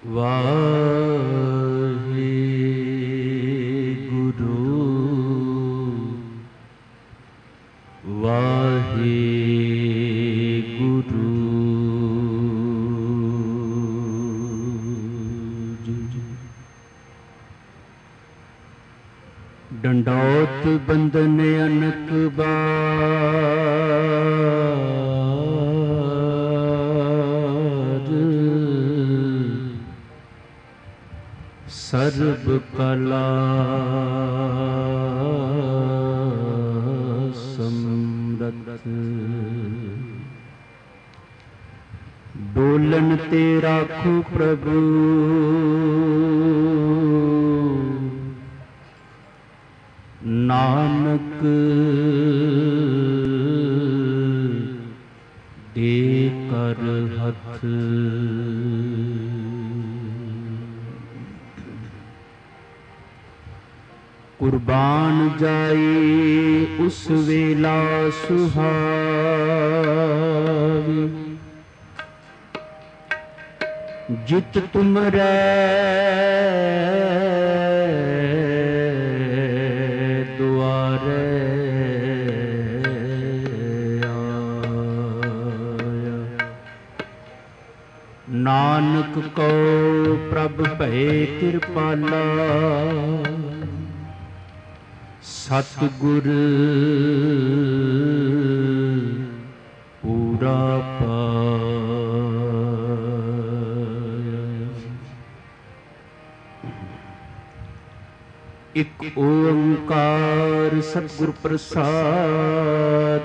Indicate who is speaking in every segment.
Speaker 1: ਵਾਹਿਗੁਰੂ ਵਾਹਿਗੁਰੂ ਡੰਡੌਤ ਬੰਦਨ ਅਨਕ ਬਾਰ ਸਰਬ ਕਲਾ ਸਮਰਥ ਡੋਲਨ ਤੇ ਰਾਖੋ ਪ੍ਰਭੂ ਨਾਨਕ ਦੇ ਕਰ ਹੱਥ ਕੁਰਬਾਨ ਜਾਏ ਉਸ ਵੇਲਾ ਸੁਹਾਵੀ ਜਿਤ ਤੁਮਰੈ ਨਾਨਕ ਕੋ ਪ੍ਰਭ ਭਏ ਕਿਰਪਾਲਾ ਸਤਿਗੁਰ ਪੂਰਾ ਪਾਇਆ। ਇਕ ਓੰਕਾਰ ਸਤਿਗੁਰ ਪ੍ਰਸਾਦ।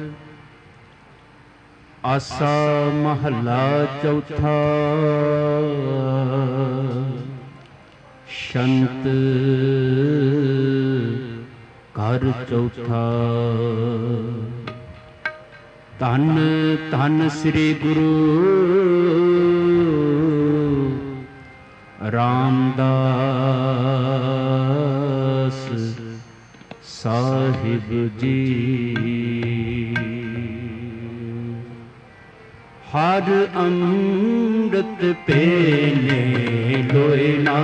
Speaker 1: ਆਸਾ ਮਹੱਲਾ ਚੌਥਾ। ਸ਼ੰਤ ਘਰ ਚੌਥਾ। ਧੰਨ ਧੰਨ ਸ੍ਰੀ ਗੁਰੂ ਰਾਮਦਾਸ ਸਾਹਿਬ ਜੀ। ਹਰ ਅੰਮ੍ਰਿਤ ਪੀਨੇ ਲੋਇਨਾ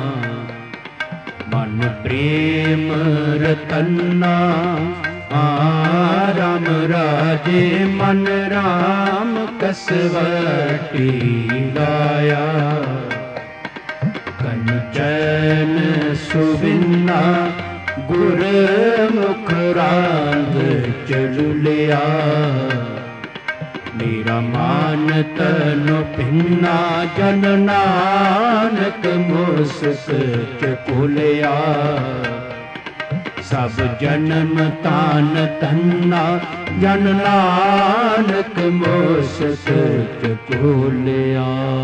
Speaker 1: ਮਨ ਪ੍ਰੇਮ ਰਤਨਾ। ਰਾਮ ਰਾਜੇ ਮਨ ਰਾਮ ਕਸਵਟੀ ਲਾਇਆ। ਕੰਚਨ ਸੁਵਿੰਨਾ ਗੁਰਮੁਖ ਰਾਂਗ ਚਲੁਲਿਆ। ਮੇਰਾ ਮਾਨ ਤਨੁ ਭਿੰਨਾ ਜਨ ਨਾਨਕ ਮੁਸਕ ਚਕੁਲਿਆ। ਸਭ ਜਨਮ ਤਾਨ ਧੰਨਾ ਜਨ ਨਾਨਕ ਮੁਸਕ ਚਕੁਲਿਆ।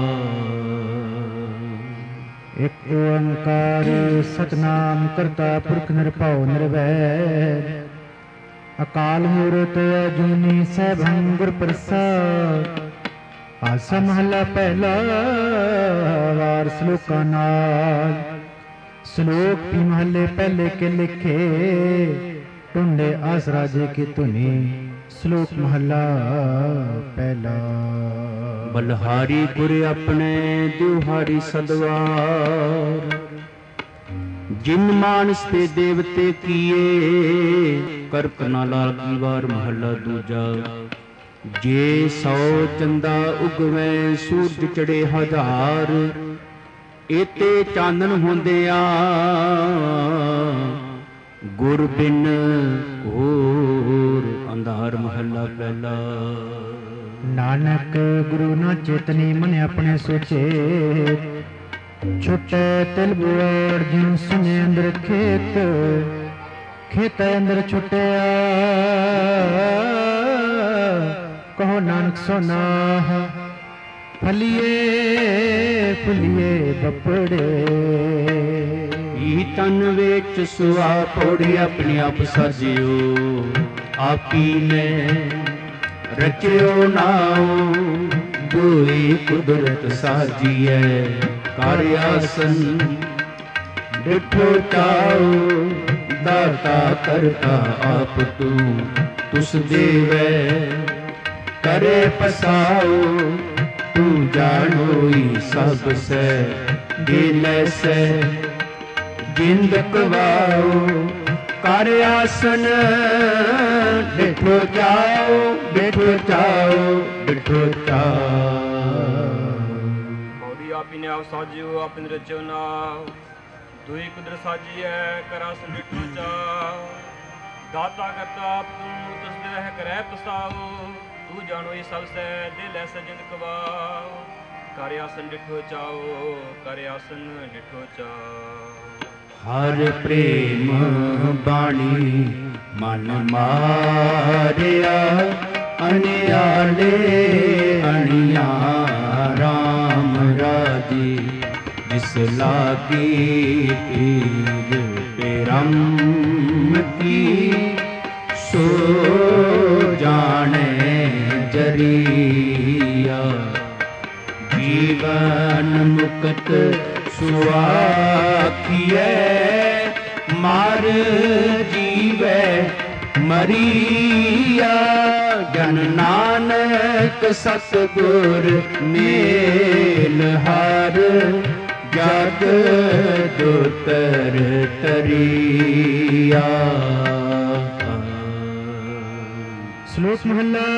Speaker 2: ਇਕ ਓੰਕਾਰ ਸਤਿਨਾਮ ਕਰਤਾ ਪੁਰਖ ਨਿਰਭਉ ਨਿਰਵੈਰ। ਅਕਾਲ ਮੂਰਤ ਅਜੂਨੀ ਸੈਭੰ ਗੁਰ ਪ੍ਰਸਾਦ। ਆਸਾ ਮਹੱਲਾ ਪਹਿਲਾ। ਵਾਰ ਸ਼ਲੋਕਾਂ ਨਾਲ। ਸ਼ਲੋਕ ਵੀ ਮਹੱਲੇ ਪਹਿਲੇ ਕੇ ਲਿਖੇ। ਟੁੰਡੇ ਆਸ ਰਾਜੇ ਕੀ ਧੁਨੀ। ਸ਼ਲੋਕ ਮਹੱਲਾ ਪਹਿਲਾ।
Speaker 1: ਬਲਹਾਰੀ ਗੁਰ ਆਪਣੇ ਦੁਹਾਰੀ ਸਦਵਾਰ। ਜਿਨ ਮਾਨਸ ਤੇ ਦੇਵਤੇ ਕੀਏ। ਕਰਪਨਾ ਲਾਲ ਵਾਰ ਮਹੱਲਾ ਦੂਜਾ। ਜੇ 100 ਚੰਦਾ ਉਗਵੇ ਸੂਰਜ ਚੜੇ ਹਜ਼ਾਰ। ਏਤੇ ਚਾਨਣ ਹੁੰਦਿਆ ਗੁਰ ਬਿਨ ਘੋਰ ਅੰਧਾਰ ਮਹੱਲਾ ਪਹਿਲਾ।
Speaker 2: ਨਾਨਕ ਗੁਰੂ ਨਾ ਚੇਤਨੀ ਮਨ ਆਪਣੇ ਸੋਚੇ। ਛੁਟੇ ਤਿਲ ਬੁਆੜ ਜਿਨ ਸੁਨੇ ਅੰਦਰ ਖੇਤ। ਖੇਤ ਅੰਦਰ ਛੁਟਿਆ ਕਹੋ ਨਾਨਕ ਸੋਨਾ। ਫਲੀਏ ਫੁਲੀਏ ਬਪੜੇ।
Speaker 1: ਈ ਤਨ ਵਿੱਚ ਸੁਆ ਪੋੜੀ ਆਪਣੇ ਆਪ ਸਾਜਿਓ। ਆਪੀ ਨੇ ਰਚਿਓ ਨਾਉ। ਦੋਈ ਕੁਦਰਤ ਸਾਜੀਐ। ਕਰ ਆਸਨ ਡਿਠੋ ਚਾਉ। ਦਾਤਾ ਕਰਤਾ ਆਪ ਤੂੰ ਤੁਸ ਦੇਵੈ। करे पसाओ तू जानोई सा ਸਭ ਸੈ ਦਿਲ ਸੈ ਜਿੰਦ ਕਵਾਓ ਕਰ ਆਸਨ ਡਿਠੋ ਜਾਓ ਡਿਠੋ ਜਾਓ ਡਿਠੋ ਜਾਓ।
Speaker 3: ਪੌੜੀ ਆਪੀ ਨੇ ਆਪ ਸਾਜਿਓ ਆਪਿਨ ਰਚਿਓ ਨਾਮ ਦੁਈ ਕੁਦਰ ਸਾਜੀਐ ਕਰ ਆਸਨ ਡਿਠੋ ਜਾਓ। ਦਾਤਾ ਕਰਤਾ ਆਪ ਤੂੰ ਤਸ ਦੇ ਰਹਿ ਕਰੈ ਪਸਾਓ ਤੂੰ ਜਾਣੋ ਇਹ ਸਭ ਸੈ ਦਿਲ ਐ ਜਿੰਦ ਕਵਾਓ ਕਰ ਆਸਨ ਡਿਠੋ ਚਾਓ ਕਰ ਆਸਨ ਡਿਠੋ ਚਾਓ।
Speaker 1: ਹਰ ਪ੍ਰੇਮ ਬਾਣੀ ਮਨ ਮਾਰਿਆ ਅਨਿਆਲੇ ਅਣਿਆ ਰਾਮ ਰਾਜੀ ਜਿਸ ਲਾਗੀ ਪੀਰ ਪਰਮ ਕੀ ਸੋ ਜਾਣੇ ਜਰੀਆ ਜੀਵਨ ਮੁਕਤ ਸੁਆਖੀਐ ਮਾਰ ਜੀਵੈ ਮਰੀਆ ਜਨ ਨਾਨਕ ਸਤਿਗੁਰ ਮੇਲ ਹਰ ਜਗ ਦੁਤਰ ਤਰੀਆ।
Speaker 2: ਸ਼ਲੋਕ ਮਹਲਾ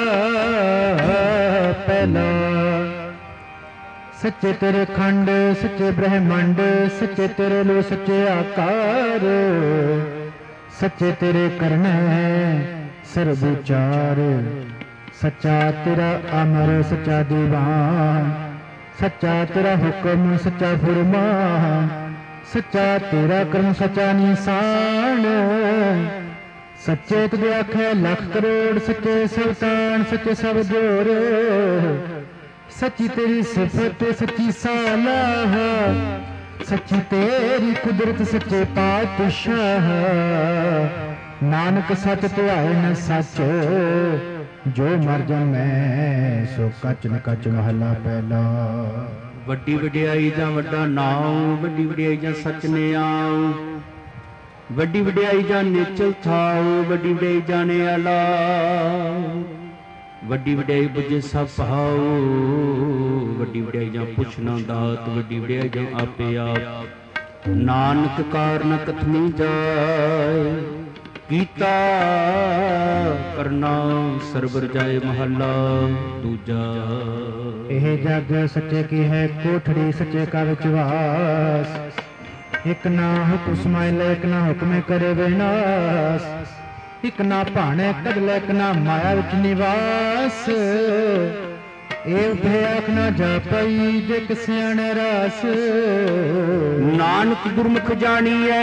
Speaker 2: ਪਹਿਲਾ। ਸੱਚੇ ਤੇਰੇ ਖੰਡ ਸੱਚੇ ਬ੍ਰਹਮੰਡ ਸੱਚੇ ਤੇਰੇ ਲੋ ਸੱਚੇ ਆਕਾਰ ਸੱਚੇ ਤੇਰੇ ਕਰਨਾ ਸਰਬ ਵਿਚਾਰ ਸੱਚਾ ਤੇਰਾ ਅਮਰ ਸੱਚਾ ਦੀਵਾਨ ਸੱਚਾ ਤੇਰਾ ਹੁਕਮ ਸੱਚਾ ਫੁਰਮਾਨ ਸੱਚਾ ਤੇਰਾ ਕਰਮ ਸੱਚਾ ਨਿਸ਼ਾਨ ਸੱਚੇ ਤੁਧ ਆਖੇ ਲੱਖ ਕਰੋੜ ਸੱਚੇ ਸੁਲਤਾਨ ਸੱਚੇ ਸਭ ਜੋਰ ਸੱਚੀ ਤੇਰੀ ਸਿਫਤ ਸੱਚੀ ਸਾਲਾਹ ਸੱਚੀ ਤੇਰੀ ਕੁਦਰਤ ਸੱਚੇ ਪਾਤਸ਼ਾਹ ਨਾਨਕ ਸੱਚ ਧਿਆਏ ਨ ਸੱਚ ਜੋ ਮਰ ਜਮੈ ਸੋ ਕੱਚ ਨ ਕੱਚ ਮਹਲਾ ਪਹਿਲਾ।
Speaker 1: ਵੱਡੀ ਵਡਿਆਈ ਜਾਂ ਵੱਡਾ ਨਾਉ ਵੱਡੀ ਵਡਿਆਈ ਜਾਂ ਸੱਚ ਨੇ ਆਉ ਵੱਡੀ ਵਡਿਆਈ ਜਾਂ ਨਿਚਲ ਥਾਉ ਵੱਡੀ ਵਡਿਆਈ ਜਾਣੇ ਆਲਾ ਵੱਡੀ ਵਡਿਆਈ ਬੁਝੇ ਸਭ ਭਾਉ ਵੱਡੀ ਵਡਿਆਈ ਜਾਂ ਪੁੱਛਣਾ ਦਾਤ ਵੱਡੀ ਵਡਿਆਈ ਜਾਂ ਆਪੇ ਆਪ ਨਾਨਕ ਕਾਰਨ ਕਥਨੀ ਜਾਏ ਕੀਤਾ ਕਰਨਾ ਸਰਬਰ ਜਾਏ ਮਹੱਲਾ ਦੂਜਾ।
Speaker 2: ਇਹ ਜਗ ਸੱਚੇ ਕੀ ਹੈ ਕੋਠੜੀ ਸੱਚੇ ਕਾ ਵਿਚਵਾਸ ਇੱਕ ਨਾ ਹੁਕਮ ਸਮਾਇ ਇੱਕ ਨਾ ਹੁਕਮੇ ਕਰੇ ਵਿਨਾਸ਼ ਇੱਕ ਨਾ ਭਾਣੇ ਕਦਲੇ ਇੱਕ ਨਾ ਮਾਇਆ ਵਿੱਚ ਨਿਵਾਸ ਇਹ ਭੇ ਆਖ ਨਾ ਜਾਪਈ ਜੇ ਸਿਆਣੇ ਰਾਸ
Speaker 1: ਨਾਨਕ ਗੁਰਮੁਖ ਜਾਣੀਐ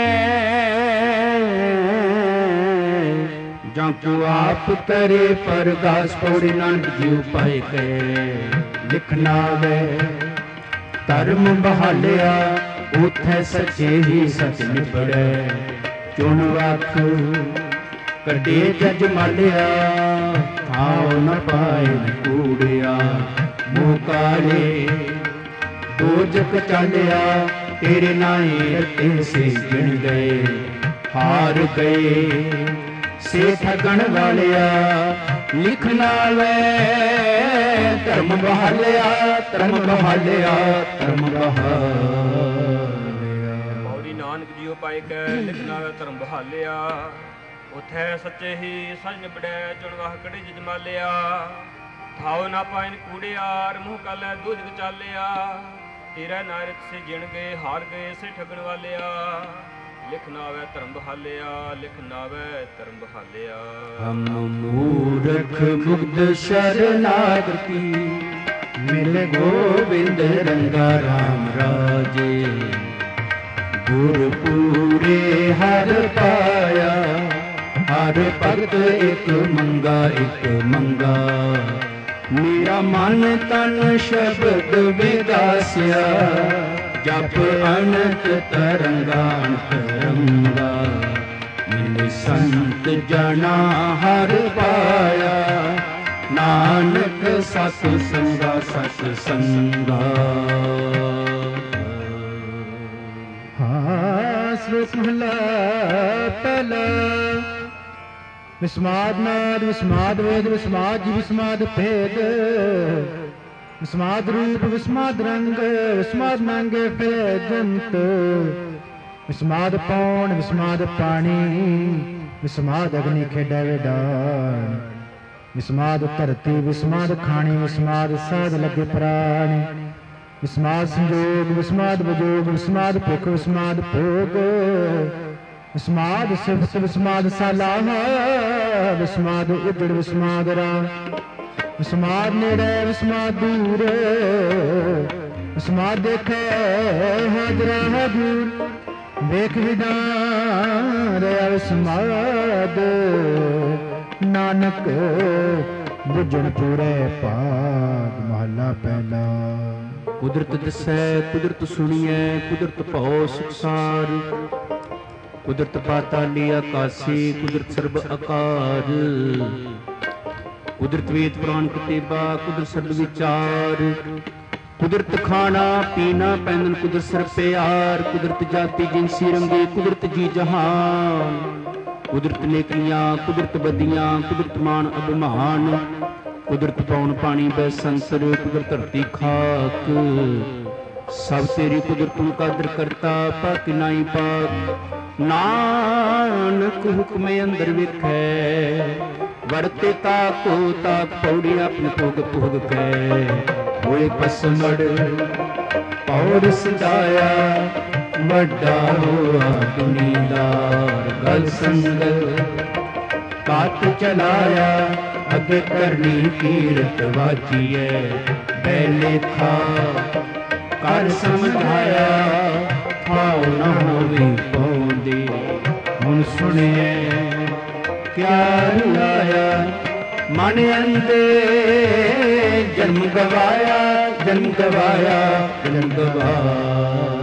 Speaker 1: ਜਾਂ ਕੋ ਆਪ ਕਰੇ ਪਰਗਾਸ ਪੌੜੀ ਨਾਨਕ ਜੀਉ ਪਾਏ ਕੇ ਲਿਖਣਾ ਵੇ ਧਰਮ ਬਹਾਲਿਆ ਉਥੇ ਸੱਚੇ ਹੀ ਸੱਚ ਨਿਬੜੈ ਚੁਣ ਵਖ ਕੱਢੇ ਜਜ ਮਾਲਿਆ ਥਾਉ ਨ ਪਾਏ ਕੂੜਿਆ ਮੂੰਹ ਕਾਲੇ ਦੋਜਕ ਚਾਲਿਆ ਤੇਰੇ ਨਾਏ ਰਤੇ ਸੇ ਗਿਣ ਗਏ ਹਾਰ ਗਏ ਸੇ ਠਗਣ ਵਾਲਿਆ ਲਿਖਣਾ ਵੇ ਧਰਮ ਬਹਾਲਿਆ ਧਰਮ ਬਹਾਲਿਆ ਧਰਮ ਬਹਾਲਿਆ।
Speaker 3: ਪੌੜੀ ਨਾਨਕ ਜੀਉ ਪਾਏ ਕੈ ਲਿਖਣਾ ਵੇ ਧਰਮ ਬਹਾਲਿਆ ਉਥੇ ਸੱਚੇ ਹੀ ਸੱਚ ਨਿਬੜੈ ਚੁਣਵਾਹ ਕੜੇ ਜਮਾਲਿਆ ਥਾਉ ਨਾ ਪਾਇਨ ਕੂੜਿਆਰ ਮੂੰਹ ਕਾਲੇ ਦੂਜਕ ਚਾਲਿਆ ਤੇਰਾ ਨਾਰਕ ਸੇ ਜਿਣ ਗਏ ਹਾਰ ਗਏ ਸੇ ਠਗਣ ਵਾਲਿਆ ਲਿਖਣਾ ਵੇ ਧਰਮ ਬਹਾਲਿਆ ਲਿਖਣਾ ਵੇ ਧਰਮ ਬਹਾਲਿਆ।
Speaker 1: ਹਮ ਮੂਰਖ ਮੁਗਧ ਸ਼ਰਨਾਗਤੀ ਮਿਲ ਗੋਬਿੰਦ ਰੰਗਾ ਰਾਮ ਰਾਜੇ ਗੁਰ ਪੂਰੇ ਹਰ ਪਾਇਆ ਹਰ ਭਗਤ ਇੱਕ ਮੰਗਾ ਇੱਕ ਮੰਗਾ ਮੇਰਾ ਮਨ ਤਨ ਸ਼ਬਦ ਵਿਗਾਸਿਆ ਜਪ ਅਨੰਤ ਤਰੰਗਾਂ ਤਰੰਗਾ ਮਿਲ ਸੰਤ ਜਨਾ ਹਰ ਪਾਇਆ ਨਾਨਕ ਸਤ ਸੰਗਾ ਸਤ ਸੰਗਾ।
Speaker 2: ਸ਼ਲੋਕ ਮਹਲਾ ਪਹਿਲਾ। ਵਿਸਮਾਦ ਨਾਦ ਵਿਸਮਾਦ ਵੇਦ ਵਿਸਮਾਦ ਜੀ ਵਿਸਮਾਦ ਭੇਦ ਵਿਸਮਾਦ ਰੂਪ ਵਿਸਮਾਦ ਰੰਗ ਵਿਸਮਾਦ ਨਾਂਗੇ ਫਿਰੇ ਜੰਤ ਵਿਸਮਾਦ ਪੌਣ ਵਿਸਮਾਦ ਪਾਣੀ ਵਿਸਮਾਦ ਅਗਨੀ ਖੇਡੈ ਵਿਡਾਣ ਵਿਸਮਾਦ ਧਰਤੀ ਵਿਸਮਾਦ ਖਾਣੀ ਵਿਸਮਾਦ ਸਾਧ ਲੱਗੇ ਪ੍ਰਾਣੀ ਵਿਸਮਾਦ ਸੰਜੋਗ ਵਿਸਮਾਦ ਵਿਜੋਗ ਵਿਸਮਾਦ ਭੁਖ ਵਿਸਮਾਦ ਭੋਗ ਵਿਸਮਾਦ ਸਿਫਤ ਵਿਸਮਾਦ ਸਾਲਾਹ ਵਿਸਮਾਦ ਉਜੜ ਵਿਸਮਾਦ ਰਾਹ ਵਿਸਮਾਦ ਨੇੜੇ ਵਿਸਮਾਦ ਦੂਰ ਵਿਸਮਾਦ ਦੇਖੇ ਹਾਜ਼ਰਾ ਹਜ਼ੂਰ ਵੇਖ ਵਿਡਾਰਿਆ ਵਿਸਮਾਦ ਨਾਨਕ ਬੁੱਝਣ ਪੂਰੇ ਭਾਗ ਮਹਲਾ ਪਹਿਲਾ।
Speaker 1: ਕੁਦਰਤ ਦਿਸੈ ਕੁਦਰਤ ਸੁਣੀਐ ਕੁਦਰਤ ਭਉ ਸੰਸਾਰ ਕੁਦਰਤ ਪਾਤਾਲੀ ਆਕਾਸੀ ਕੁਦਰਤ ਸਰਬ ਆਕਾਰ ਕੁਦਰਤ ਵੇਦ ਪੁਰਾਣ ਕਿਤਾਬਾ ਕੁਦਰਤ ਸਰਬ ਵਿਚਾਰ ਕੁਦਰਤ ਖਾਣਾ ਪੀਣਾ ਪਹਿਨਣ ਕੁਦਰਤ ਸਰ ਪਿਆਰ ਕੁਦਰਤ ਜਾਤੀ ਜਿਨਸੀ ਰੰਗੇ ਕੁਦਰਤ ਜੀ ਜਹਾਨ ਕੁਦਰਤ ਨੇਕੀਆਂ ਕੁਦਰਤ ਬਦੀਆਂ ਕੁਦਰਤ ਮਾਨ ਅਭਿਮਾਨ ਕੁਦਰਤ ਪੌਣ ਪਾਣੀ ਬੈ ਸੰਸਰ ਕੁਦਰਤ ਧਰਤੀ ਖਾਕ ਸਭ ਤੇਰੀ ਕੁਦਰਤ ਨੂੰ ਕਾਦਰ ਕਰਤਾ ਪਾਕ ਨਾਈ ਪਾਕ ਨਾਨਕ ਹੁਕਮ ਅੰਦਰ ਵੇਖੈ ਵਰਤੇ ਤਾਕੋ ਤਾਕ ਪੌੜੀ ਆਪਨ ਭੋਗ ਭੋਗ ਕੈ ਹੋਏ ਪਸਮੜ ਪੌੜ ਸਜਾਇਆ ਵੱਡਾ ਹੋਆ ਦੁਨੀਦਾਰ ਗਲ ਸੰਗਲ ਕਾਤ ਚਲਾਇਆ ਅੱਗੇ ਕਰਨੀ ਕੀਰਤ ਵਾਚੀਐ ਪਹਿਲੇ ਥਾ ਕਰ ਸਮਝਾਇਆ ਭਾਉ ਨਾ ਹੋਵੇ ਪਾਉਂਦੇ ਹੁਣ ਸੁਣਿਐ ਕਿਆ ਰੁਲਾਇਆ ਮਨ ਅੰਦੇ ਜਨਮ ਗਵਾਇਆ ਜਨਮ ਗਵਾਇਆ ਜਨਮ ਗਵਾਇਆ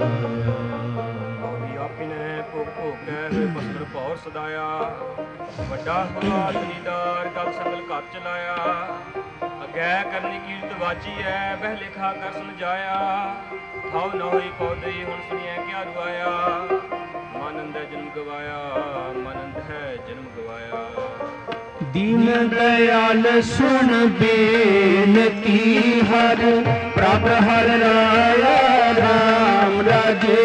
Speaker 3: ਆਪਿਨੇ ਭੋਗ ਭੋਗੈ ਪਸਰ ਭੌਰ ਸਦਾਇਆ ਵੱਡਾ ਹੋਆ ਦੁਨੀਦਾਰ ਗਲ ਸੰਗਲ ਘਰ ਚਲਾਇਆ ਅਗੈ ਕਰਨੀ ਕੀਰਤ ਵਾਚੀ ਐ ਬਹਿ ਲਿਖਾ ਕਰ ਸਮਝਾਇਆ ਥਾਉ ਨਾ ਹੋਈ ਪੌਦੇ ਹੁਣ ਸੁਣਿਐ ਕਿਆ ਰੁਆਇਆ ਮਨ ਅੰਦਰ ਜਨਮ ਗਵਾਇਆ ਮਨ ਅੰਦਰ ਜਨਮ ਗਵਾਇਆ
Speaker 1: ਦੀਨ ਦਇਆਲ ਸੁਣ ਬੇਨਤੀ ਹਰ ਪ੍ਰਭ ਹਰ ਰਾਇਆ ਰਾਮ ਰਾਜੇ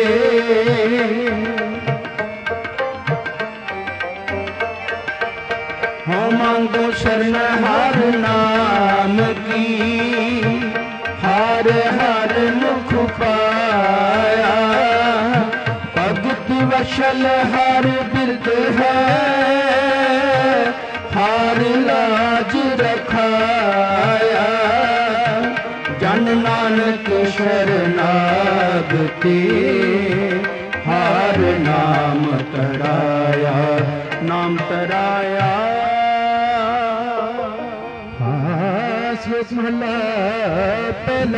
Speaker 1: ਹੋ ਮੰਗੋ ਸ਼ਰਨ ਹਰ ਨਾਮ ਕੀ ਹਰ ਹਰ ਮੁਖ ਪਾਇਆ ਭਗਤ ਵਸ਼ਲ ਹਰ ਬਿਰਦ ਹੈ ਹਰ ਲਾਜ ਰਖਾਇਆ ਜਨ ਨਾਨਕ ਸ਼ਰਨਾਗਤੀ ਹਰ ਨਾਮ ਤਰਾਇਆ ਨਾਮ ਤਰਾਇਆ।
Speaker 2: ਸ਼ਲੋਕ ਮਹਲਾ ਪਹਿਲਾ।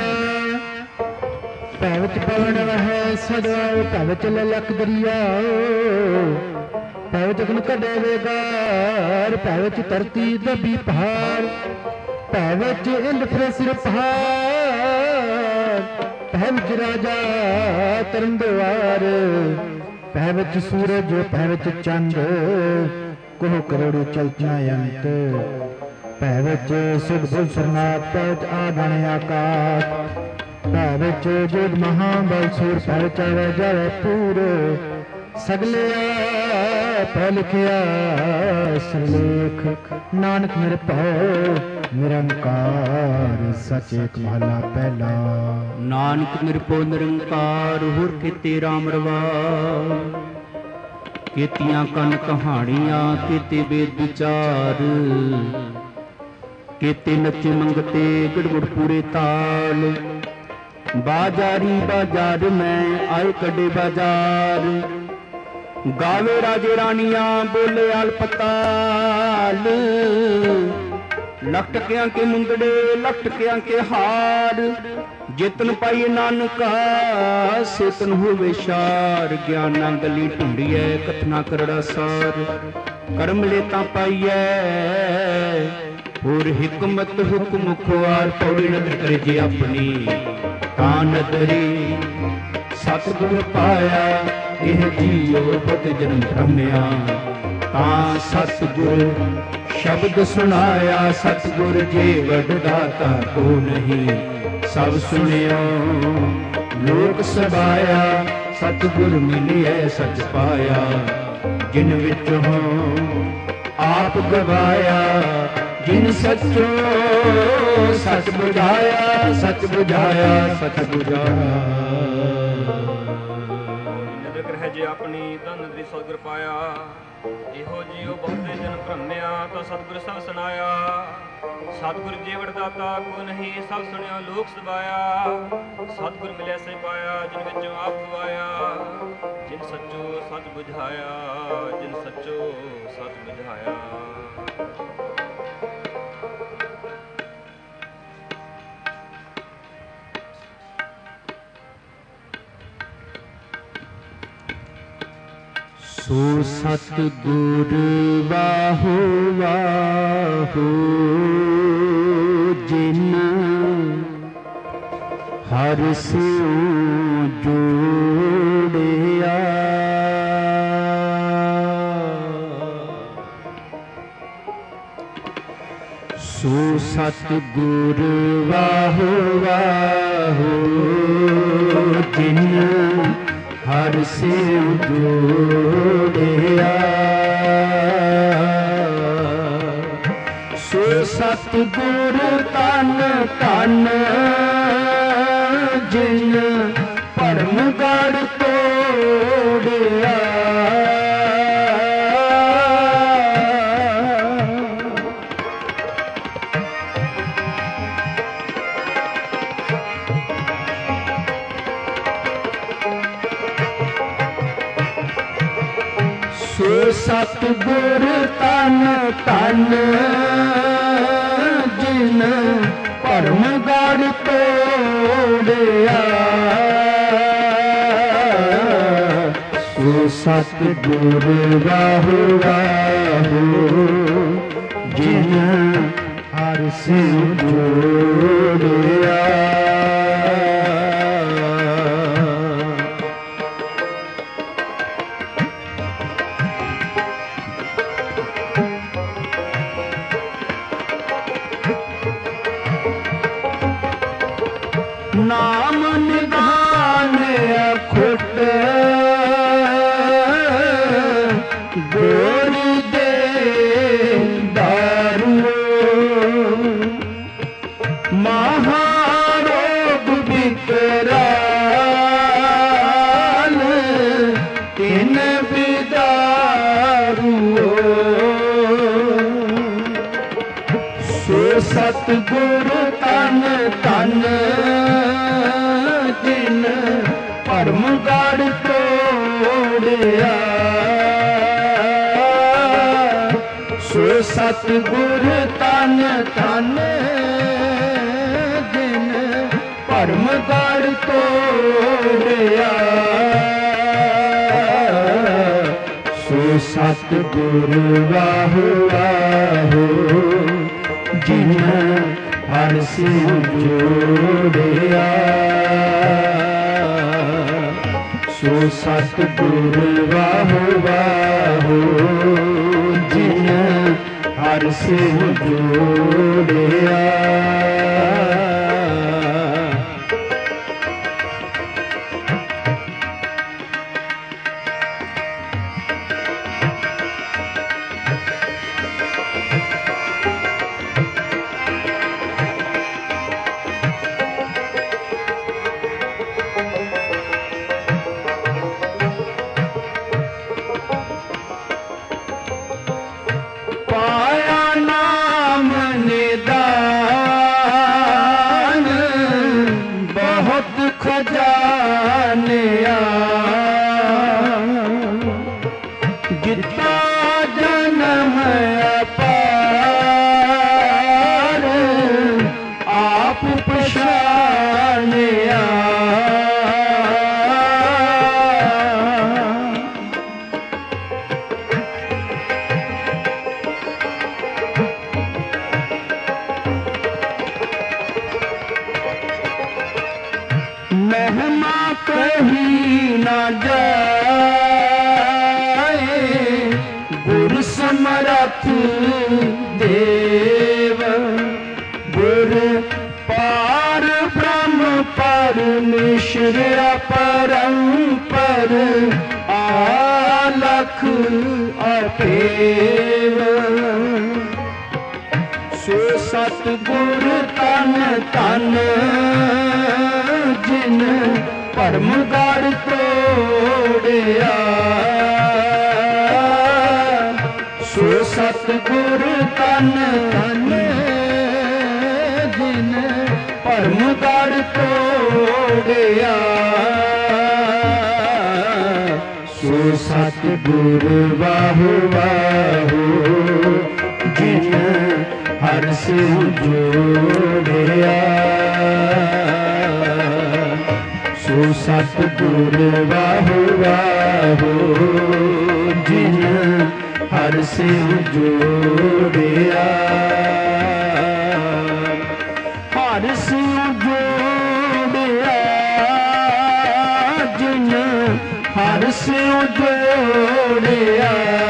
Speaker 2: ਭੈ ਵਿੱਚ ਪਵਨ ਵਹੈ ਸਦਾ ਭੈ ਵਿੱਚ ਲਲਕ ਦਰਿਆਓ ਭੈ ਵਿੱਚ ਅਗਨ ਕੱਢੇ ਵੇਗਾਰ ਭੈ ਵਿੱਚ ਧਰਤੀ ਦਬੀ ਪਹਾੜ ਭੈ ਵਿੱਚ ਇੰਦ ਫਿਰੇ ਸਿਰ ਪਹਾੜ ਭੈ ਵਿੱਚ ਰਾਜਾ ਤਰਨ ਦੁਆਰ ਭੈ ਵਿੱਚ ਸੂਰਜ ਭੈ ਵਿੱਚ ਚੰਦ ਕੋਹ ਕਰੋੜੀ ਚਲਚਾ ਅੰਤ ਭੈ ਵਿੱਚ ਸੁਧ ਬੁੱਧ ਸਰਨਾਥ ਭੈ ਵਿੱਚ ਆਧਣ ਆਕਾਸ਼ ਭੈ ਵਿੱਚ ਜੋਧ ਮਹਾਬਲ ਸੂਰ ਭੈ ਵਿੱਚ ਆਵੇ ਜਾਵੇ ਪੂਰ ਸਗਲਿਆ ਭੈ ਲਿਖਿਆ ਸਰਲੇਖ ਨਾਨਕ ਨਿਰਭਉ ਨਿਰੰਕਾਰ ਸਚ ਏਕ ਮਹਲਾ ਪਹਿਲਾ।
Speaker 1: ਨਾਨਕ ਨਿਰਭਉ ਨਿਰੰਕਾਰ ਹੋਰ ਕੀਤੇ ਰਾਮ ਰਵਾ ਕੀਤੀਆਂ ਕੰਨ ਕਹਾਣੀਆਂ ਕੀਤੇ ਵੇਦ ਵਿਚਾਰ ਕੀਤੇ ਨੱਚੇ ਮੰਗਤੇ ਗੜਗੜ ਪੂਰੇ ਤਾਲ ਬਾਜ਼ਾਰੀ ਬਾਜ਼ਾਰ ਮੈਂ ਆਏ ਕੱਢੇ ਬਾਜ਼ਾਰ ਗਾਵੇ ਰਾਜੇ ਰਾਣੀਆਂ ਬੋਲੇ ਅਲਪਤਾਲ ਲਟਕਿਆਂ ਕੇ ਮੁੰਦੜੇ ਲਟਕਿਆਂ ਕੇ ਹਾਰ ਜਿਤਨ ਪਾਈਏ ਨਾਨਕਾ ਸੇਤਨ ਹੋਵੇ ਸ਼ਾਰ ਗਿਆਨਾਂ ਗਲੀ ਢੂੰਡੀਐ ਕਥਨਾ ਕਰੜਾ ਸਾਰ ਕਰਮ ਲੈ ਤਾਂ ਪਾਈਐ ਹੋਰ ਹਿਕਮਤ ਹੁਕਮ ਖੁਆਰ ਪੌੜੀ ਨਦਰ ਕਰੇ ਜੇ ਆਪਣੀ ਤਾਂ ਨਦਰੀ ਸਤਿਗੁਰ ਪਾਇਆ ਇਹ ਜੀਉ ਬਤ ਜਨਮ ਭ੍ਰਮਿਆ ਤਾਂ ਸਤਿਗੁਰ ਸ਼ਬਦ ਸੁਣਾਇਆ। ਸਤਿਗੁਰ ਜੀ ਵਡਦਾਤਾ ਕੋ ਨਹੀਂ, ਸਭ ਸੁਣਿਓ ਲੋਕ ਸਭਾਇਆ। ਸਤਿਗੁਰ ਮਿਲਿਐ ਸਚ ਪਾਇਆ, ਜਿਨ ਵਿੱਚੋਂ ਆਪ ਗਵਾਇਆ। ਜਿਨ ਸੱਚੋ ਸਚ ਬੁਝਾਇਆ, ਸਚ ਬੁਝਾਇਆ, ਸਚ ਬੁਝਾਇਆ।
Speaker 3: ਨਦਰ ਗ੍ਰਹਿ ਜੇ ਆਪਣੀ ਧਨ ਦੀ ਸਤਿਗੁਰ ਪਾਇਆ। ਇਹੋ ਜਿਉ ਬਹੁਤੇ ਜਨ ਭ੍ਰਮਿਆ, ਤਾਂ ਸਤਿਗੁਰ ਸਭ ਸੁਣਾਇਆ। ਸਤਿਗੁਰ ਜੀ ਵਡਦਾਤਾ ਕੋ ਨਹੀਂ, ਸਭ ਸੁਣਿਓ ਲੋਕ ਸਭਾਇਆ। ਸਤਿਗੁਰ ਮਿਲਿਆ ਸੇ ਪਾਇਆ, ਜਿਨ ਵਿੱਚੋਂ ਆਪ ਗਵਾਇਆ। ਜਿਨ ਸੱਚੋ ਸਚ ਬੁਝਾਇਆ, ਜਿਨ ਸੱਚੋ ਸਚ ਬੁਝਾਇਆ।
Speaker 1: ਸੋ ਸਤਿਗੁਰ ਵਾਹੋ ਵਾਹੋ, ਜਿਨ ਹਰਿ ਸਿਉ ਜੋੜਿਆ। ਸੋ ਸਤਿਗੁਰ ਵਾਹੋ ਵਾਹੋ, ਜਿਨ ਹਰਿ ਸਿਉ ਜੋੜਿਆ। ਸੋ ਸਤਿਗੁਰ ਤਨ ਤਨ, ਜਿਨ ਭਰਮ ਗੜ੍ਹ ਤੋੜਿਆ। ਸੋ ਸਤਿਗੁਰ ਤਨ ਤਨ, ਜਿਨ ਭਰਮ ਗੜ੍ਹ ਤੋੜਿਆ। ਸੋ ਸਤਿਗੁਰ ਵਾਹੋ ਵਾਹੋ, ਜਿਨ ਹਰਿ ਸਿਉ ਜੋੜਿਆ। ਨਾਮ ਨਿਧਾਨ ਅਖੁੱਟ, ਗੋਰੀ ਦੇ ਦਾਰੂ। ਮਹਾਰੋਗ ਵਿਕਰਾਲ, ਤਿਨ ਬਿਦਾਰੂ। ਸੋ ਸਤਿਗੁਰ ਤਨ ਤਨ, ਜਿਨ ਭਰਮ ਗੜ੍ਹ ਤੋੜਿਆ। ਸੋ ਸਤਿਗੁਰ ਤਨ ਤਨ, ਜਿਨ ਭਰਮ ਗੜ੍ਹ ਤੋੜਿਆ। ਸੋ ਸਤਿਗੁਰ ਵਾਹੋ ਵਾਹੋ, ਜਿਨ ਹਰਿ ਸਿਉ ਜੋੜਿਆ। ਸੋ ਸਤਿਗੁਰ ਵਾਹੋ ਵਾਹੋ, ਜਿਨ ਹਰਿ ਸਿਉ ਜੋੜਿਆ। ਖਜ਼ਾਨਿਆ ਜਿੱਤਾ ਜਨਮ ਅਪਾਰ ਆਪ ਪਛਾਣਿਆ। ਮਹਿਮਾ ਕਹੀ ਨਾ ਜਾਏ ਗੁਰ ਦੇਵ ਗੁਰ ਪਾਰ ਬ੍ਰਹਮ ਪਰਮੇਸ਼ਰ ਅਪਰੰਪਰ ਆਲਖ ਅਪੇਵ ਸੋ ਸਤਿਗੁਰ ਤਨ ਤਨ ਜਿਨ ਭਰਮ ਗੜ ਤੋੜਿਆ ਸੋ ਸਤਿਗੁਰ ਤਨ ਤਨ ਜਿਨ ਭਰਮ ਗੜ ਤੋੜਿਆ ਸੋ ਸਤਿਗੁਰ ਵਾਹੁ ਵਾਹੁ ਜਿਨ ਹਰਿ ਸਿਉ ਜੋੜਿਆ ਸੋ ਸਤਿਗੁਰ ਵਾਹੁ ਵਾਹੁ ਜਿਨ ਹਰਿ ਸਿਉ ਜੋੜਿਆ ਹਰਿ ਸਿਉ ਜੋੜਿਆ ਜਿਨ ਹਰਿ ਸਿਉ ਜੋੜਿਆ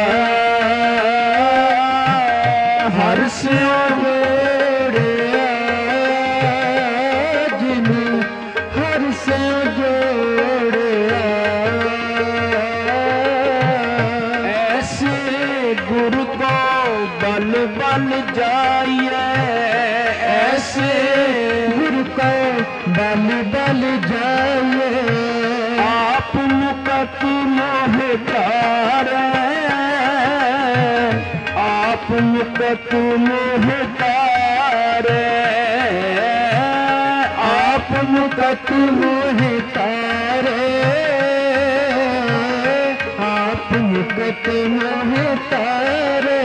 Speaker 1: ਹਰਿ ਸਿਉ ਜੋੜਿਆ ਜਿਨ ਹਰਿ ਸਿਉ ਜੋੜਿਆ ਐਸੇ ਗੁਰੂ ਕੋ ਬਲ ਬਲ ਜਾਈਏ ਐਸੇ ਗੁਰੂ ਕੋ ਬਲ ਬਲ ਜਾਈਏ ਆਪ ਮੁਕਤ ਮੋਹ ਤਾਰੈ ਆਪ ਮੁਕਤ ਮੋਹ ਤਾਰੈ ਆਪ ਮੁਕਤ ਮੋਹ ਤਾਰੈ ਆਪ ਮੁਕਤ ਮੋਹ ਤਾਰੈ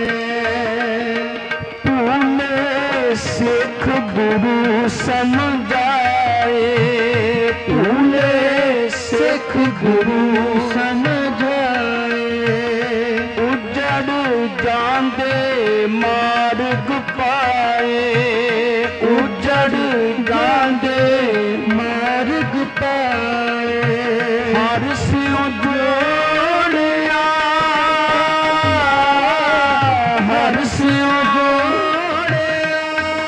Speaker 1: ਪੂਨੇ ਸਿੱਖ ਗੁਰੂ ਸਮਝਾਏ ਪੂਨੇ ਸਿੱਖ ਗੁਰੂ ਸਮਝਾਏ ਉਜੜ ਜਾਂਦੇ ਮਾਰਗ ਪਾਏ ਉਜੜ ਜਾਂਦੇ ਮਾਰਗ ਪਾਏ ਹਰਿ ਸਿਉ ਜੋੜਿਆ ਹਰਿ ਸਿਉ ਜੋੜਿਆ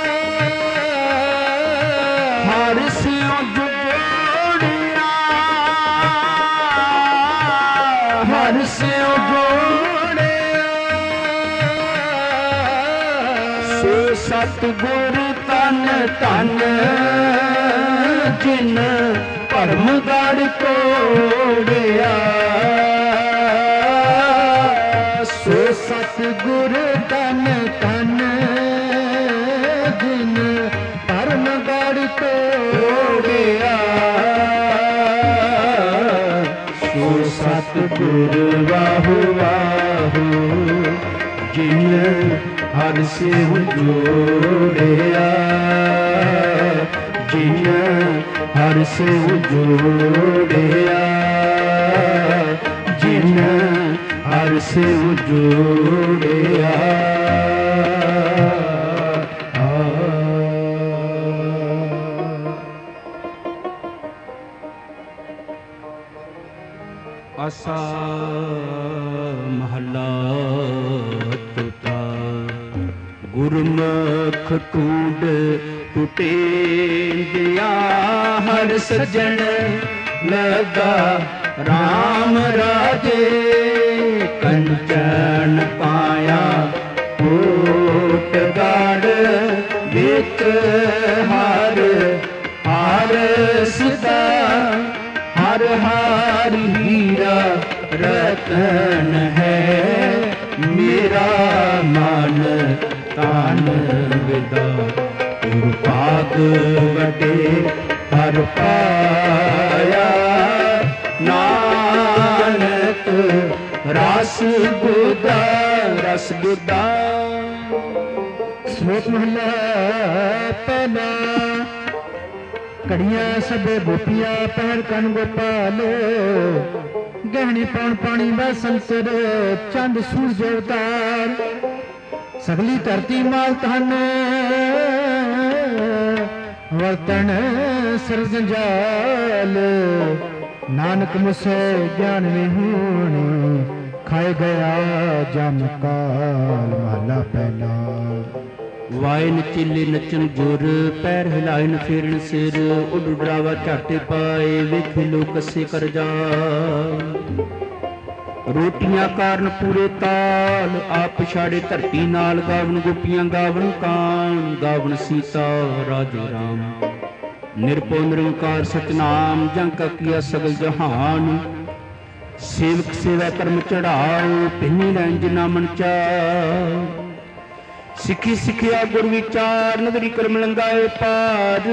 Speaker 1: ਹਰਿ ਸਿਉ ਜੋੜਿਆ ਹਰਿ ਸਿਉ ਜੋੜਿਆ ਸੋ ਸਤਿਗੁਰ ਤਨ ਤਨ ਜਿਨ ਭਰਮ ਗੜ ਤੋੜਿਆ ਸੋ ਸਤਿਗੁਰ ਤਨ ਤਨ ਜਿਨ ਭਰਮ ਗੜ ਤੋੜਿਆ ਸੋ ਸਤਿਗੁਰ ਵਾਹੁ ਵਾਹੁ ਜਿਨ ਹਰਿ ਸਿਉ ਜੋੜਿਆ ਜਿਨ ਹਰਿ ਸਿਉ ਜੋੜਿਆ ਜਿਨ ਹਰਿ ਸਿਉ ਜੋੜਿਆ ਆਸਾ ਮਹੱਲਾ ਤੁਤਾ ਗੁਰਮੁਖ ਟੂਡ ਟੁਟੇਂਦਿਆ ਹਰ ਸੱਜਣ ਲਗਾ ਰਾਮ ਰਾਜੇ ਕੰਚਨ ਪਾਇਆ ਕੋਟ ਗੜ ਵਿੱਚ ਹਰ ਹਰ ਸਦਾ ਹਰ ਹਰ ਹੀਰਾ ਰਤਨ ਹੈ ਮੇਰਾ ਮਨ ਤਨ ਵਿਦਾ ਭਾਗ ਵਟੇ ਹਰ ਪਾਇਆ ਨਾਨਕ ਰਸ ਗੁਦਾ ਰਸ ਗੁਦਾ
Speaker 2: ਸ਼ਲੋਕ ਮਹਲਾ ਪਹਿਲਾ ਘੜੀਆਂ ਸਭੇ ਗੋਪੀਆਂ ਪਹਿਰ ਕਨ ਗੋਪਾਲ ਗਹਿਣੀ ਪੌਣ ਪਾਣੀ ਦਾ ਸੰਸਰ ਚੰਦ ਸੂਰਜ ਅਵਤਾਰ ਸਗਲੀ ਧਰਤੀ ਮਾਲ ਧਨ ਵਰਤਨ ਸਿਰਜੰਜਾਲ ਨਾਨਕ ਮੁਸੇ ਗਿਆਨ ਵਿਹੂਣ ਖਾਏ ਗਿਆ ਜਮ ਕਾਲ। ਮਹਲਾ ਪਹਿਲਾ।
Speaker 1: ਵਾਏ ਨਚੀਲੇ ਨੱਚਣ ਜੁਰ, ਪੈਰ ਹਿਲਾਇਨ ਫੇਰਨ ਸਿਰ। ਉੱਡ ਡਰਾਵਾ ਝਾਟੇ ਪਾਏ, ਵੇਖੇ ਲੋਕ ਕੱਸੇ ਕਰ ਜਾ। ਰੋਟੀਆਂ ਕਾਰਨ ਪੂਰੇ ਤਾਲ, ਆਪ ਪਛਾੜੇ ਧਰਤੀ ਨਾਲ। ਗਾਵਨ ਗੋਪੀਆਂ ਗਾਵਨ ਕਾਨ, ਗਾਵਨ ਸੀਤਾ ਰਾਜੇ ਰਾਮ। ਨਿਰਭਉ ਨਿਰੰਕਾਰ ਸਤਿਨਾਮ, ਜੰ ਕਾ ਕੀਆ ਸਗਲ ਜਹਾਨ। ਸੇਵਕ ਸੇਵਾ ਕਰਮ ਚੜਾਓ, ਪਿੰਨੀ ਲੈਣ ਜਿਨਾ ਮਨ ਚਾਉ। ਸਿੱਖੀ ਸਿੱਖਿਆ ਗੁਰ ਵਿਚਾਰ, ਨਗਰੀ ਕਰਮ ਲੰਗਾਏ ਪਾਰ।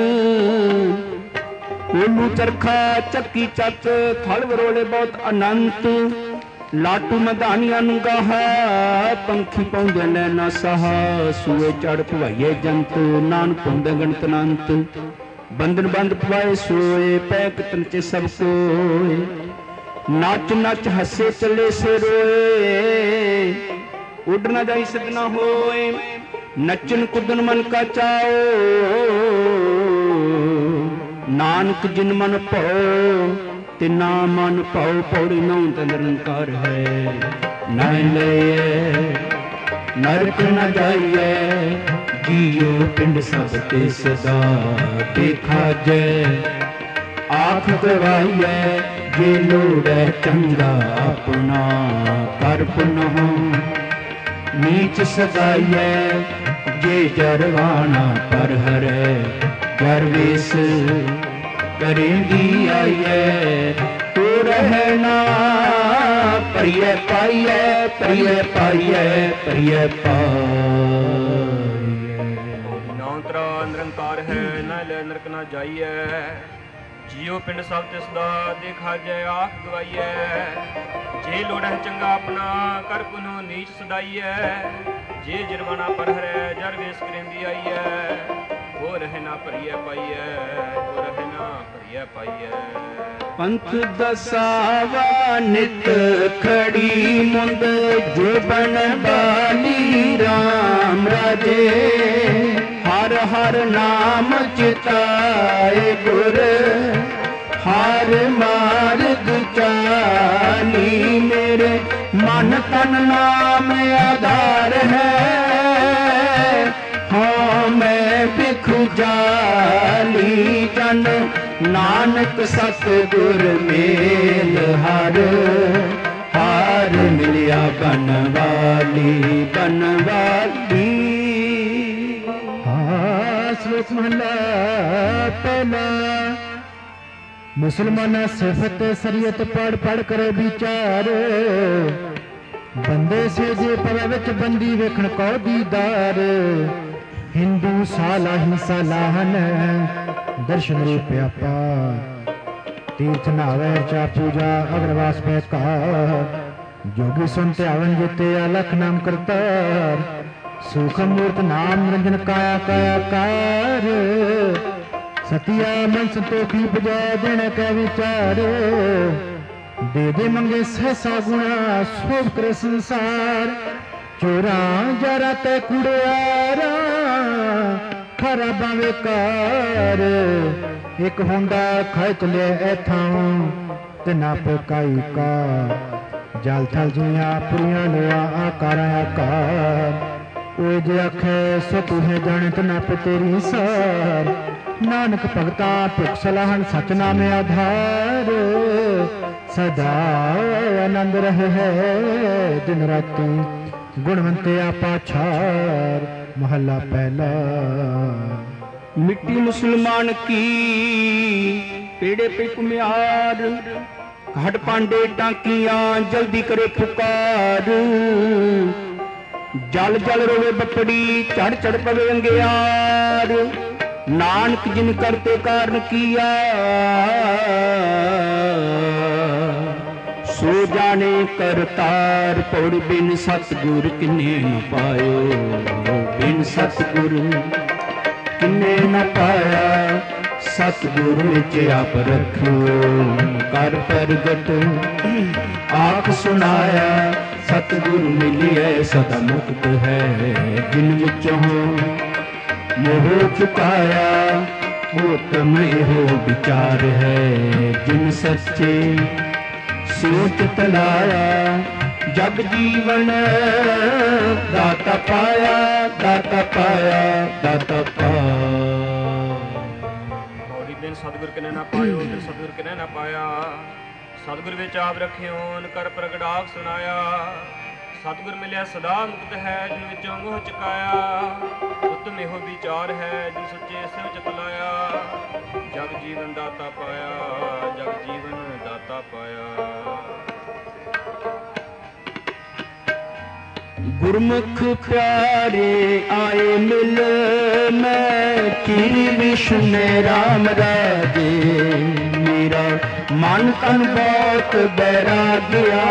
Speaker 1: ਕੋਲੂ ਚਰਖਾ ਚੱਕੀ ਚੱਕ, ਥਲ ਵਰੋਲੇ ਬਹੁਤ ਅਨੰਤ। ਲਾਟੂ ਮਧਾਨੀਆਂ ਨੂੰ ਗਾਹਾ, ਪੰਖੀ ਪਾਉਂਦੇ ਨੈਣਾ ਸਾਹਾ। ਸੂਏ ਚੜ ਭਵਾਈਏ ਜੰਤ, ਨਾਨਕ ਪਾਉਂਦੇ ਗਣਤ ਅਨੰਤ। ਬੰਧਨ ਬੰਦ ਪਵਾਏ ਸੋਏ, ਪੈ ਕਿਤਨ ਚ ਸਭ ਕੋਏ। ਨੱਚ ਨੱਚ ਹੱਸੇ ਚੱਲੇ ਸੇ ਰੋਏ, ਉੱਡ ਨਾ ਜਾਈ ਸਿਧ ਨਾ ਹੋਏ। ਨੱਚਨ ਕੁੱਦਨ ਮਨ ਕਾ ਚਾਓ, ਨਾਨਕ ਜਿਨ ਮਨ ਭਉ ਤੇ ਨਾ ਮਨ ਭਉ। ਪੌੜੀ ਨੌ ਤੇ ਨਿਰੰਕਾਰ ਹੈ। ਨਾ ਲਈਏ ਨਰਕ ਨ ਜਾਈਏ, ਜੀਉ ਪਿੰਡ ਸਭ ਤੇ ਸਦਾ ਦੇਖਾ ਜੈ। ਆਖ ਗਵਾਈਐ ਜੇ ਲੋੜੈ ਚੰਗਾ ਆਪਣਾ, ਕਰ ਪੁਨਹੁ ਨੀਚ ਸਦਾਈਐ। ਜੇ ਜਰਵਾਣਾ ਪਰ ਹਰੈ, ਜਰ ਵੇਸ ਕਰੇਂਗੀ ਆਈਐ। ਤੋ ਰਹਿਣਾ ਪ੍ਰਿਯ ਪਾਈਐ, ਪ੍ਰਿਯ ਪਾਈਐ, ਪ੍ਰਿਯ ਪਾਈਐ।
Speaker 3: ਨਾਮ ਤੇਰਾ ਨਿਰੰਕਾਰ ਹੈ, ਨਾ ਲੈ ਨਰਕ ਨਾ ਜਾਈਐ। ਜੀਉ ਪਿੰਡ ਸਭ ਤਿਸ ਦਾ ਦੇਖਾ ਜੈ। ਆਖ ਗਵਾਈਐ ਜੇ ਲੋੜ ਹੈ ਚੰਗਾ ਆਪਣਾ, ਕਰ ਪੁਨਹੁ ਨੀਚ ਸਦਾਈਐ। ਜੇ ਜਰਵਾਣਾ ਪਰ ਹਰੈ, ਜਰ ਵੇਸ ਕਰੇਂਦੀ ਆਈਐ। ਹੋ ਰਹਿ ਨਾ ਭਰੀਐ ਪਾਈਐ, ਹੋ ਰਹਿ ਨਾ ਭਰੀਐ ਪਾਈਐ।
Speaker 1: ਪੰਥ ਦਸਾਵਾ ਨਿਤ ਖੜੀ ਮੁੰਦ, ਜੋ ਬਨ ਬਾਲੀ ਰਾਮ ਰਾਜੇ। ਹਰ ਹਰ ਨਾਮ ਚਿਤਾਏ ਗੁਰ, ਹਰ ਮਾਰਗ ਚਾਲੀ। ਮੇਰੇ ਮਨ ਤਨ ਨਾਮ ਆਧਾਰ ਹੈ, ਹਾਂ ਮੈਂ ਬਿਖੁ ਜਾਲੀ। ਜਨ ਨਾਨਕ ਸਤਿਗੁਰ ਮੇਲ ਹਰ, ਹਾਰ ਮਿਲਿਆ ਬਨਵਾਲੀ ਬਨਵਾਲੀ।
Speaker 2: ਸ਼ਲੋਕ ਮਹਲਾ ਪਹਿਲਾ। ਮੁਸਲਮਾਨਾਂ ਸਿਫਤ ਸਰੀਅਤ ਪੜ ਪੜ ਕਰੇ ਵਿਚਾਰ। ਬੰਦੇ ਸੇ ਜੇ ਪਵੇ ਵਿੱਚ ਬੰਦੀ ਵੇਖਣ ਕੋ ਦੀਦਾਰ। ਹਿੰਦੂ ਸਾਲਾ ਹਿੰਸਾ ਲਾਹਨ, ਦਰਸ਼ਨ ਰੂਪ ਅਪਾਰ। ਤੀਰਥ ਨਾਵੇ ਚਾ ਪੂਜਾ, ਅਗਰਵਾਸ ਪੈ ਕਾਰ। ਜੋਗੀ ਸੁਨ ਧਿਆਵਨ ਜਿਤੇ ਅਲਖ ਨਾਮ ਕਰਤਾਰ। ਸੂਖਮ ਮੂਰਤ ਨਾਮ ਨਿਰੰਜਨ ਕਾਇਆ ਕਾਇਆ ਕਾਰ। ਸਤਿਆ ਮਨ ਸੰਤੋਖੀ ਬਜਾ ਦੇਣ ਕੈ ਵਿਚਾਰ। ਦੇ ਦੇ ਮੰਗੇ ਸਹਸਾ ਗੁਣਾ, ਸੋਭ ਕਰੇ ਸੰਸਾਰ। ਚੋਰਾਂ ਜਾਰਾ ਤੇ ਕੁੜਿਆਰਾ, ਖਰਾਬਾਂ ਵੇਕਾਰ। ਇੱਕ ਹੁੰਦਾ ਖਿੱਚ ਲਿਆ ਐਥਾਂ, ਤੇ ਨਾ ਪਕਾਈ ਕਾ। ਜਲ ਥਲ ਜੀਆਂ ਪੁਰੀਆਂ ਲਿਆ ਆਕਾਰਾਂ ਆਕਾਰ। ਉਹ ਜੇ ਆਖੇ ਸੋ ਤੂੰ ਹੈ ਜਾਣੇ ਤੇ ਨਪ ਤੇਰੀ ਸਾਰ। ਨਾਨਕ ਭਗਤਾਂ ਭੁਖ ਸਲਾਹਣ, ਸਚ ਨਾਮ ਆਧਾਰ। ਸਦਾ ਆਨੰਦ ਰਹੇ ਹੈ ਦਿਨ ਰਾਤੀ, ਗੁਣਵੰਤਿਆ ਪਾਛਾਰ। ਮਹੱਲਾ ਪਹਿਲਾ।
Speaker 1: ਮਿੱਟੀ ਮੁਸਲਮਾਨ ਕੀ ਪੇੜੇ ਪੇ ਕੁਮਿਆਰ। ਘਟ ਪਾਂਡੇ ਟਾਂਕੀਆਂ, ਜਲਦੀ ਕਰੇ ਪੁਕਾਰ। ਜਲ ਜਲ ਰੋਵੇ ਬੱਪੜੀ, ਚੜ ਚੜ ਪਵੇ ਅੰਗਿਆਰ। ਨਾਨਕ ਜਿਨ ਕਰਤੇ ਕਾਰਨ ਕੀਆ, ਸੋ ਜਾਣੇ ਕਰਤਾਰ। ਪੌੜ ਬਿਨ ਸਤਿਗੁਰ ਕਿੰਨੇ ਨ ਪਾਇਓ, ਬਿਨ ਸਤਿਗੁਰ ਕਿੰਨੇ ਨ ਪਾਇਆ। ਸਤਿਗੁਰ ਵਿੱਚ ਆਪ ਰੱਖਿਓ, ਕਰ ਪ੍ਰਗਟ ਆਖ ਸੁਣਾਇਆ। ਸਤਿਗੁਰ ਮਿਲਿਐ ਸਦਾ ਮੁਕਤ ਹੈ, ਜਿਨ ਵਿੱਚੋਂ ਮੋਹ ਚੁਕਾਇਆ। ਉਤਮ ਇਹੋ ਵਿਚਾਰ ਹੈ, ਜਿਨ ਸੱਚੇ ਸੋਚ ਤਲਾਇਆ। ਜਗ ਜੀਵਨ ਦਾਤਾ ਪਾਇਆ, ਦਾਤਾ ਪਾਇਆ, ਦਾਤਾ ਪਾਇਆ।
Speaker 3: ਔਰੀ ਬਿਨ ਸਤਿਗੁਰ ਕਿਨੇ ਨਾ ਪਾਇਓ, ਬਿਨ ਸਤਿਗੁਰ ਕਿਨੇ ਨਾ ਪਾਇਆ। ਸਤਿਗੁਰ ਵਿੱਚ ਆਪ ਰਖਿਓਨ ਕਰ ਪ੍ਰਗਟਾਕ ਸੁਣਾਇਆ। ਸਤਿਗੁਰ ਮਿਲਿਆ ਸਦਾ ਮੁਕਤ ਹੈ, ਜਿਨ ਵਿੱਚੋਂ ਮੋਹ ਚੁਕਾਇਆ। ਉੱਤਮ ਇਹੋ ਵਿਚਾਰ ਹੈ, ਜਿਨ ਸੱਚੇ ਸਿਵ ਚਿਤ ਲਾਇਆ। ਜਗ ਜੀਵਨ ਦਾਤਾ ਪਾਇਆ, ਜਗ ਜੀਵਨ ਦਾਤਾ ਪਾਇਆ।
Speaker 1: ਗੁਰਮੁਖ ਪਿਆਰੇ ਆਏ ਮਿਲ, ਮੈਂ ਚਿਰੀ ਵਿਸ਼ਨੇ ਰਾਮ ਰਾਜੇ। ਮੇਰਾ ਮਨ ਤਨ ਬਹੁਤ ਬੈਰਾਗਿਆ,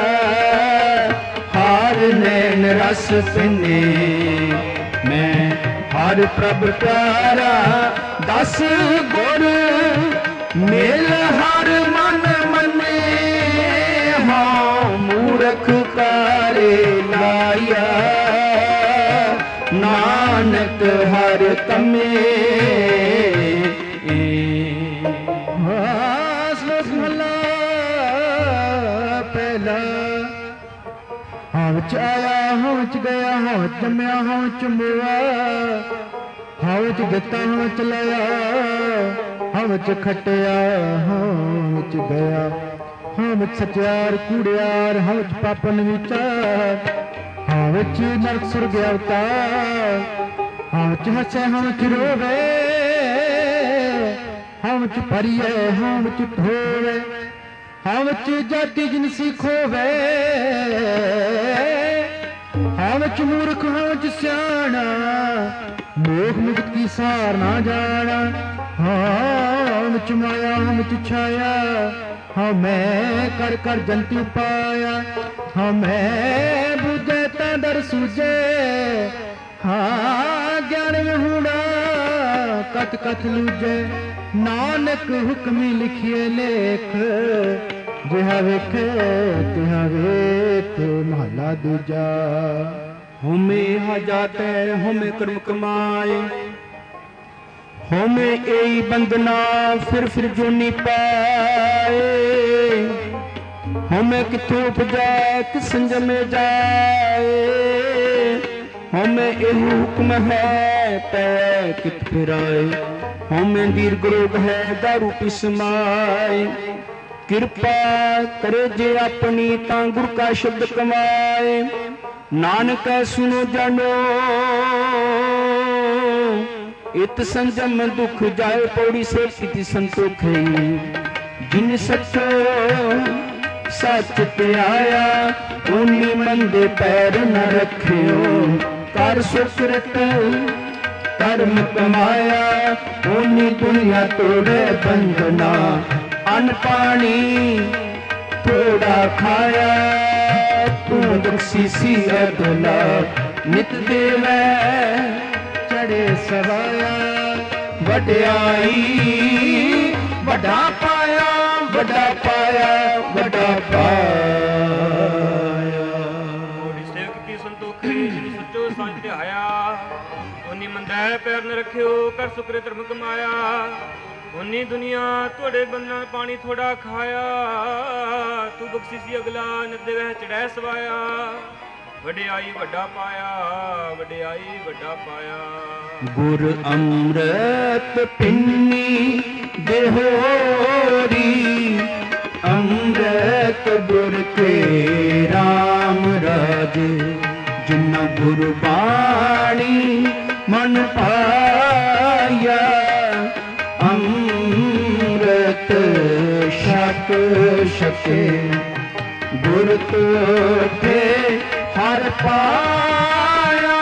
Speaker 1: ਹਾਰ ਨੈਣ ਰਸ ਪਿੰਨੇ। ਮੈਂ ਹਰ ਪ੍ਰਭ ਪਿਆਰਾ ਦਸ ਗੁਰ, ਮਿਲ ਹਰ ਮਨ ਮੰਨੇ। ਹਾਂ ਮੂਰਖ ਕਾਰੇ ਲਾਇਆ, ਨਾਨਕ ਹਰ ਕਮੇ।
Speaker 2: ਹਾਂ ਚ ਆਇਆ, ਹਾਂ ਚ ਗਿਆ, ਹਾਂ ਜੰਮਿਆ, ਹਾਂ ਚ ਮੁਆ। ਹਾਂ ਚ ਦਿੱਤਾ, ਹਾਂ ਚ ਲਿਆ, ਹਾਂ ਚ ਖਟਿਆ, ਹਾਂ ਚ ਗਿਆ। ਹਾਂ ਵਿੱਚ ਸਚਿਆਰ ਕੂੜਿਆਰ, ਹਾਂ ਵਿੱਚ ਪਾਪਨ ਵਿਚਾਰ। ਹਾਂ ਵਿੱਚ ਨਰਕ ਸੁਰਗ ਅਵਤਾਰ, ਹਾਂ ਵਿੱਚ ਹੱਸੇ, ਹਾਂ ਵਿੱਚ ਰੋਵੇ। ਹਾਂ ਵਿੱਚ ਭਰੀਏ, ਹਾਂ ਵਿੱਚ ਢੋਵੇ। ਹਾਂ ਵਿੱਚ ਜਾਤੀ ਜਿਨਸੀ ਖੋਵੇ। ਹਾਂ ਵਿੱਚ ਮੂਰਖ, ਹਾਂ ਵਿੱਚ ਸਿਆਣਾ। ਮੋਖ ਮੁਕਤ ਕੀ ਸਾਰ ਨਾ ਜਾਣਾ। ਹਾਂ ਵਿੱਚ ਮਾਇਆ, ਹਾਂ ਵਿੱਚ ਛਾਇਆ। ਹਾਂ ਮੈਂ ਕਰ ਕਰ ਜੰਤੂ ਪਾਇਆ। ਹਾਂ ਮੈਂ ਬੁਝੇ ਤਾਂ ਦਰ ਸੂਝੇ। ਹਾਂ ਗਿਆਨ ਵਿਹੂੜਾ ਕਤ ਕਤ ਲੂਝੇ। ਨਾਨਕ ਹੁਕਮੀ ਲਿਖੀਏ ਲੇਖ, ਜਿਹਾ ਵੇਖੇ ਤਿਹਾ ਵੇਖ। ਮਹਲਾ ਦੂਜਾ।
Speaker 1: ਹੋਮੇ ਹਜਾਤੈ ਹੋਮੇ ਕਰਮ ਕਮਾਏ, ਹੋਮੇ ਏਈ ਬੰਦਨਾ ਫਿਰ ਜੋਨੀ ਪਾਏ। ਹੋਮੇ ਕਿਥੋਂ ਉਪਜੈ ਕਿਸ ਸੰਜਮੇ ਜਾਏ। ਹੋਮੇ ਇਹੋ ਹੁਕਮ ਹੈ ਪੈ ਕਿਤ ਫਿਰਾਏ। ਹੋਮੇ ਦੀਰਘ ਰੋਗ ਹੈ ਦਾਰੂ ਪਿਸਮਾਏ। ਕਿਰਪਾ ਕਰੇ ਜੇ ਆਪਣੀ ਤਾਂ ਗੁਰ ਕਾ ਸ਼ਬਦ ਕਮਾਏ। ਨਾਨਕ ਸੁਨੋ ਜਾਨੋ ਇਤ ਸੰਜਮ ਦੁਖ ਜਾਏ। ਪੌੜੀ ਸੇ ਕੀਤੀ ਸੰਤੋਖ ਜਿਨ ਸਚੋ ਸੱਚ ਧਿਆਇਆ। ਓਨੀ ਮੰਦੇ ਪੈਰ ਨ ਰੱਖਿਓ ਕਰ ਸੁਕ੍ਰਿਤ ਧਰਮ ਕਮਾਇਆ। ਓਨੀ ਦੁਨੀਆ ਤੋੜੇ ਬੰਧਨਾ ਅੰਨ ਪਾਣੀ ਥੋੜਾ ਖਾਇਆ। ਤੂੰ ਬਖਸ਼ੀਸੀ ਅਦਲਾ ਨਿਤ ਦੇਵੈ ਚੜੇ ਸਵਾਇਆ। ਵਡਿਆਈ ਵੱਡਾ ਪਾਇਆ, ਵੱਡਾ ਪਾਇਆ, ਵੱਡਾ ਪਾਇਆ।
Speaker 3: ਓਡੀ ਸੇਵਕ ਕੀ ਸੰਤੋਖੀ ਜਿਨ ਸੱਚੋ ਸਾਂਝ ਧਿਆਇਆ। ਓਨੀ ਮੰਦੈ ਪੈਰ ਨ ਰੱਖਿਓ ਕਰ ਸੁਕਰੇ ਧਰਮ ਕਮਾਇਆ। ਓਨੀ ਦੁਨੀਆ ਤੁਹਾਡੇ ਬੰਧਨ ਪਾਣੀ ਥੋੜਾ ਖਾਇਆ। ਤੂੰ ਬਖਸ਼ੀਸੀ ਅਗਲਾ ਨਿਤ ਦੇਵੈ ਚੜ੍ਹੈ ਸਵਾਇਆ। ਵਡਿਆਈ ਵੱਡਾ ਪਾਇਆ, ਵਡਿਆਈ ਵੱਡਾ ਪਾਇਆ।
Speaker 1: ਗੁਰ ਅੰਮ੍ਰਿਤ ਪਿੰਨੀ ਦੇਹੋਰੀ। ਅੰਮ੍ਰਿਤ ਗੁਰ ਕੇ ਰਾਮ ਰਾਜੇ। ਜਿਨਾ ਗੁਰ ਬਾਣੀ ਮਨ ਪਾਇਆ। ਅੰਮ੍ਰਿਤ ਛਕ ਛਕੇ ਗੁਰ ਤੋਠੇ ਹਰ ਪਾਇਆ।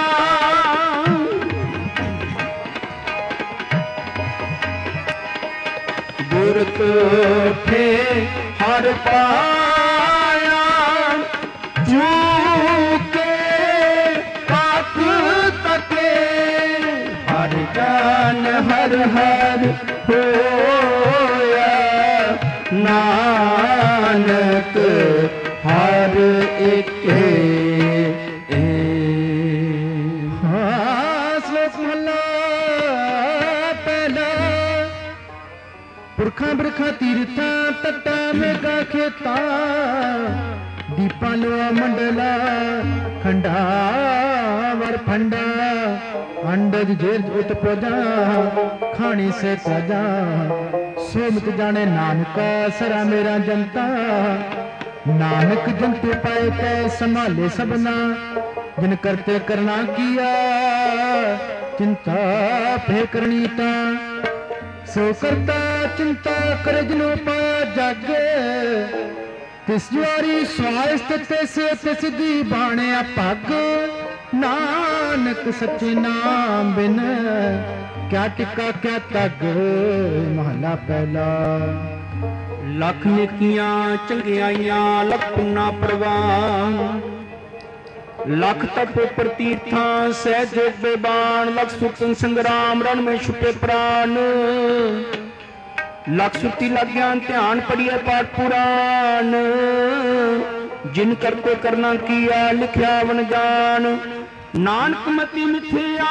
Speaker 1: ਗੁਰ ਤੋਠੇ ਹਰ ਪਾਇਆ। ਜੋ ਕੇ ਤਕ ਤਕੇ ਹਰ ਜਾਨ ਹਰ ਹਰ ਹੋਇਆ। ਨਾਨਕ ਹਰ ਏਕੇ।
Speaker 2: ਸ਼ਲੋਕ ਮਹਲਾ ਪਹਿਲਾ। ਪੁਰਖਾਂ ਬਿਰਖਾਂ ਤੀਰਥਾਂ ਤੱਟਾਂ ਮੇਘਾਂ ਖੇਤਾਂ। दीपा लो मंडला खंडा वर फंडा अंडज जेल उत प्रजा खानी से प्रजा सोमत जाने नानका सरा मेरा जनता नानक जंतु पाए कै संभाले सबना जिन करते करना किया चिंता फे करनी ता सो करता चिंता कर जिनो पाया जग तिस ज्वारी स्वास्थ्य तिस दी बाणे पग नानक सच्चे नाम बिन क्या टिका क्या तग। महला पहला।
Speaker 1: लख नेकियां चंगियाइयां लख पुन्ना प्रवान लख तप प्रतीर्थां सहज बेबान लख सुतन संग्राम रण में छुपे प्राण लख सुती लग ज्ञान ध्यान पढ़िए पाठ पुराण जिन करते करना किया लिखया वन जान नानक मति मिथ्या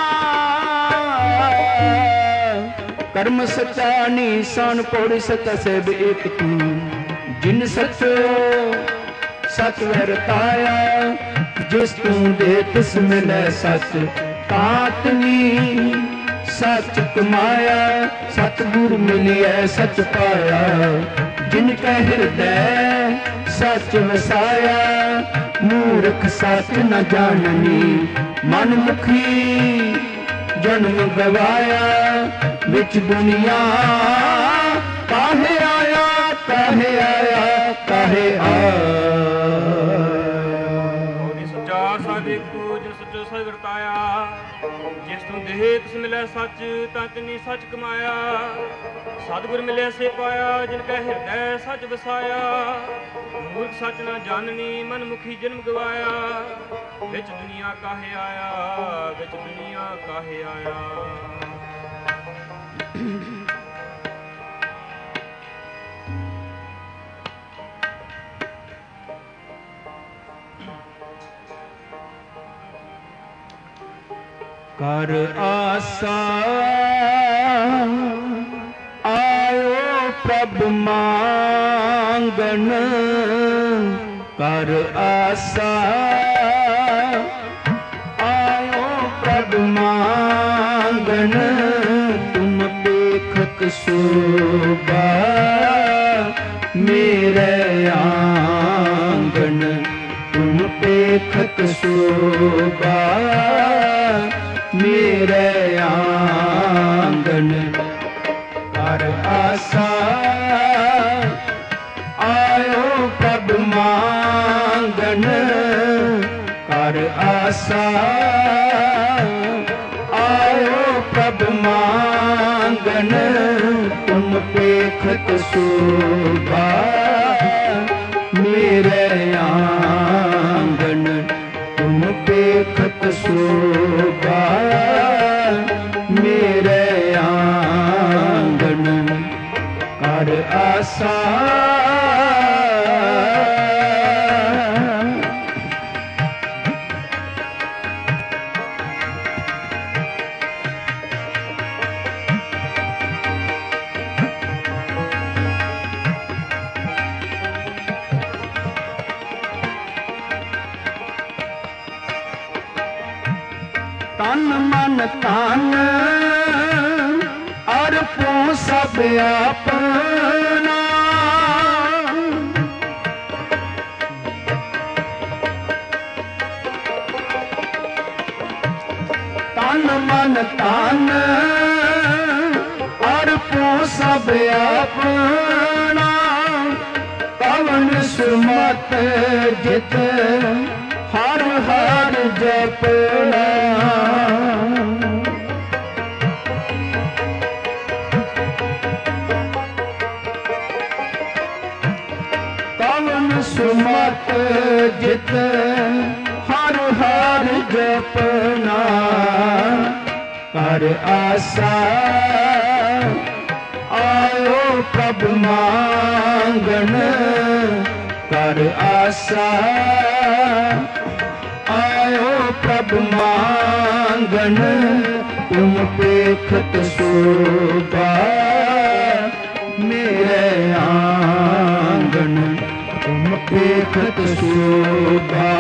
Speaker 1: कर्म सच्चा निशान पौड़ी सचा सेब एक तू जिन सच सच वरताया जिस तू दे तिस मिले सच तातनी सच कमाया सतगुर मिलिया सच पाया जिनका हृदय सच वसाया मूर्ख सच न जाननी मन मुखी जन्म गवाया विच दुनिया काहे आया काहे आया काहे
Speaker 3: सच्चा साधिकू जिन सच्चो सच वरताया जिस तू देह तिस मिले सच तनी सच कमाया सतगुर मिले से पाया जिनका हृदय सच वसाया मूर्ख सच न जाननी मन मुखी जन्म गवाया विच दुनिया काहे आया विच दुनिया काहे आया।
Speaker 1: कर आसा आयो प्रभु मांगन कर आसा आयो प्रभु मांगन तुम देखत शोभा मेरे आंगन तुम देखत शोभा मेरे आंगन कर आसा आयो प्रभु मांगन कर आसा आयो प्रभु मांगन तुम देखत शोभा मेरे आंगन तुम देखत शोभा मेरे आंगन कर आसा। तन मन तन अर्पो सब अपना तन मन तन अर्पो सब अपना पवन सुमत जित हर हर जपना पवन सुमत जित हर हर जपना कर आसा आयो प्रभु मांगन कर आसा आयो प्रभु मांगन तुम देखत शोभा मेरे आंगन तुम देखत शोभा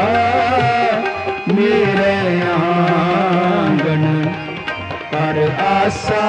Speaker 1: मेरे आंगन कर आशा।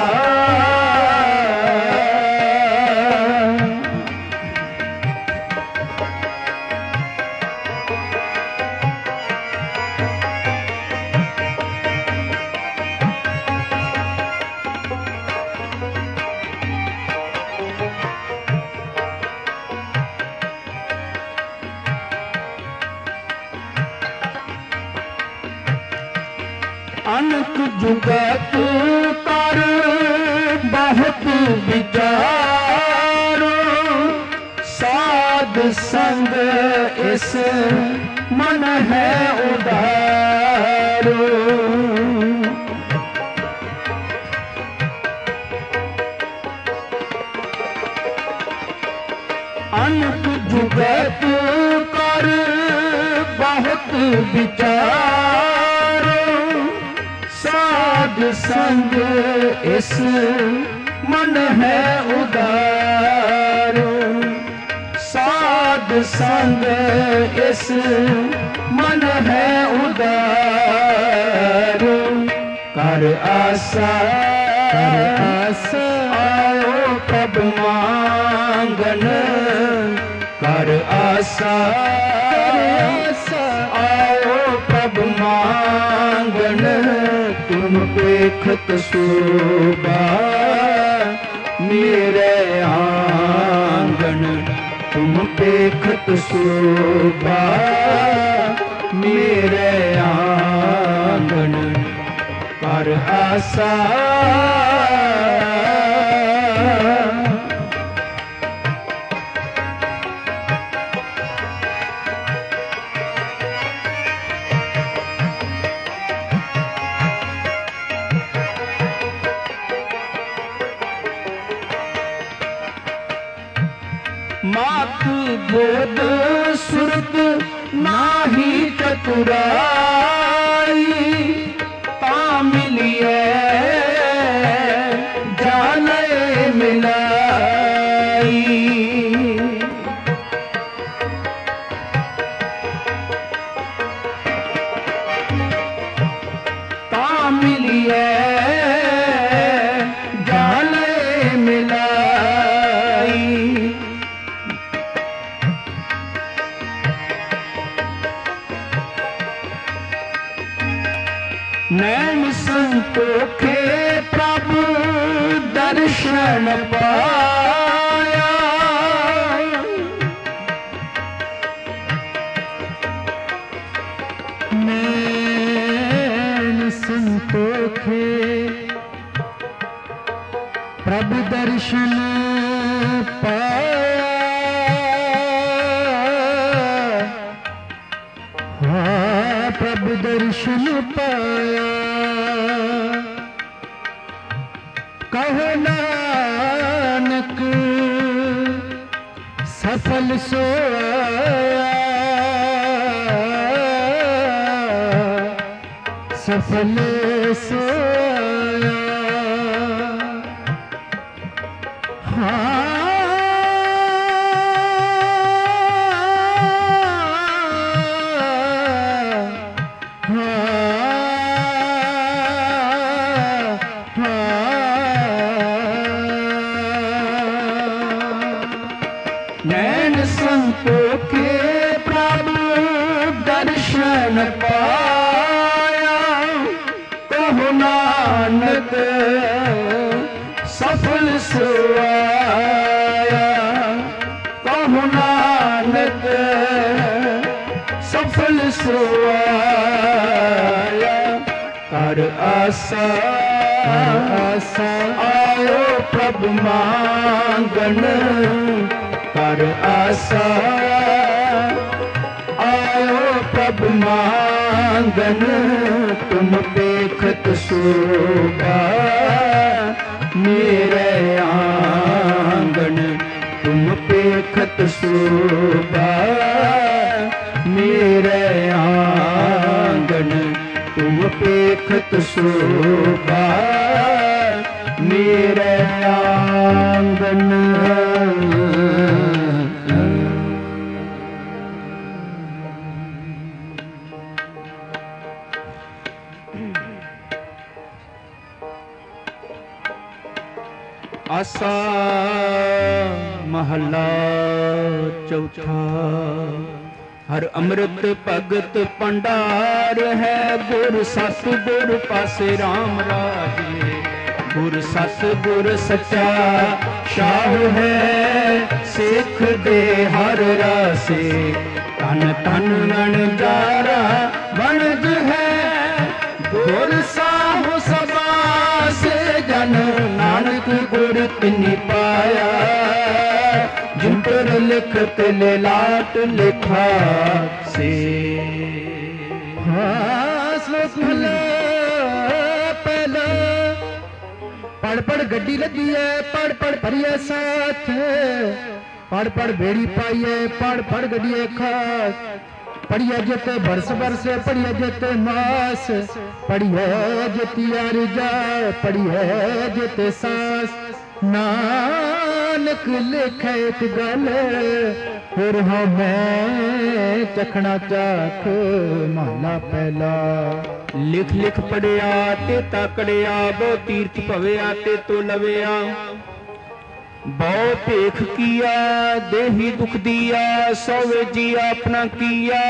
Speaker 1: अनक जुगत कर बहुत विचारो, साध संग इस मन है उदारो। अनक जुगत कर बहुत विचारो, साध संग इस मन है उदारो। साध संग इस मन है उदारो। कर आशा आयो प्रभ मांगन, कर आशा आयो प्रभ मांगन। तुम देखत शोभा मेरे आंगन, तुम देखत शोभा मेरे आंगन कर आशा। मात बोध सुरत नाही चतुराई, ता मिलिए जाने मिलाई। ता मिलिए जाने मिलाई। नैन संतोखे प्रभु दर्शन पाया, नैन संतोखे प्रभु दर्शन पाया। हाँ प्रभु दर्शन पाया। कहो नानक सफल सोया, सफल सोया। नैन संतोखे प्रभु दर्शन पाया, कहो नानक सफल सोया। कहो नानक सफल सोया। कर आशा आयो प्रभु मांगन, कर आशा आयो प्रभु मांगन। तुम देखत शोभा मेरे आंगन, तुम देखत शोभा मेरे आंगन। तुम देखत शोभा मेरे आंगन। ਆਸਾ ਮਹੱਲਾ ਚੌਥਾ। ਹਰ ਅੰਮ੍ਰਿਤ ਭਗਤ ਭੰਡਾਰ ਹੈ, ਗੁਰ ਸਤ ਗੁਰ ਪਾਸੇ RAM ਰਾਜੇ। ਗੁਰ ਸਤ ਗੁਰ ਸੱਚਾ ਸ਼ਾਹ ਹੈ, ਸਿੱਖ ਦੇ ਹਰ ਰਾਸੇ। ਤਨ ਤਨ ਵਣਜਾਰਾ ਵਣਜ ਹੈ, ਗੁਰ ਸਾਹਿਬ ਸਬਾਸ ਜਨ ਨਾਨਕ ਗੁਰ ਤਿਨਿ ਪਾਇਆ। ਜਿੰਦਰ ਲਿਖਤ ਲਾਟ ਲਿਖਾ ਸੇ।
Speaker 2: ਸ਼ਲੋਕ ਮਹਲਾ ਪਹਿਲਾ। ਪੜ ਪੜ ਗੱਡੀ ਲੱਗੀ ਐ, ਪੜ ਪੜ ਭਰੀਏ ਸਾਥ। ਪੜ ਪੜ ਬੇੜੀ ਪਾਈਏ, ਪੜ ਪੜ ਗੱਡੀਏ ਖਾਸ। पढ़िया जेते बरस बरसे, पढ़िया जेते मास। पढ़िया जेती यार जाए, पढ़िया जेते सास। नानक लिखे एक गल, फिर मैं चखना चाख महला पहला।
Speaker 1: लिख लिख पढ़िया ते ताकड़िया, बहु तीर्थ भविया ते तो लविया। बहु भेख किया देही दुख दिया, सौवे जी अपना किया।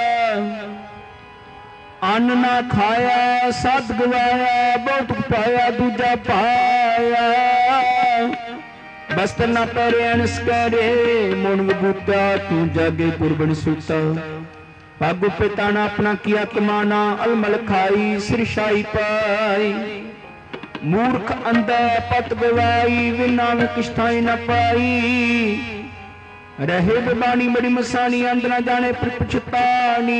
Speaker 1: अन्न ना खाया सद गवाया, बहु दुख पाया दूजा पाया। बस्तर ना पहरे अनस करे, मुन विभूता तू जागे गुरबन सुता। पग पिताना अपना किया कमाना, अलमल खाई सिरशाई पाई। मूर्ख अंधा पत गवाई, विना में किश्ताई न पाई। रहे बेबानी बड़ी मसानी, अंध न जाने पर पछतानी।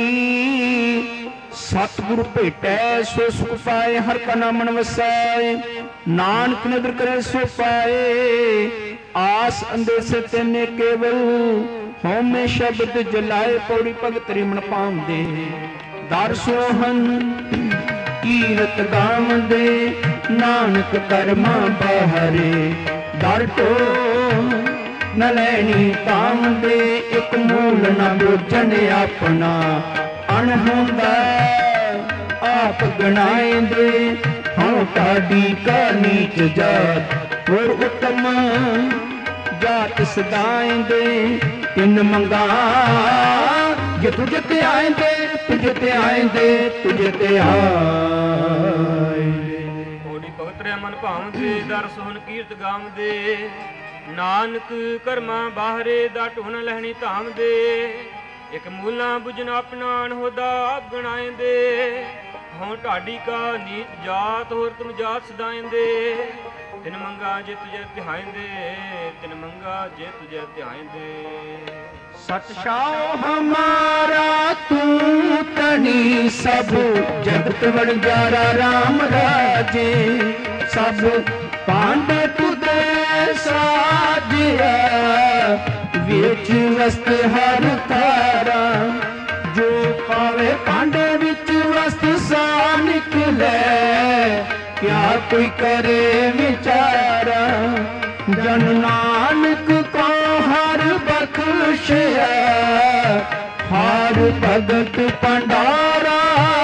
Speaker 1: सतगुरु भेटै सो सुख पाए, हर का नाम मन वसाए। नानक नदर करे सो पाए, आस अंधे से तेने केवल। होमे शब्द जलाए, पौड़ी भगत रिमण पाउंदे। दर सोहन कीरत गावंदे, नानक कर्मा बाहरे। दर टो न लैनी तामदे, एक मूल न बोझन अपना। अनहोंदा आप गणाएंदे, हाँ ताड़ी का नीच जात। और उत्तम जात सदाएंदे, तिन मंगा जे तुझ ते आएंदे। तुझ ते आएंदे, तुझ ते आएंदे।
Speaker 3: मन भावदे, दर सोहन कीरत गावदे। नानक कर्मा बाहरे, दा ढून लहनी धामदे। एक मूला बुझन अपना, अनहोदा आप गणाएंदे। हों ढाडी का नीच जात, होर तुम जात सदाएंदे। तिन मंगा जे तुझे ध्याएंदे, तिन मंगा जे तुझे ध्याएंदे।
Speaker 1: सतशाह हमारा तू तनी, सब जगत वणजारा RAM राजे। सब पांडे तुदे साजिया, विच वस्त हर तारा। जो पावे पांडे विच वस्त सा निकले, क्या कोई करे विचारा। जन नानक को हर बख्शिया, हर भगत भंडारा।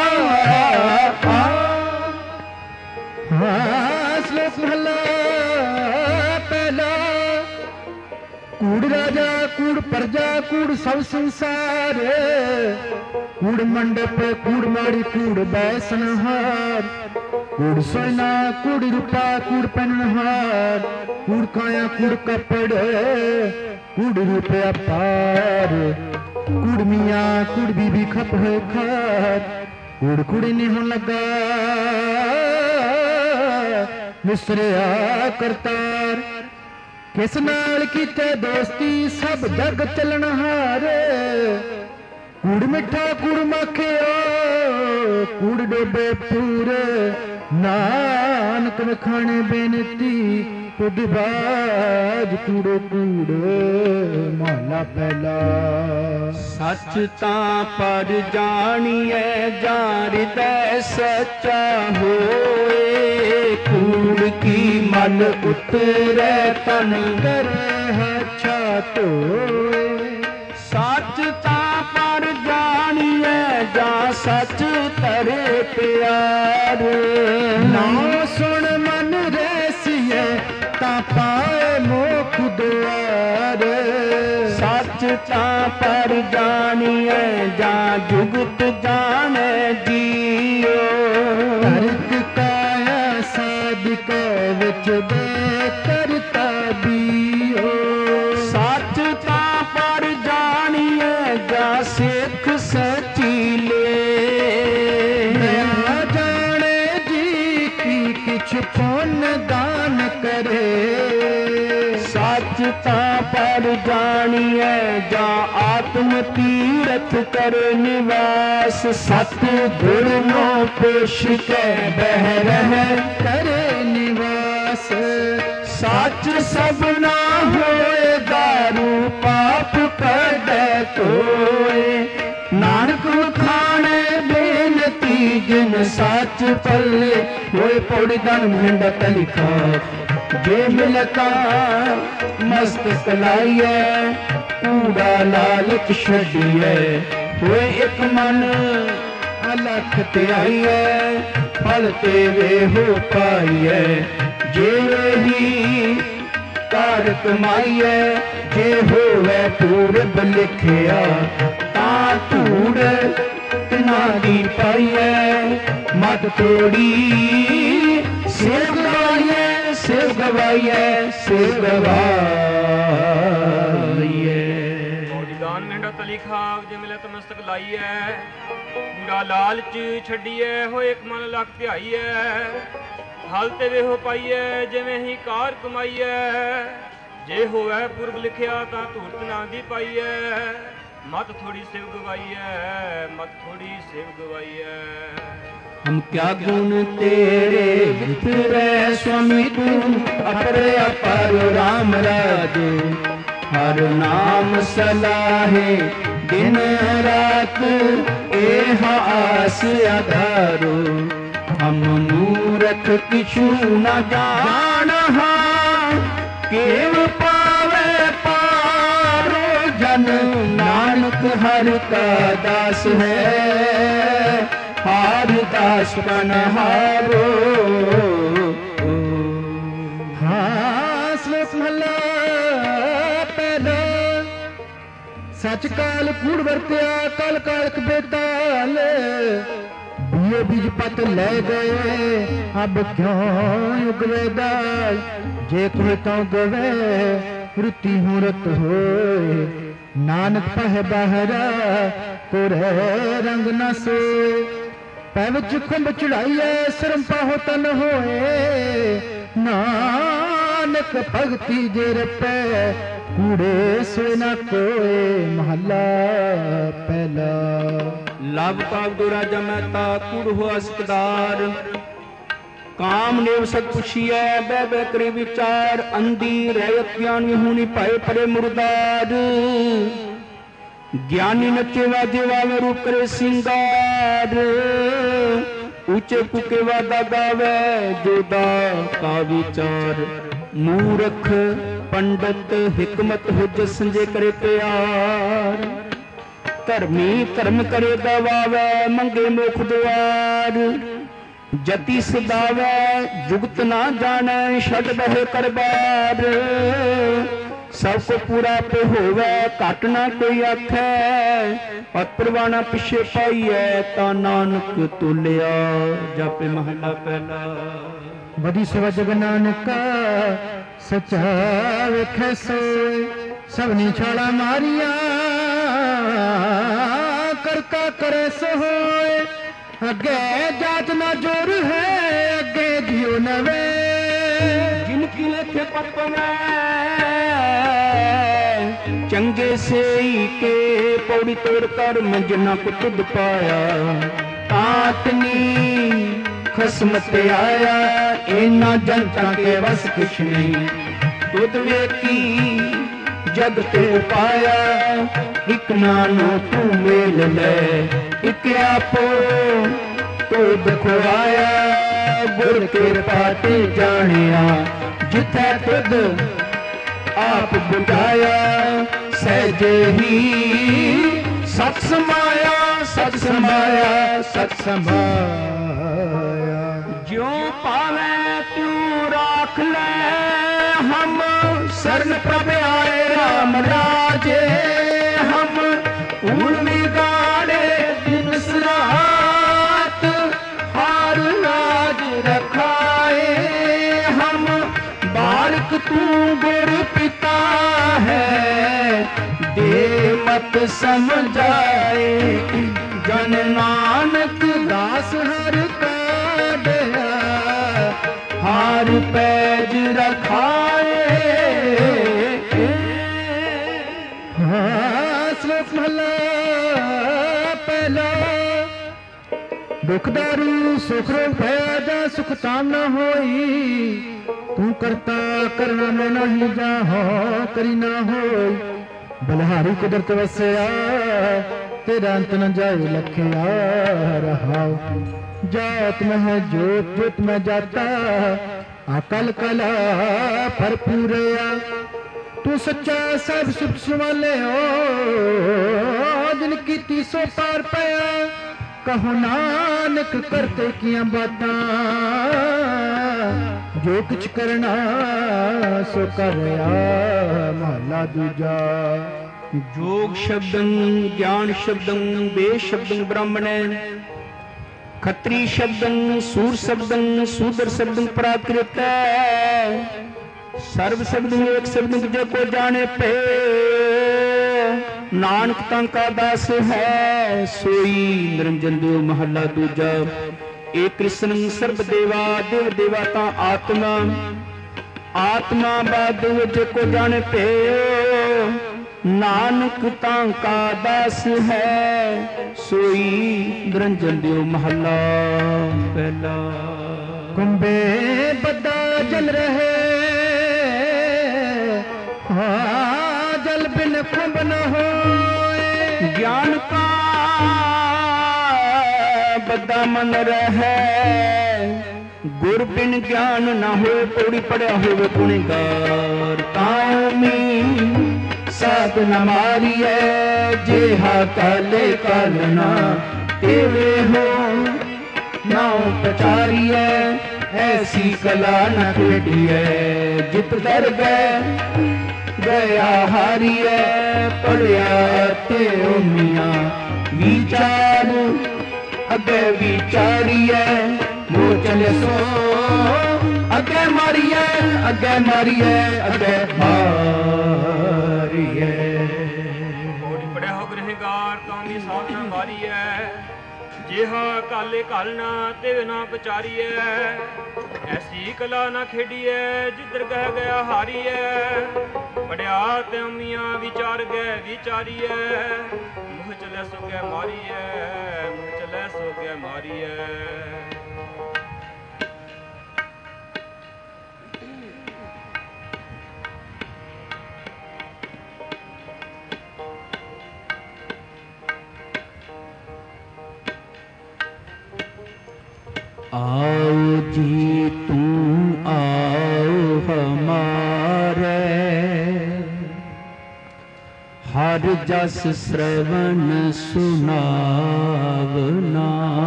Speaker 2: श्लोक महला पहला। कूड़ राजा कूड़ प्रजा, कूड़ सब संसार। कूड़ मंडप कूड़ माड़ी, कूड़ बैसनहार। कूड़ सोना कूड़ रूपा, कूड़ पहनहार। कूड़ काया कूड़ कपड़, कूड़ रुपया पार। कूड़ मियाँ कूड़ बीबी खप है खार। कूड़ कूड़ी ने हों लगा मिसरिया करतार। किस नाल कीते दोस्ती, सब जग चलनहार। कूड़ मिठा कूड़ माखिया, कूड़ डोबे पूरे। नानक खाने बेनती, तुद बाज कूड़ो कूड़ महला पहला।
Speaker 1: सच तां पर जानिए, जान हृदय सच्चा होए। कूड़ की मल उतरे, तन करे अच्छा धोए। सच तां पर जानिए, जा सच तरे प्यार।
Speaker 2: ना सुन मन रैसिए, ता पा
Speaker 1: ਸੱਚ ਤਾਂ ਪਰ ਜਾਣੀਐ ਜਾਂ ਜੁਗਤ ਜਾਣੈ ਜੀਓ।
Speaker 2: ਤਰਕ ਕਾਇਆ ਸਾਧਿਕ ਵਿੱਚ ਦੇ ਕਰਤਾ ਬੀਓ।
Speaker 1: ਸੱਚ ਤਾਂ ਪਰ ਜਾਣੀਐ ਜਾਂ ਸਿੱਖ ਸੱਚੀ ਲੇ।
Speaker 2: ਨਾ ਜਾਣੇ ਜੀ ਕੀ ਕਿਛ ਪੁੰਨ ਦਾਨ ਕਰੇ।
Speaker 1: ਸੱਚ ਤਾਂ ਪਰ ਜਾਣੀਐ ਜਾਂ ਆਤਮ ਤੀਰਥ ਕਰ ਨਿਵਾਸ। ਸਤ ਗੁਰ ਨੂੰ ਪੇਸ਼ ਕੇ ਬਹਿ ਰਹਿ
Speaker 2: ਕਰੇ ਨਿਵਾਸ।
Speaker 1: ਸੱਚ ਸਭਨਾ ਹੋਏ ਦਾਰੂ ਪਾਪ ਕੱਢੈ ਧੋਏ। ਨਾਨਕ ਵਖਾਣੈ ਬੇਨਤੀ ਜਿਨ ਸੱਚ ਪੱਲੇ ਹੋਏ। ਪੌੜੀ ਦਨ ਮਿੰਡਤ ਲਿਖਾ ਜੇ ਮਿਲਤਾ ਮਸਤਕ ਲਾਈਐ। ਕੂੜਾ ਲਾਲਚ ਛੱਡੀਐ ਹੋਏ ਇੱਕ ਮਨ ਅਲਖ ਧਿਆਈਐ। ਫਲ ਤੇ ਵੇ ਹੋ ਪਾਈਐ ਜੇ ਹੀ ਕਾਰ ਕਮਾਈਐ। ਜੇ ਹੋਵੇ ਪੂਰਬ ਲਿਖਿਆ ਤਾਂ ਧੂੜ ਤਿਨਾ ਦੀ ਪਾਈਐ। ਮਤ ਤੋੜੀ ਸਿਰ ਗਵਾਈਐ ਸਿਰ ਗਵਾਈਐ ਸਿਰ ਗਵਾਈਐ।
Speaker 3: ਦਾਨ ਮਹਿੰਡਾ ਤਲੀ ਖਾਵ ਜੇ ਮਿਲੇ ਤਾਂ ਮਸਤਕ ਲਾਈਐ। ਕੂੜਾ ਲਾਲਚ ਛੱਡੀਐ ਹੋਏ ਇੱਕ ਮਨ ਲੱਖ ਧਿਆਈਐ। ਹਲ ਤੇ ਵੇਹੋ ਪਾਈਐ ਜਿਵੇਂ ਹੀ ਕਾਰ ਕਮਾਈਐ। ਜੇ ਹੋਵੇ ਪੁਰਬ ਲਿਖਿਆ ਤਾਂ ਧੂਰਤ ਨਾ ਦੀ ਪਾਈਐ। ਮਤ ਥੋੜੀ ਸਿਵ ਗਵਾਈਐ ਮਤ ਥੋੜੀ ਸਿਵ ਗਵਾਈਐ।
Speaker 1: ਹਮ ਕਿਆ ਗੁਣ ਤੇਰੇ ਵਿਤਰੈ ਸੁਆਮੀ ਤੂੰ ਅਪਰੇ ਅਪਰ ਰਾਮ ਰਾਜੇ। ਹਰ ਨਾਮ ਸਲਾਹੇ ਦਿਨ ਰਾਤ ਇਹ ਆਸ ਆਧਾਰੋ। ਹਮ ਮੂਰਖ ਕਿਛੂ ਨ ਜਾਣਹਾ ਕੇਵ ਪਾਵੇ ਪਾਰੋ ਜਨ। ਨਾਨਕ ਹਰ ਕਾ ਦਾਸ ਹੈ ਹਾਰ ਦਾਸ ਬਨ ਹਾਰੋ।
Speaker 2: ਹਾਂ ਸ਼ਲੋਕ ਮਹਲਾ ਪਹਿਲਾ। ਸੱਚ ਕਾਲ ਕੂੜ ਵਰਤਿਆ ਕਲ ਕਾਲਕ ਬੇਤਾਲ। ਬੀਏ ਬੀਜ ਪਤ ਲੈ ਗਏ ਅਬ ਕਿਉਂ ਉਗਵੇ ਦਾਲ। ਜੇ ਕੋਈ ਤਾਂ ਗਵੇ ਰੁੱਤੀ ਹੂੰ ਰਤ ਹੋਏ। ਨਾਨਕ ਪਹਿ ਬਾਹਰਾ ਕੁਰੇ ਰੰਗ ਨਾ ਸੋਏ। ਪੈ ਵਿੱਚ ਖੁੰਬ ਚੜਾਈਐ ਸਰਮ ਪਾਹੋ ਤਨ ਹੋਏ। ਨਾਨਕ ਭਗਤੀ ਜੇ ਰਪੈ ਕੂੜੇ ਸੋਏ ਨਾ ਕੋਏ। ਮਹੱਲਾ ਪਹਿਲਾ।
Speaker 1: ਲਵ ਕਾਵ ਦੋ ਰਾਜਾ ਮਹਿਤਾ ਕੂੜ ਹੋਆ ਸਿਕਦਾਰ। ਕਾਮ ਨੇਵ ਸਤ ਪੁੱਛੀਐ ਬਹਿ ਬਹਿ ਕਰੇ ਵਿਚਾਰ। ਅੰਧੀ ਰਹਿਤ ਗਿਆਨੀ ਹੋਣੀ ਭਾਏ ਪਰੇ ਮੁਰਦਾਰ। ਗਿਆਨੀ ਨੱਚੇ ਵਾਜੇ ਵਾਵੇ ਰੂਪ ਕਰੇ ਸਿੰਗਾਰ। ਉੱਚੇ ਪੁਕੇ ਵਾਦਾ ਗਾਵੇ ਜੋਦਾ ਕਾ ਵਿਚਾਰ। ਮੂਰਖ ਪੰਡਤ ਹਿਕਮਤ ਹੁਜ ਸੰਜੇ ਕਰੇ ਪਿਆਰ। ਧਰਮੀ ਧਰਮ ਕਰੇ ਦਵਾਵੇ ਮੰਗੇ ਮੁਖ ਦੁਆਰ। ਜਤੀ ਸਦਾਵੈ ਜੁਗਤ ਨਾ ਜਾਣੈ ਛੱਡ ਬਹਿ ਕਰਬਾਰ। ਸਭ ਕੋ ਪੂਰਾ ਤੇ ਹੋਵੇ ਘਟ ਨਾ ਕੋਈ ਆਖੈ। ਪਤ ਪ੍ਰਵਾਣਾ ਪਿਛੇ ਪਾਈਐ ਤਾਂ ਨਾਨਕ ਤੁਲਿਆ। ਜਾਪੇ ਮਹੱਲਾ ਪਹਿਲਾ।
Speaker 2: ਵਧੀ ਸਵਾ ਜਗ ਨਾਨਕਾ ਸੱਚਾ ਵੇਖੈ ਸੋਏ। ਸਭਨੀ ਛਾਲਾ ਮਾਰੀਆਂ ਕਰਤਾ ਕਰੇ ਸੋ ਹੋਏ। ਅੱਗੇ ਜਾਤ ਨਾ ਜੋਰ ਹੈ ਅੱਗੇ ਜਿਉ ਨਵੇ।
Speaker 1: ਜਿਨ ਕੀ ਲੇਖੇ ਪਤਵੈ ਚੰਗੇ ਸੇਈ ਕੇ। ਪੌੜੀ ਤੋੜ ਕਰ ਮੰਜਨਾ ਕੋ ਤੁਧ ਪਾਇਆ। ਤਾਤਨੀ ਖਸਮ ਤੇ ਆਇਆ ਇਹਨਾਂ ਜਨਤਾ ਕੇ ਵਸ ਕੁਛ ਨਹੀਂ। ਤੁਧ ਵੇਖੀ ਜਗ ਤੇ ਪਾਇਆ। ਇਕ ਨਾਨੋ ਤੂੰ ਮੇਲ ਲੈ ਇਕ ਆਪੋ ਤੁਧ ਖੁਆਇਆ। ਗੁਰ ਕਿਰਪਾ ਤੇ ਜਾਣਿਆ ਜਿਥੈ ਤੁਧ ਆਪ ਬੁਝਾਇਆ। ਸਹਿਜੇ ਹੀ ਸਤ ਸਮਾਇਆ ਸਤ ਸਮਾਇਆ ਸਤ ਸਮਾਇਆ। ਜਿਉ ਪਾਵੈ ਤੂੰ ਰਾਖ ਲੈ ਹਮ ਸਰਨ ਪ੍ਰਭ ਆਏ ਰਾਮ ਰਾਜੇ। हम पूर्वी गाड़े दिन रात हार लाज रखाए हम बालक तू गुर पिता है दे मत समझाए जन नानक दास हर काढ़या हार पैज रखाए श्लोक महला पहला दुख दारू सुख रोग भया जा सुख ताम न होई तू करता करना में नहीं जा हो करी ना होई बलहारी कुदरत वसया तेरा अंत न जाए लखया रहाओ जात में है जोत जोत में जाता अकल कला भरपूरया तू सच्चा सब सुख संभाले हो जिनकी 300 पार पाया कहो नानक करते किया बातां जो कुछ करना सो कर महला दूजा जोग शब्दं ज्ञान शब्दं वेद शब्दं ब्राह्मण खत्री शब्दं सूर शब्दं शूद्र शब्दं प्राकृत सर्व शब्दं एक शब्दं जो को जाने पे नानक तांका दास है सोई निरंजन देव महला दूजा एक कृष्ण सर्व देवा देव देवता आत्मा आत्मा बाद जो को जाने पे नानक तांका दास है सोई निरंजन देव महला पहला कुंभे बदा जल रहे जल बिन कुंभ न हो ज्ञान का बदा मन रहे गुर बिन ज्ञान न हो पौड़ी पड़िया हो गुणगार तामी साध न मारिए जेहा काले कालना तेरे हो नाव पचारिए ऐसी कला न खेडिए जित डर गए गया हारिए पढ़िया ते मियाँ विचार अगे विचारिए वो चले सो अगे मारिए अगे मारिए अगे मारिए
Speaker 3: कोड़ी पड़े हो गृहगार तामी साथ न मारिए जेहा काले कालना ते ना पचारिए ऐसी कला ना खेडिए जिधर गह गया हारिए पढ़िया ते मियाँ विचार गए विचारिए मुँह चले सो गए मारिए मुँह चले सो गए मारिए
Speaker 1: आओ जी तुम आओ हमारे हर जस श्रवण सुनावना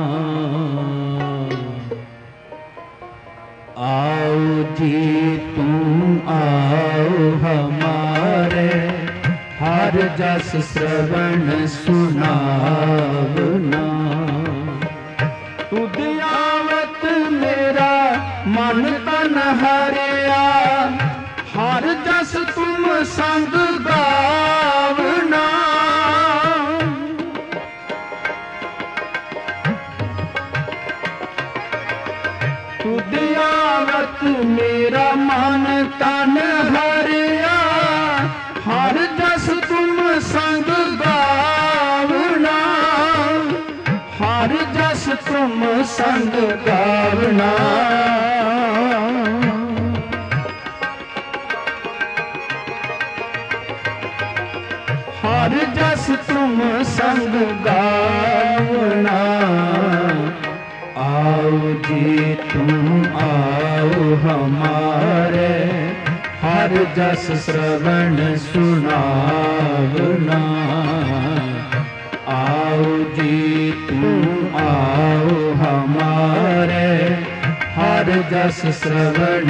Speaker 1: आओ जी तुम आओ हमारे हर जस श्रवण सुनावना तुद आवत मेरा मन तन हरिया हर जस तुम संग गावना तुद आवत मेरा मन तन हरिया हर जस तुम संग गावना हर जस तुम संग गावना हर जस तुम संग गावना आओ जी तुम आओ हमारे हर जस श्रवण सुनावना आओ जी तुम आओ हमारे हर जस श्रवण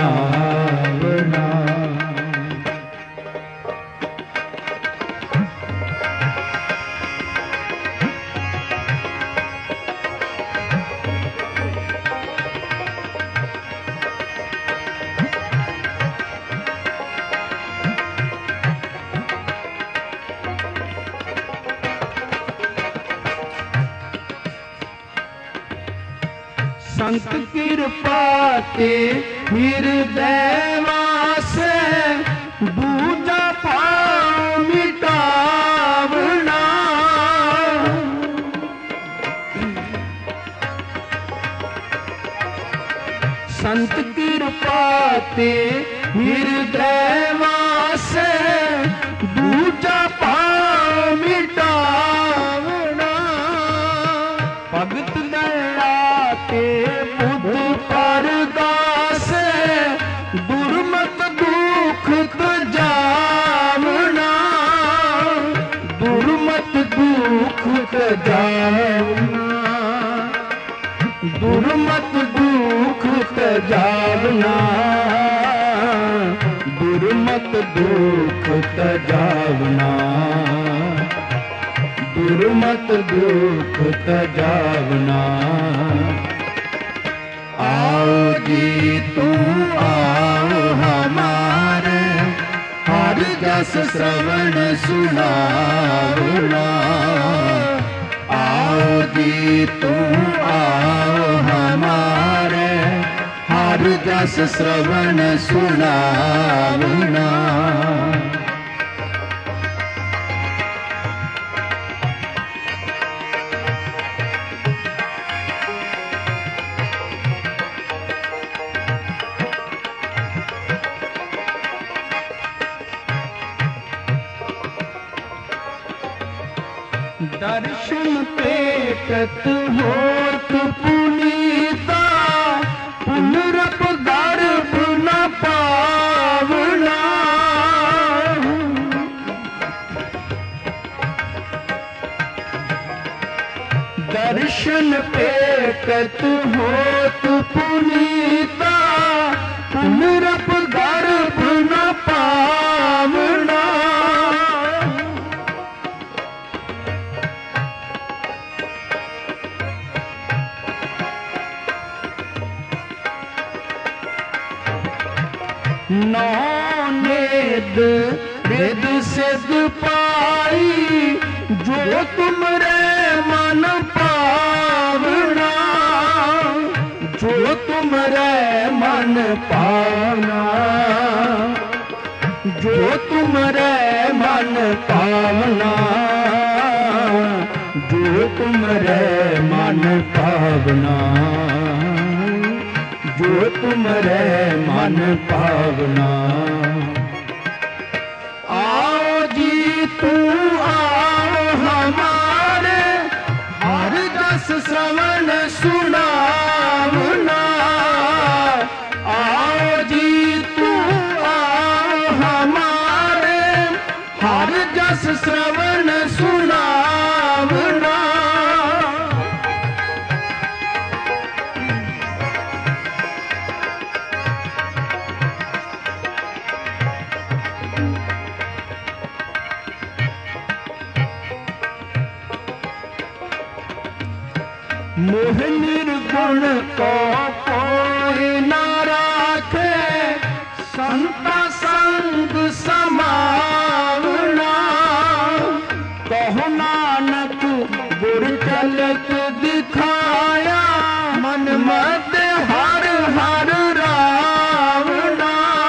Speaker 1: सुनावना संत कृपा ते हृदय वासे दूजा पाँव मिटावना। संत कृपा ते हृदय वासे दूजा पाँव मिटावना। भगत दया ते बुद्ध परदास दुर्मत दुख तजावना। दुर्मत दुख तजावना। दुर्मत दुख तजावना। दुर्मत दुख तजावना। दुर्मत दुख तजावना। आओ जी तुम आओ हमारे हर जस श्रवण सुनावना। आओ जी तुम आओ हमारे हर जस श्रवण सुनावना। दर्शन पेटत होत पुनीता पुनरप गर्भ न पावना। दर्शन पेटत होत पुनीता पुनरप गर्भ न पावना। नौ नेद रिद सिद्ध पाई जो तुम रे मन पावना। जो तुम रे मन पावना। जो तुम रे मन पावना। जो तुम रे मन पावना। जो तुम रे मन पावना। आओ जी तू आओ हमारे हर जस श्रवण सुनावना। आओ जी तू आओ हमारे हर जस श्रवण सुनावना। मोह निर्गुण को कोई न राखे संता संग समावना। कहो नानक गुर चलत दिखाया मन मत हर हर रावना।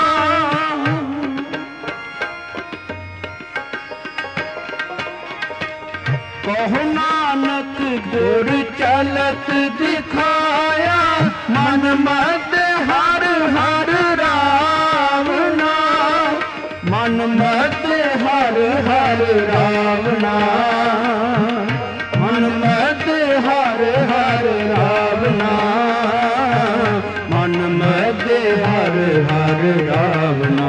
Speaker 1: कहो नानक गुर चलत दिखाया मन मत हर हर रावना। मन मत हर हर रावना। मन मत हर हर रावना। मन मत हर हर रावना।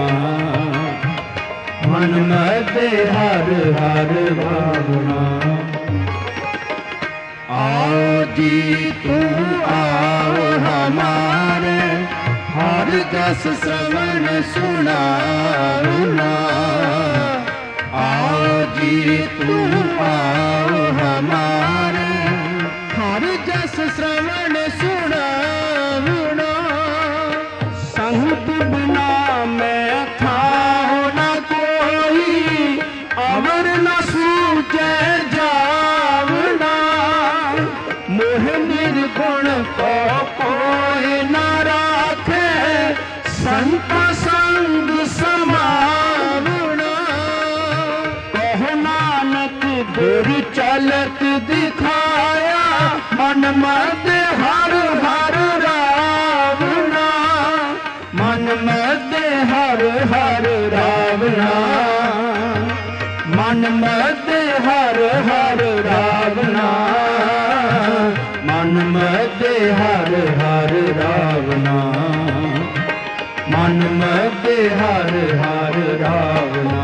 Speaker 1: मन मत हर हर रावना। आओ जी तुम आओ हमारे हर जस श्रवण सुनावना। आओ जी तुम आओ हमारे हर जस श्रवण सुनावना। संत बिना मैं था न कोई अवर न सूझे जावना। मोह निर्गुण को तेरी चालक दिखाया मन मद हर हर रावना, मन मद हर हर रावना, मन मद हर हर रावना, मन मद हर हर रावना, मन मद हर हर रावना।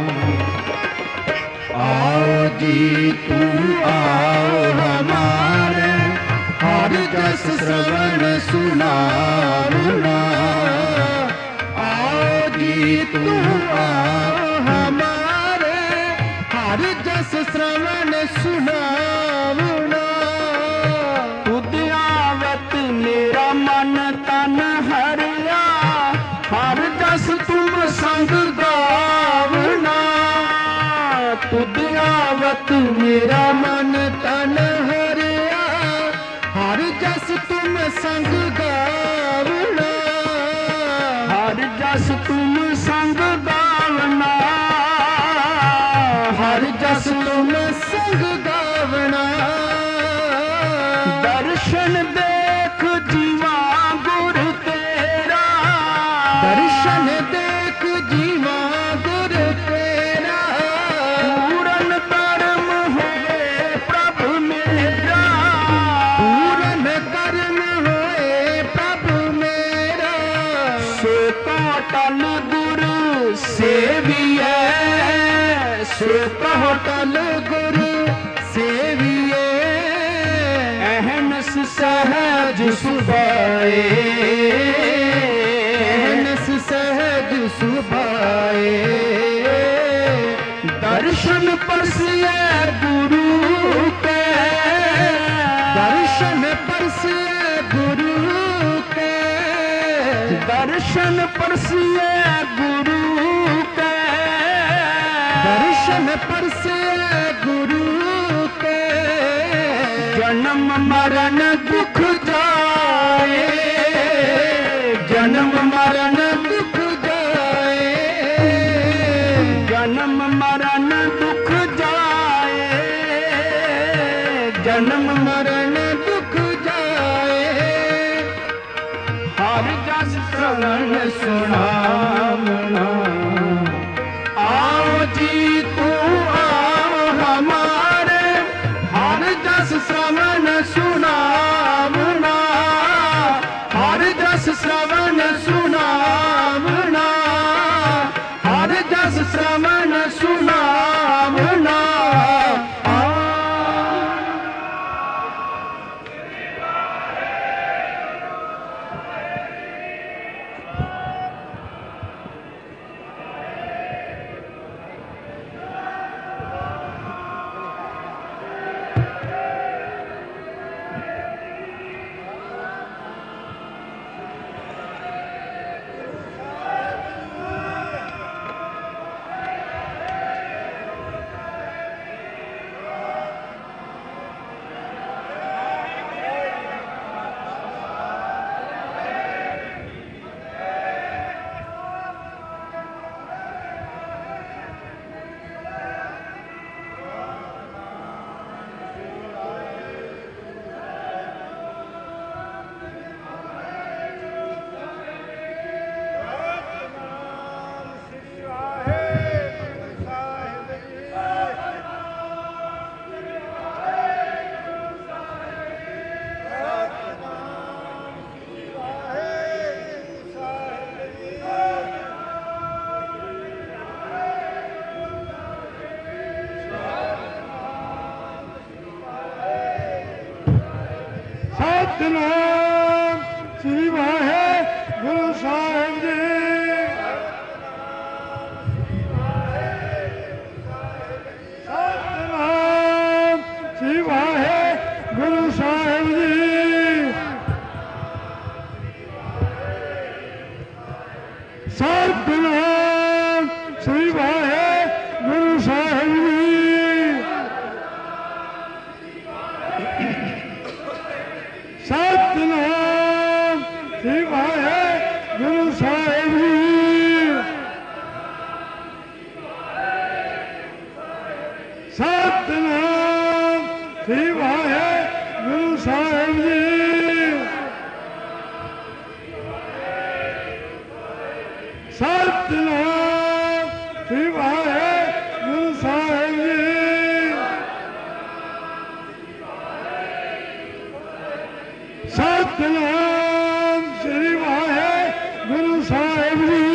Speaker 1: आओ जी तू आओ हमारे हर जस श्रवण सुनावना, आओ जी तू आओ हमारे हर जस श्रवण सुनावना। तुद आवत मेरा मन तन हरिया हर जस तुम संग गावना, तुद आवत मेरा मन तन हरिया हर जस तुम संग गावना, हर जस तुम संग गावना, हर जस तुम संग गावना। दर्शन देख जीवा गुर तेरा, दर्शन देख जीवा गुर तेरा, पूरन कर्म होए प्रभु मेरा, पूरन कर्म होए प्रभु मेरा। सो तो टल गुरु सेविए, सो कहो टल गुरु सेविए, अहनस सहज सुभाए, अहनस सहज सुभाए। दर्शन परसिए गुरु के, दर्शन परसिए गुरु के, दर्शन परसिए गुरु के, दर्शन परसिए गुरु के। जन्म मरण दुख जाए, जन्म मरण दुख जाए, जन्म मरण दुख जाए, जन्म मरण दुख जाए। हर जस श्रवण सुनावना, आओ जी तू आओ हमारे हर जस श्रवण सुनावना, हर जस श्रवण सुनावना, हर जस श्रवण सुनावना।
Speaker 4: ਸਤਿਨਾਮ ਸ੍ਰੀ ਵਾਹਿਗੁਰੂ ਸਾਹਿਬ ਜੀ। ਸਤਿਨਾਮ ਸ੍ਰੀ ਵਾਹਿਗੁਰੂ ਸਾਹਿਬ ਜੀ। ਸਤਿਨਾਮ ਸ੍ਰੀ ਵਾਹਿਗੁਰੂ ਸਾਹਿਬ ਜੀ। ਸਤਿ ਸਤਿਨਾਮ ਸ੍ਰੀ ਵਾਹਿਗੁਰੂ ਸਾਹਿਬ ਜੀ। ਸਤਿਨਾਮ ਸ੍ਰੀ ਵਾਹਿਗੁਰੂ ਸਾਹਿਬ ਜੀ। ਸਤਿਨਾਮ ਸ੍ਰੀ ਵਾਹਿਗੁਰੂ ਸਾਹਿਬ ਜੀ।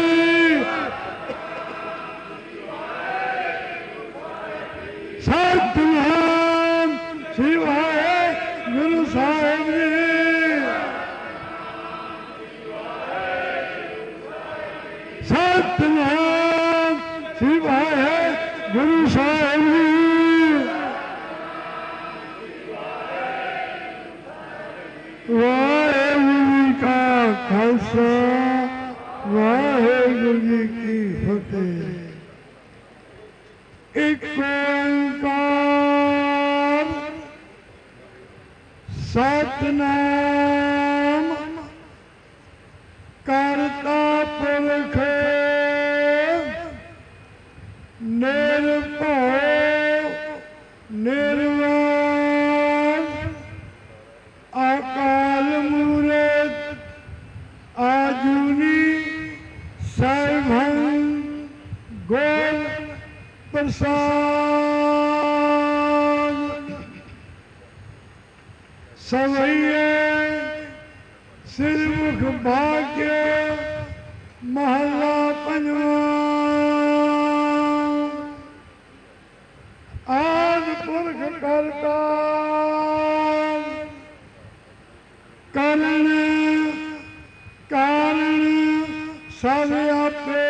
Speaker 4: ਸਤਿਨਾਮ ਸ੍ਰੀ ਵਾਹਿਗੁਰੂ ਸਾਹਿਬ ਜੀ। ਸਤਿਨਾਮ ਸ੍ਰੀ ਵਾਹਿਗੁਰੂ ਸਾਹਿਬ ਜੀ। ਵਾਹਿਗੁਰੂ ਜੀ ਕਾ ਖਾਲਸਾ ਵਾਹਿਗੁਰੂ ਜੀ ਕੀ ਫਤਿਹ। ਇੱਕ ਓੰਕਾਰ ਸਤਿਨਾਮ ਕਰਤਾ ਪੁਰਖ ਨਿਰਭਉ ਨਿਰਵੈਰ ਅਕਾਲ ਮੂਰਤ ਆਜੂਨੀ ਸੈਭੰ ਗੁਰ ਪ੍ਰਸਾਦ। ਸਵਈਏ ਸਿਰਮੁਖ ਭਾਗਯ ਮਹਲਾ ਪੰਜਵਾਂ। ਆਦਿ ਪੁਰਖ ਕਰਤਾ ਕਰਨ ਕਾਰਨ ਸਭ ਆਪੇ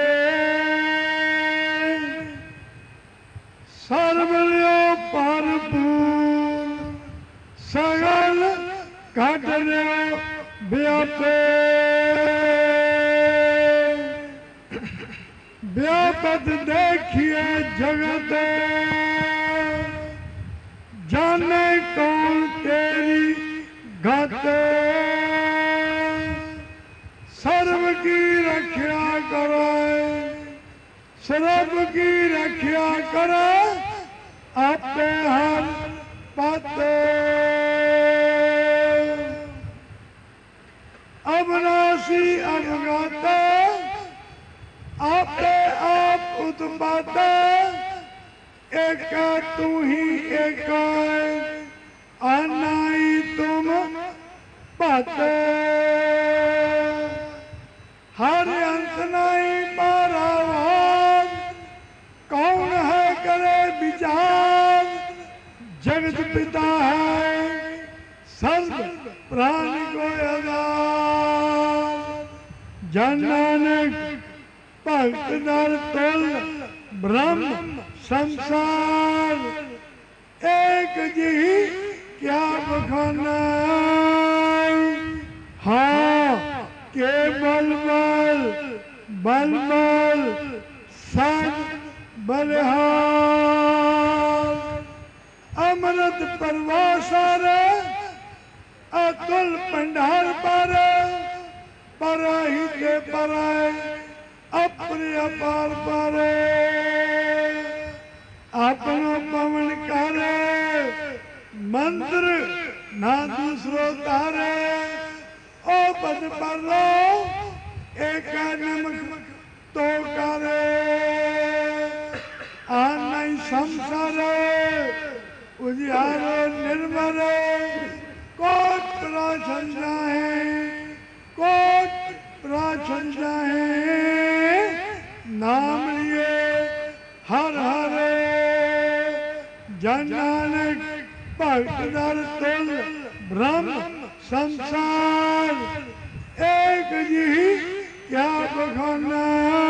Speaker 4: ਸਰਬ ਲਿਓ ਭਰਪੂਰ ਸਗਲ ਘਟ ਲਿਓ ਵਿਆਪੇ। ਵਿਆਪਤ ਦੇਖੀਏ ਜਗਤ ਜਾਣੇ ਕੌਣ ਤੇਰੀ ਗਤ। ਸਰਬ ਕੀ ਰੱਖਿਆ ਕਰੇ ਸਰਬ ਕੀ ਰੱਖਿਆ ਕਰੇ ਆਪੇ ਹਰ ਪਤ। ਅਬਨਾਸੀ ਅਵਗਤ ਆਪੇ ਆਪ ਉਤਪਤ। ਏਕ ਤੂੰ ਹੀ ਏਕ ਅਨਾਈ ਤੁਮ ਭਤ। हर अंत नहीं पारावार कौन है करे विचार। जगत पिता है सर्व प्राणी को आधार। जन नानक भक्त दर तुल ब्रह्म संसार। एक जी क्या बखाना हाँ के बल बल बल बल सद बलिहार। अमृत परवासार अतुल भंडार पर ही के पर अपने अपार पर अपना पवन करे मंत्र ना दूसरो तारे। ओ पद पर लो एक नमक तो करे आना संसार उजियारो निर्मल। कोट प्राचन जाए कोट प्राचन जाए नाम लिए हर हर। जन नानक भक्त दर तुल ब्रह्म संसार। एक जी क्या बखाना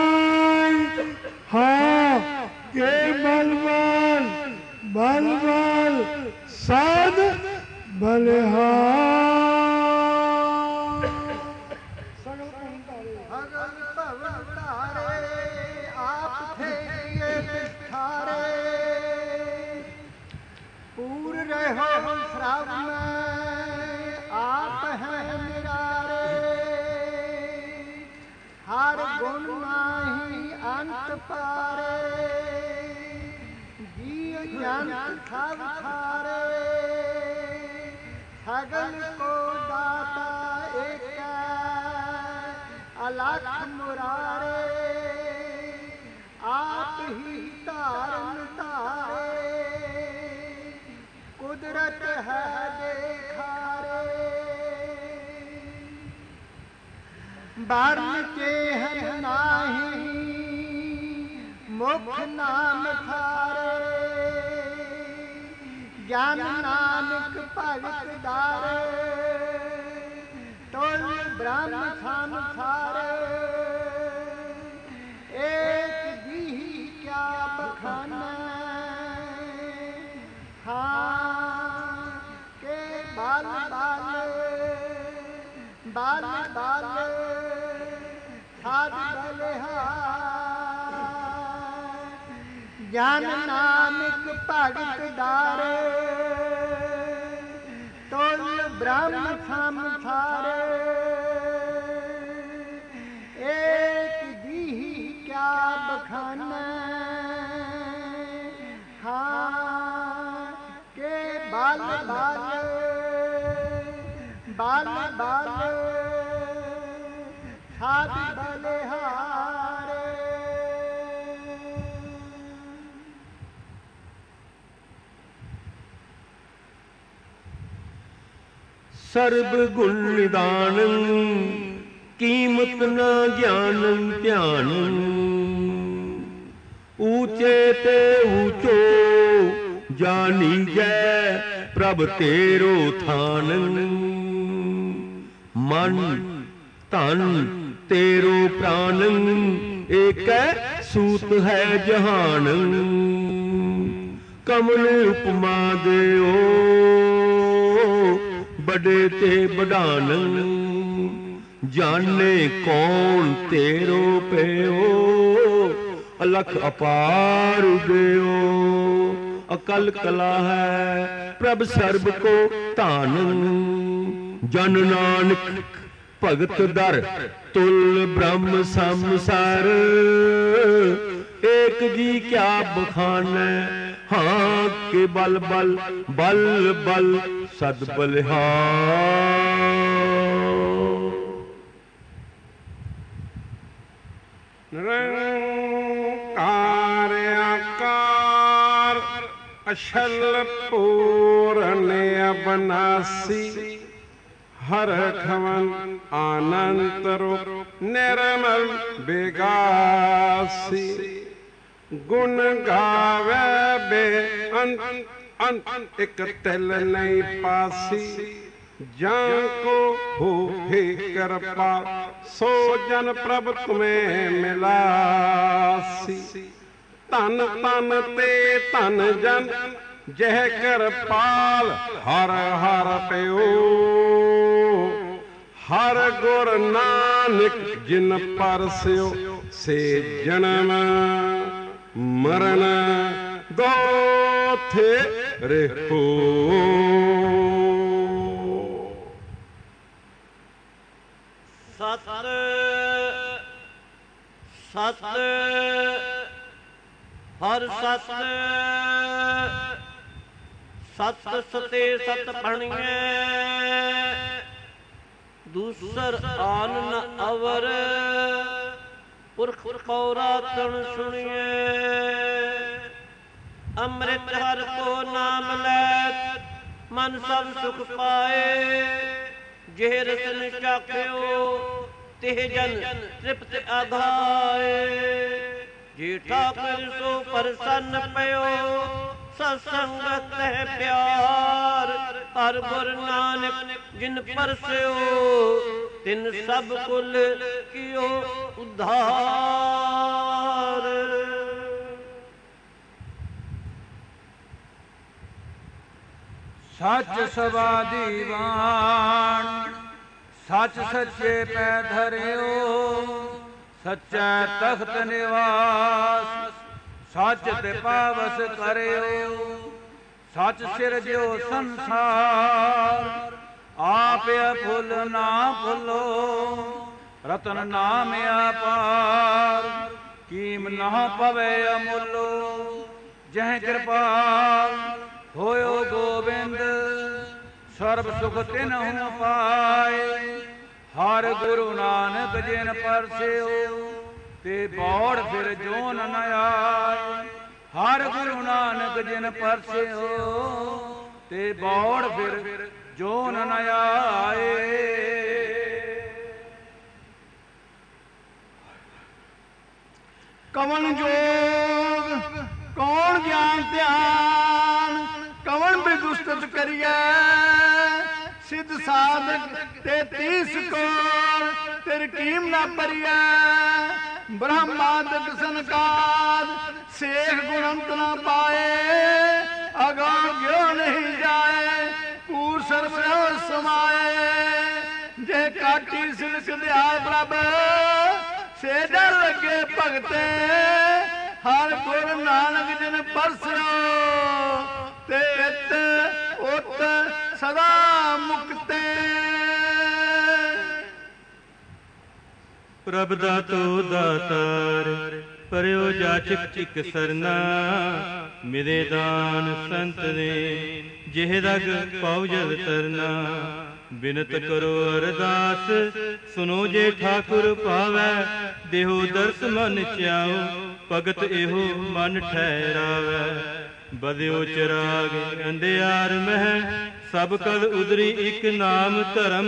Speaker 4: हाँ के बल बल बल बल साध बलिहार।
Speaker 5: पूर रहो श्राव आप हैं निरारे। हर गुण नाही अंत पारे। जी बेअंत सब थारे सगल को दाता एक अलख मुरारे आप ही तारन तारे कुदरत है देखारे वर्ण के हन नाही मुख नाम थारे ज्ञान नानक भगत दारे तुल ब्रह्म संसारे एक भी क्या बखाना हाँ के बाल बाल बाल बाल साध बलिहार ज्ञान नानक भगत दारे तुल ब्रह्म संसारे एक भी क्या बखाना हाँ के बाल बाल बाल बाल साध बलिहारे
Speaker 1: सर्ब गुण निदानੰ कीमत न ज्ञानं ध्यानं ऊंचे ते ऊंचो जानीजै प्रभ तेरो थानं मन धन तेरो प्राणं एकै सूत है जहानं कमल उपमा देओ बड़े ते बढ़ानੰ जाने कौन तेरो पेओ अलख अपार देओ अकल कला है प्रभ सर्ब को धानੰ जन नानक भगत दर तुल ब्रह्म संसार एक जी क्या बखानै हाँ के बल बल बल बल सद बलिहार
Speaker 6: निरंकार आकार अशल पूर्ण अबनासी हर खवन आनंत रूप निर्मल बेगासी गुण गावे बे अंत एक तिल नहीं पासी जाको हो कृपा सो जन प्रभ तुम्हें मिलासी तन तन ते तन जन जह कर पाल हर हर प्यो हर गुर नानक जिन परस्यो से जन्म मरण दो थे रे हो
Speaker 7: सत सत हर सत सत सते सत भणिए दूसर आन न अवर पुरख पौरातन सुनिए अमृत हर को नाम ले मन सब सुख पाए जेह रसन चाख्यो तेह जन तृप्त आघाए जे ठाकुर सो प्रसन्न पयो सत्संगत है प्यार हर गुर नानक जिन परस्यो तिन सब कुल कियो उद्धार
Speaker 8: सच सवा दीवान सच सच्चे पै धरियो सच्चा तख्त निवास सच ते पावस करियो सच सिरजो संसार आप फुल ना फुलो रतन नाम अपार कीम ना पवे अमुलो ਜਹ ਕਿਰਪਾਲ ਹੋਇਓ ਗੋਬਿੰਦ ਸਰਬ ਸੁਖ ਤਿਨਹੁ ਪਾਏ। ਹਰ ਗੁਰੂ ਨਾਨਕ ਜਿਨ ਪਰਸਿਓ ਤੇ ਬੌੜ ਫਿਰ ਜੋਨ ਨ ਆਏ। ਹਰ ਗੁਰੂ ਨਾਨਕ ਜਿਨ ਪਰਸਿਓ ਤੇ ਬੌੜ ਫਿਰ ਜੋਨ ਨ ਆਏ।
Speaker 5: ਕਵਨ ਜੋਗ ਕੌਣ ਗਿਆਨ ਧਿਆਨ ਕਵਨ ਬਿਗੁਸਤਤ ਕਰੀਐ। ਸਿੱਧ ਸਾਧਕ ਤੇ 30 ਕੋਰ ਤੇਰ ਕੀਮ ਨਾ ਪਰੀਐ। ਬ੍ਰਹਮਾਦਿਕ ਸੰਕਾਦ ਸੇਖ ਗੁਣੰਤ ਨਾ ਪਾਏ। ਅਗਾ ਗਿਓ ਨਹੀਂ ਜਾਏ ਪੂਰ ਸਰਬ ਸਮਾਏ। ਜੇ ਕਾਟੀ ਸਿਲਕ ਦਿਆਇ ਪ੍ਰਭ ਸੇ ਡਰ ਲੱਗੇ ਭਗਤੇ। ਹਰ ਗੁਰ ਨਾਨਕ ਜਿਨ ਪਰਸਿਓ ਤੇ ਇਤ ਉਤ ਸਦਾ ਮੁਕਤੇ।
Speaker 9: ਪ੍ਰਭ ਦਾਤੋ ਦਾਤਾਰ ਪਰਿਓ ਜਾਚਕ ਚਿਕ ਸਰਨਾ। ਮਿਲੇ ਦਾਨ ਸੰਤ ਨੇ ਜਿਹ ਰਗ ਪਾਉ ਜਲ ਤਰਨਾ। ਬਿਨਤ ਕਰੋ ਅਰਦਾਸ ਸੁਨੋ ਜੇ ਠਾਕੁਰ ਪਾਵੈ। ਦੇਹੋ ਦਰਸ ਮਨ ਚਾਓ ਭਗਤ ਇਹੋ ਮਨ ਠਹਿਰਾਵੈ। ਬਦਿਓ ਚਰਾਗ ਅੰਧਿਆਰ ਮਹਿ ਸਭ ਕਲ ਉਦਰੀ ਇਕ ਨਾਮ ਧਰਮ।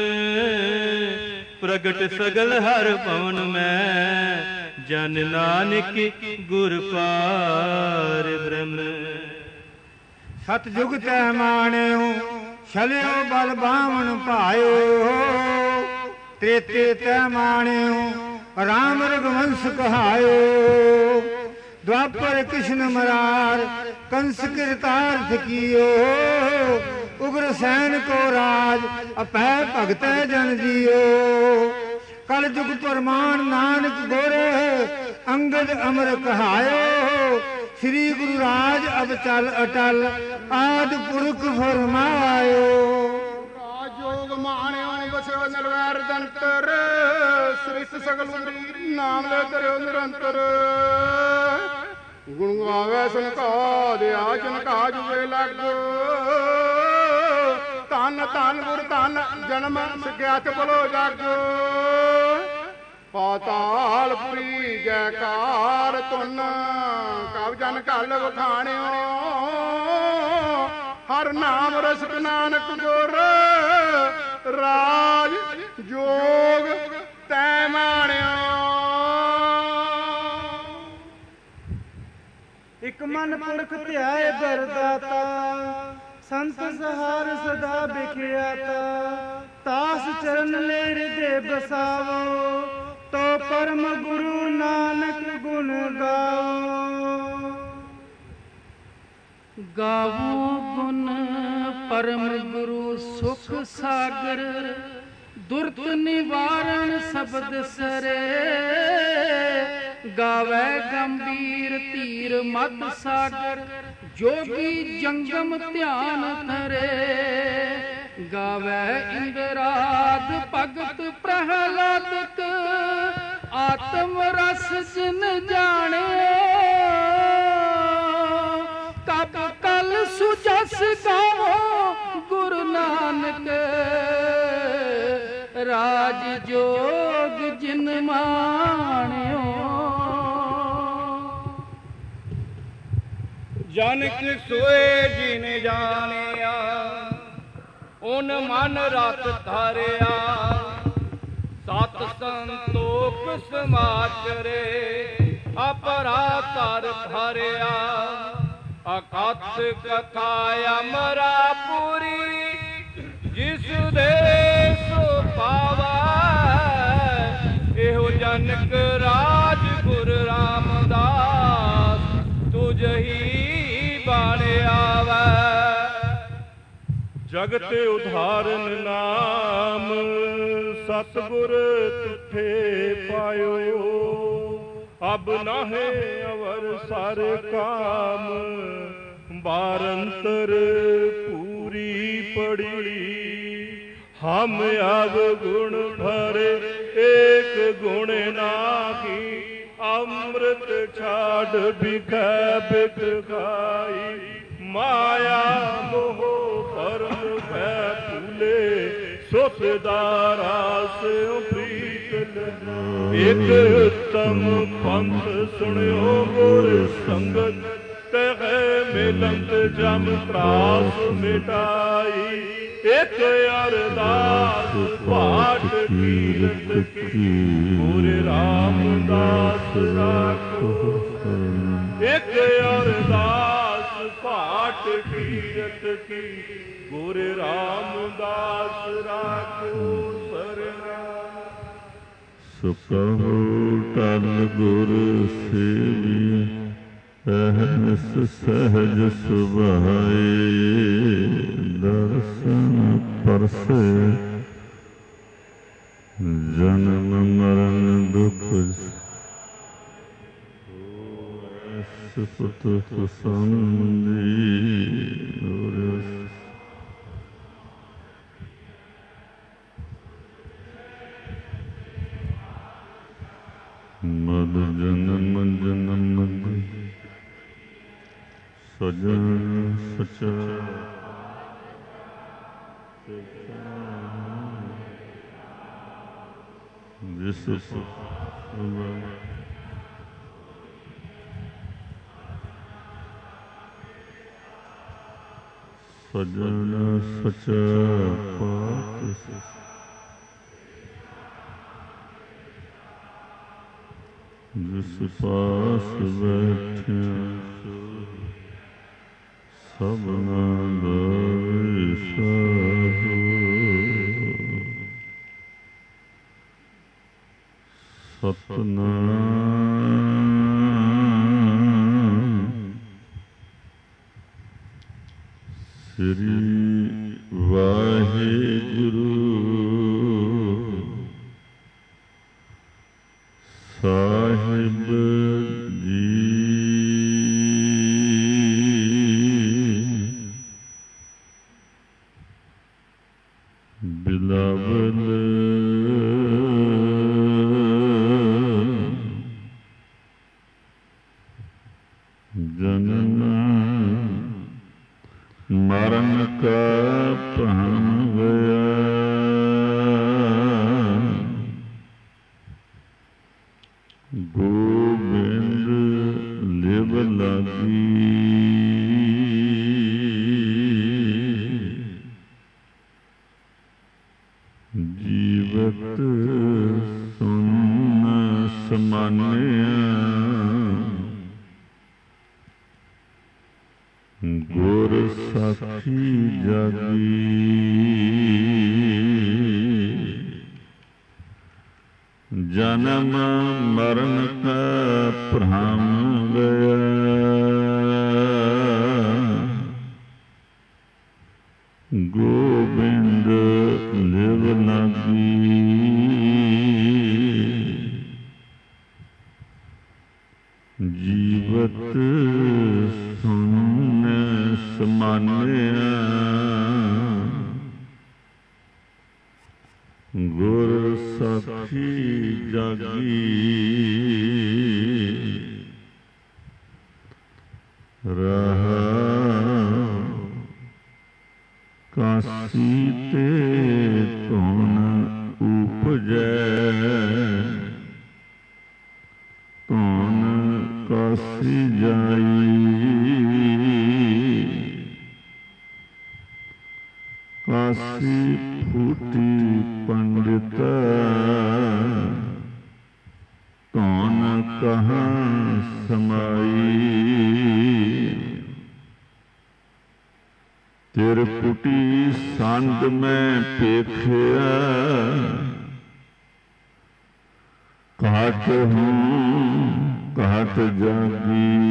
Speaker 9: ਪ੍ਰਗਟ ਸਗਲ ਹਰ ਪਵਨ ਮੈਂ ਜਨ ਨਾਨਕ ਗੁਰ ਪਾਰ ਬ੍ਰਹਮ।
Speaker 2: ਸਤਿਯੁਗ ਤੈ ਮਾਣਿਓ ਛਲਿਓ ਬਲ ਬਾਵਣ ਭਾਇਓ। ਤ੍ਰੇਤੇ ਤੈ ਮਾਣਿਓ ਰਾਮ ਰਘੁਵੰਸ਼ ਕਹਾਇਓ। द्वापर कृष्ण मरार कंस कृतार्थ कियो। उग्र सैन को राज अपै भगत जन जियो। कल जुग प्रमाण नानक गोरे अंगद अमर कहायो। श्री गुरु राज अब चल अटल आद पुरख फरमायो।
Speaker 5: राजयोग माणियो बसो नरवैर दंतर। सृष्ट सगल उदरी नाम ले धरियो निरंतर। गुण गावे सुनका दिया जिनका जुए लग। धन धन गुर धन जन्म सिग्यात बोलो जग। पातालपुरी जयकार तुन कब जन कल वखाणियो। हर नाम रसक नानक गुर राज जोग तै माणियो।
Speaker 2: ਇਕ ਮਨ ਪੁਰਖ ਧਿਆਏ ਬਰਦਾਤਾ। ਸੰਤ ਸਹਾਰ ਸਦਾ ਬਿਖਿਆਤਾ। ਤਾਸ ਚਰਨ ਲੈ ਹਿਰਦੇ ਬਸਾਵੋ। ਤੋ ਪਰਮ ਗੁਰੂ ਨਾਨਕ ਗੁਣ ਗਾਵੋ।
Speaker 1: ਗਾਵੋ ਗੁਣ ਪਰਮ ਗੁਰੂ ਸੁਖ ਸਾਗਰ। ਦੁਰਤ ਨਿਵਾਰਣ ਸ਼ਬਦ ਸਰੇ। ਗਾਵੇ ਗੰਭੀਰ ਧੀਰ ਮਦ ਸਾਗਰ। ਜੋਗੀ ਜੰਗਮ ਧਿਆਨ ਧਰੇ। ਗਾਵੇ ਇੰਦਰਾਦ ਭਗਤ ਪ੍ਰਹਲਾਦਕ। ਆਤਮ ਰਸ ਜਿਨ ਜਾਣਿਓ। ਕਬ ਕਲ ਸੁਜਸ ਗਾਵੋ ਗੁਰੂ ਨਾਨਕ। ਰਾਜ ਜੋਗ ਜਿਨ ਮਾਣਿਓ।
Speaker 3: ਜਨਕ ਸੋਏ ਜਿਨ ਜਾਣਿਆ। ਓਨ ਮਨ ਰਤ ਧਾਰਿਆ। ਸਤ ਸੰਤੋਖ ਸਮਾਚਰੇ। ਅਪਰਾ ਧਰ ਧਾਰਿਆ। ਅਕਥ ਕਥਾ ਅਮਰਾ ਪੂਰੀ। ਜਿਸ ਦੇ ਸੋ ਪਾਵੈ। ਇਹੋ ਜਨਕ ਰਾਜ ਗੁਰ ਰਾਮਦਾਸ। ਤੁਝ ਹੀ ਬਾਣਿਆ ਵੈ।
Speaker 9: ਜਗਤ ਉਧਾਰਨ ਨਾਮ ਸਤਿਗੁਰ ਤੁਠੇ ਪਾਇਓ। ਅਬ ਨਾਹੇ ਅਵਰ ਸਰ ਕਾਮ। ਬਾਰੰਤਰ ਪੂਰੀ ਪੜੀ। ਹਮ ਅਵਗੁਣ ਭਰੇ ਏਕ ਗੁਣ ਨਾਹੀ। ਅੰਮ੍ਰਿਤ
Speaker 10: ਅੰਮ੍ਰਿਤ ਛਾੜ ਬਿਖੈ ਬਿਤ ਖਾਈ ਮਾਇਆ ਮੋਹ ਭਰਮ ਭੈ ਭੂਲੇ ਸੁਖਦਾਰਾ ਸਿਉ ਪ੍ਰੀਤ ਲਗਾਈ। ਇਕ ਉਤਮ ਪੰਥ ਸੁਣਿਓ ਗੁਰ ਸੰਗਤ ਕਹਿ ਮਿਲੰਤ ਜਮ ਤਰਾਸ ਮਿਟਾਈ। ਇਕ ਅਰਦਾਸ ਪਾਠ ਕੀਰਤ ਕੀ ਗੁਰ ਰਾਮਦਾਸ ਰਾਖੋ। ਇਕ ਅਰਦਾਸ ਪਾਠ ਕੀਰਤ ਕੀ ਗੁਰ ਰਾਮਦਾਸ ਰਾਖੋ ਸਰਨਾ।
Speaker 11: ਸੋ ਕਹੋ ਟਲ ਗੁਰ ਸੇਵੀਐ ਅਹਨਿਸ ਸਹਿਜ ਸੁਭਾਏ। ਦਰਸ਼ਨ ਪਰਸੇ ਜਨਮ ਮਰਨ ਦੁਖ ਸੁਪਤ ਸੰਦੀ। ਮਦ ਜਨਮ ਜਨਮ ਸਜਣ ਸਚਾ ਜਿਸ ਸਜਣ ਸਚਾ ਪਾਤ ਜਿਸ ਪਾਸ ਬੈਠਿਆ ਸਭਨਾ ਦਾ ਸਾਧੂ। ਸਤਨਾਮ ਸ੍ਰੀ ਵਾਹਿਗੁਰੂ ਸਾਹਿਬ ਜੀ। ਬਿਲਾਵਲ ਜਨਮ ਮਰਨ ਕਾ ਭ੍ਰਮ ਗਿਆ। ਗੋਬਿੰਦ ਲਿਵ ਲਾਗੀ ਜੀਵਤ ਸੁਨ ਸਮਾਨਿਆ। ਗੁਰ ਸਾਖੀ ਜਾਗੀ ਜਨਮ ਮਰਨ ਕਾ ਭ੍ਰਮ ਗਿਆ। ਗੋਬਿੰਦ ਲਿਵ ਲਾਗੀ ਜੀਵਤ ਸੁਨ ਸਮਾਨਿਆ। ਗੁਰ ਸਾਖੀ ਜਾਗੀ ਰਹਾ। ਕਾਸੀ ਤੇ ਧੁਨ ਉਪਜੈ ਧੁਨ ਕਾਸੀ ਜਾਈ। ਕਾਸੀ ਫੂਟੀ ਪੰਡਿਤ ਧੁਨ ਕਹਾਂ ਸਮਾਈ। ਤਿਰਕੁਟੀ ਸੰਦ ਮੈਂ ਪੇਖਿਆ ਘਾਟ ਹੂੰ ਘਾਟ ਜਾਗੀ।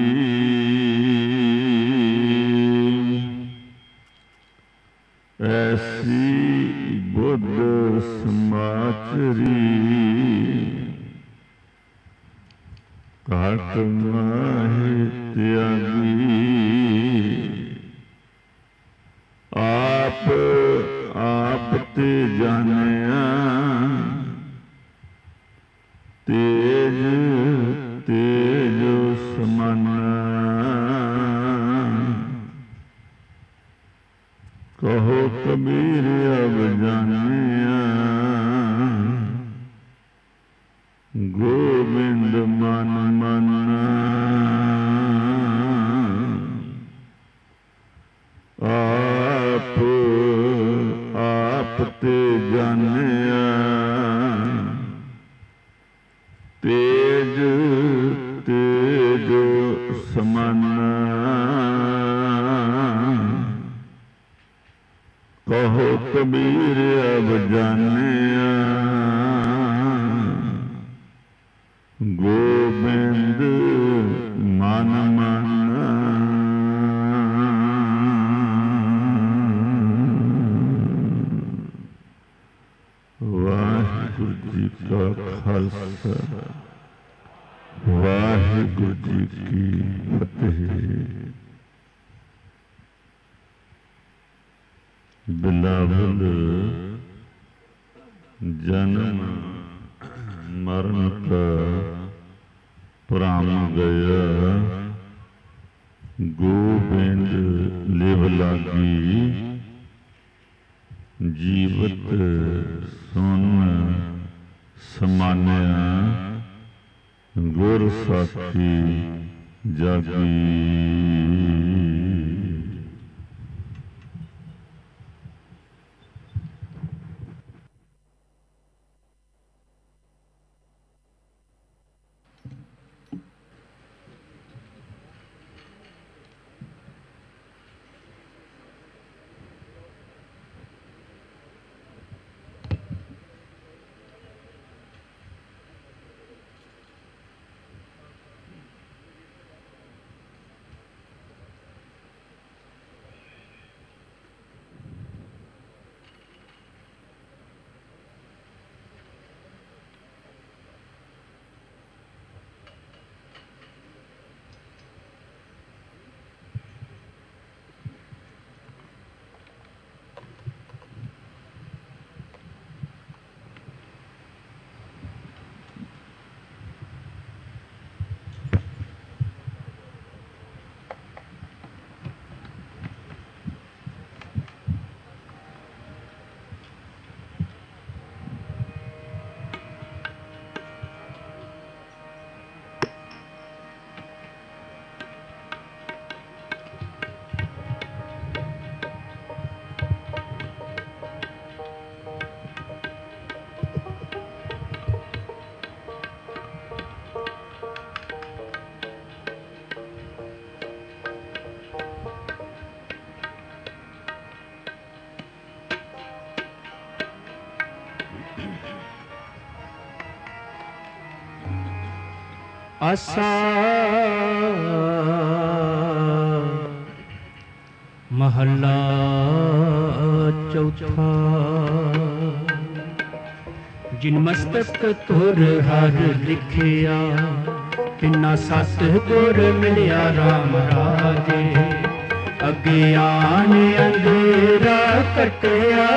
Speaker 11: ਐਸੀ ਬੁੱਧ ਸਮਾਚਰੀ ਘਾਟ ਮਾਹਿ ਤਿਆਗੀ। ਆਪ ਤੇ ਜਾਣਿਆ ਤੇਜ ਤੇ ਕਹੋ ਕਬੀਰ ਅਬ ਜਾਨਿਆ ਗੋਬਿੰਦ ਮਨ ਮਨ ਆਪ ਆਪ ਤੇ ਜਾਨਿਆ ਤੇਜ ਤੇਜ ਸਮਨ ਕਹੋ ਕਬੀਰ ਅਬ ਜਾਨਿਆ ਗੋਬਿੰਦ ਮਨ ਮਨ ਵਾਹਿਗੁਰੂ ਜੀ ਕਾ ਖਾਲਸਾ ਵਾਹਿਗੁਰੂ ਜੀ ਕੀ ਫਤਿਹ। ਬਿਲਾਵਲ ਜਨਮ ਮਰਨ ਕਾ ਭ੍ਰਮ ਗਿਆ ਗੋਬਿੰਦ ਲਿਵ ਲਾਗੀ ਜੀਵਤ ਸੁਨ ਸਮਾਨਿਆ ਗੁਰ ਸਾਖੀ ਜਾਗੀ।
Speaker 1: ਆਸਾ ਮਹੱਲਾ ਚੌਥਾ। ਜਿਨ ਮਸਤਕ ਤੁਰ ਹਰ ਲਿਖਿਆ ਤਿਨਾ ਸਤ ਗੁਰ ਮਿਲਿਆ ਰਾਮ ਰਾਜੇ। ਅਗਿਆਨ ਅੰਧੇਰਾ ਕਟਿਆ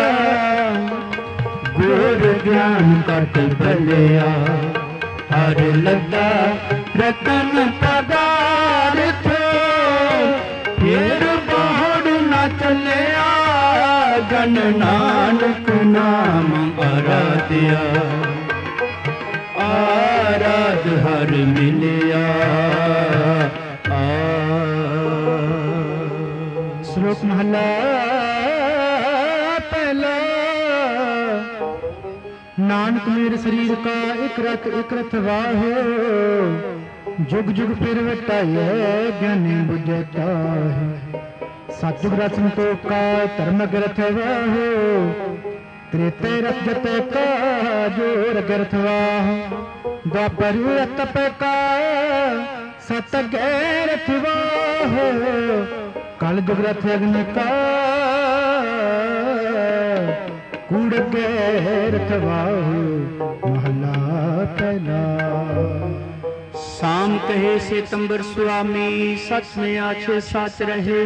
Speaker 1: ਗੁਰ ਗਿਆਨ ਕਟ ਬਲਿਆ। ਹਰ ਲੱਗਾ ਰਤਨ ਪਦਾਰਥ ਫਿਰ ਬਾਹਰ ਨਾ ਚੱਲਿਆ। ਜਨ ਨਾਨਕ ਨਾਮ ਆਰਾਧਿਆ ਆਰਾਧ ਹਰ ਮਿਲਿਆ।
Speaker 2: ਸ਼ਲੋਕ ਮਹਲਾ ਪਹਿਲਾ। ਨਾਨਕ ਮੇਰੇ ਸਰੀਰ ਕਾ ਇਕ ਰਥ ਵਾਹੋ। ਜੁਗ ਜੁਗ ਫਿਰ ਵਟਾਈਐ ਗਿਆਨੀ ਬੁਝੈ ਤਾਹੇ। ਸਤਿਗੁਰ ਰਚਨ ਤੋ ਕਾ ਧਰਮ ਗ੍ਰਥ ਵਾਹੋ। ਤ੍ਰੇਤੇ ਰਥ ਜਤੈ ਕਾ ਜੋਰ ਗ੍ਰਥ ਵਾਹੋ। ਦੁਆਪਰ ਤਪ ਕਾ ਸਤ ਗੈਰਥ ਵਾਹੋ। ਕਲ ਜੁਗ ਰਥ ਅਗਨ ਕਾ ਕੂੜ ਗੈਰਥ ਵਾਹੋ। ਮਹਲਾ ਪਹਿਲਾ।
Speaker 1: शाम कहे सितंबर स्वामी सच में आछे सच रहे।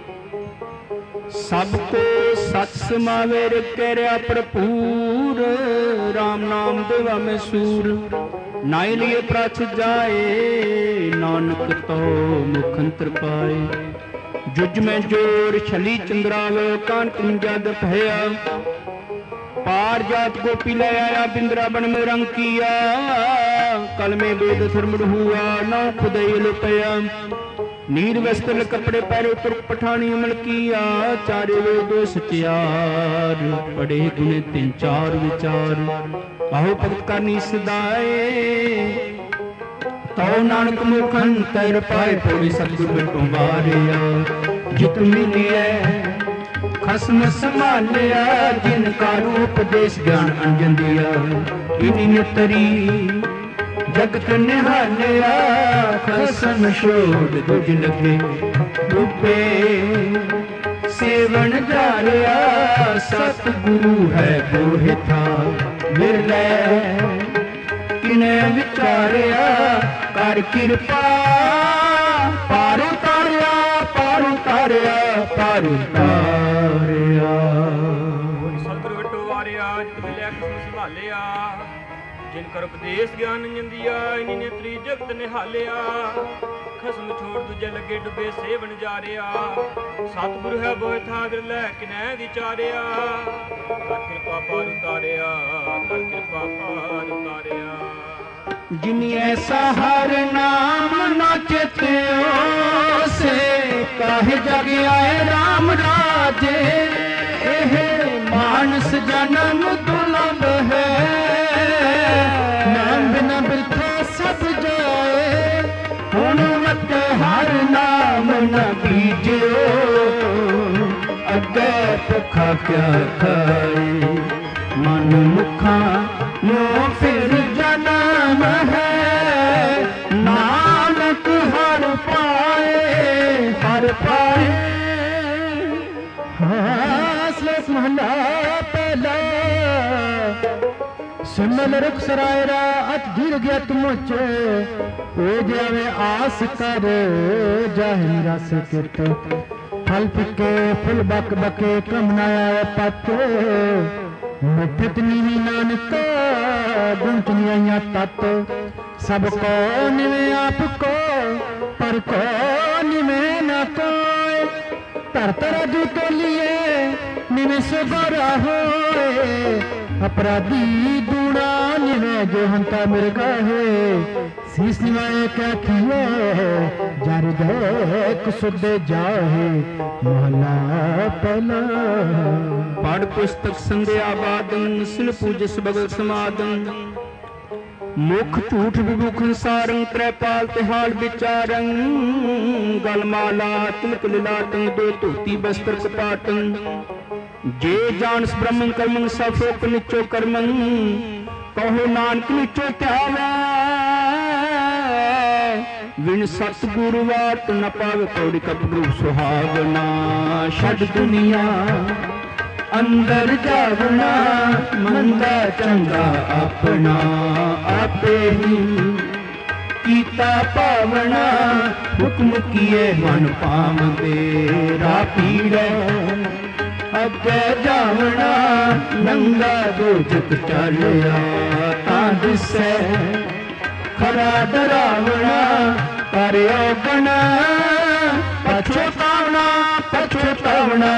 Speaker 1: सबको सच समावे रखे रहा भरपूर। राम नाम देवा में सूर नाई लिए प्रच जाए। नानक तो मुखंतर पाए जुज में जोर छली चंद्राव कान जद भया पार जात गोपी ले आया बिंद्रावन में रंग किया कल में वेद धर्म हुआ नौ खुदय लुपया नीर वस्त्र कपड़े पैरो तुर्क पठानी अमल किया चारे वेद सचियार पढ़े गुने तीन चार विचार आहो भगत करनी सदाए तो नानक मुखन तर पाए पूरी सतगुर टुंबारिया जित मिलिए खसम संभालिया जिनका रूप देश ज्ञान अंजन दिया इन्हीं तरी जगत निहालिया खसम छोड़ दुज लगे डूबे सेवन जालिया सतगुरु है वो था बिरले किने विचारिया कर कृपा पार उतारिया पार उतारिया पार उतारिया
Speaker 3: सतगुर वटो वारिया जित मिलिया खसम संभालिया जिन कर उपदेश ज्ञान अंजन इन्हीं ने त्री जगत निहालिया खसम छोड़ दूजे लगे डुबे सेवन जारिया सतगुरु है बोए था बिरले किने विचारिया कर कृपा पार उतारिया कर कृपा पार उतारिया
Speaker 1: जिन ऐसा हर नाम न चेत्यो से काहे जग आए राम राजे एह मानस जन्म दुर्लभ है नाम बिना बिरथा सब जाए हुन मत हर नाम न बीजो अगे भुखा क्या खाए मन मुखा मोह फिर जन्म है नानक हर पाए हर पाए। श्लोक महला पहला सिमल रुख सरायरा अत गिर गया तुमुच हो जावे आस कर जाहि रस कित फल पिके फुल बक बके कमनाया पत मिठत नीवी नानक गुंचनिया तत सबको निवे आपको पर को निवे न कोय तर तरजू तो लिए निवे सुगरा होए अपराधी दूड़ा निवे जो हंता मिर्गा है शीस निवाए क्या किए जार देख सुदे जाहे महला पहला पाठ पुस्तक संध्या बादन सिल पूजस भगत समादन मुख झूठ विमुखन सारंग त्रैपाल तिहाल विचारं गलमाला तिलक लिलाटं दो धोती वस्त्र कपाटं जे जानस ब्रह्मं कर्मं सफोक निचो कर्मं कहो नानक निचो त्यावे विन सतगुरु वाट न पावे कौड़ी कपड़ू सुहावना छड़ दुनिया अंदर जावना मंदा चंगा अपना आपे ही कीता पावना हुक्म किए मन पावंदे रा पीड़े अगे जावना नंगा दोजक चलिया तां दिसै खरा डरावना करियो गना पछतावना पछतावना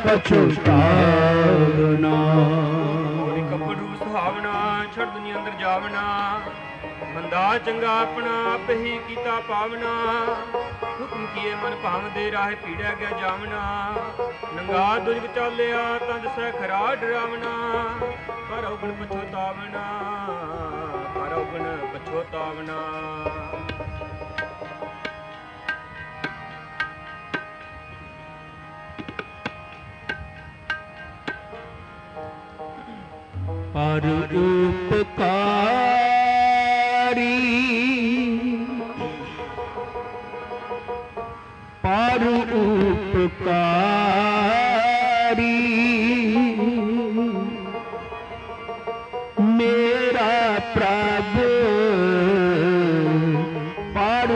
Speaker 1: पछतावना
Speaker 3: कपड़ू सुहावना छड़ दुनिया अंदर जावना मंदा चंगा अपना आप ही कीता पावना हुक्म किए मन भावदे राह पीड़िया गया जावना नंगा दुर्ग चालिया तां दसै खरा डरावना कर औगण पछतावना कर औगण पछतावना
Speaker 1: पर उपकारी पर उपकारी मेरा प्रभु पर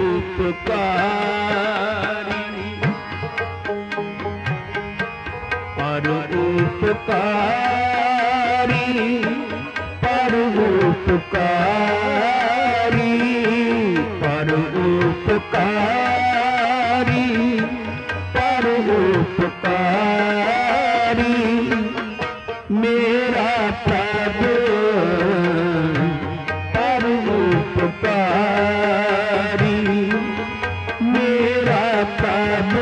Speaker 1: उपकारी पर उपकारी पर उपकारी पर उपकारी मेरा प्रभु परोपकारी, मेरा प्रभु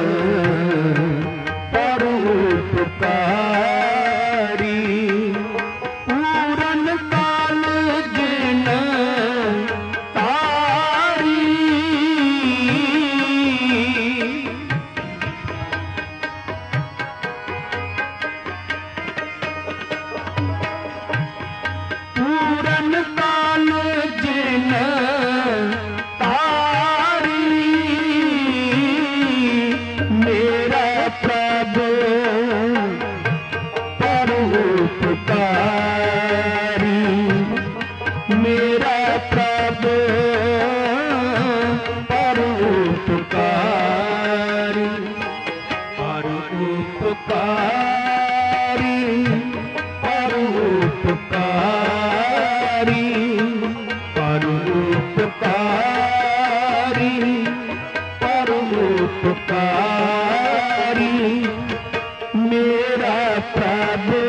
Speaker 1: परोपकारी। पूरन काल जिन तारी, पूरन काल जिन तारी, मेरा प्रभु परोपकारी, मेरा प्रभु परोपकारी, परोपकारी, परोपकारी, परोपकारी, परोपकारी, मेरा प्रभु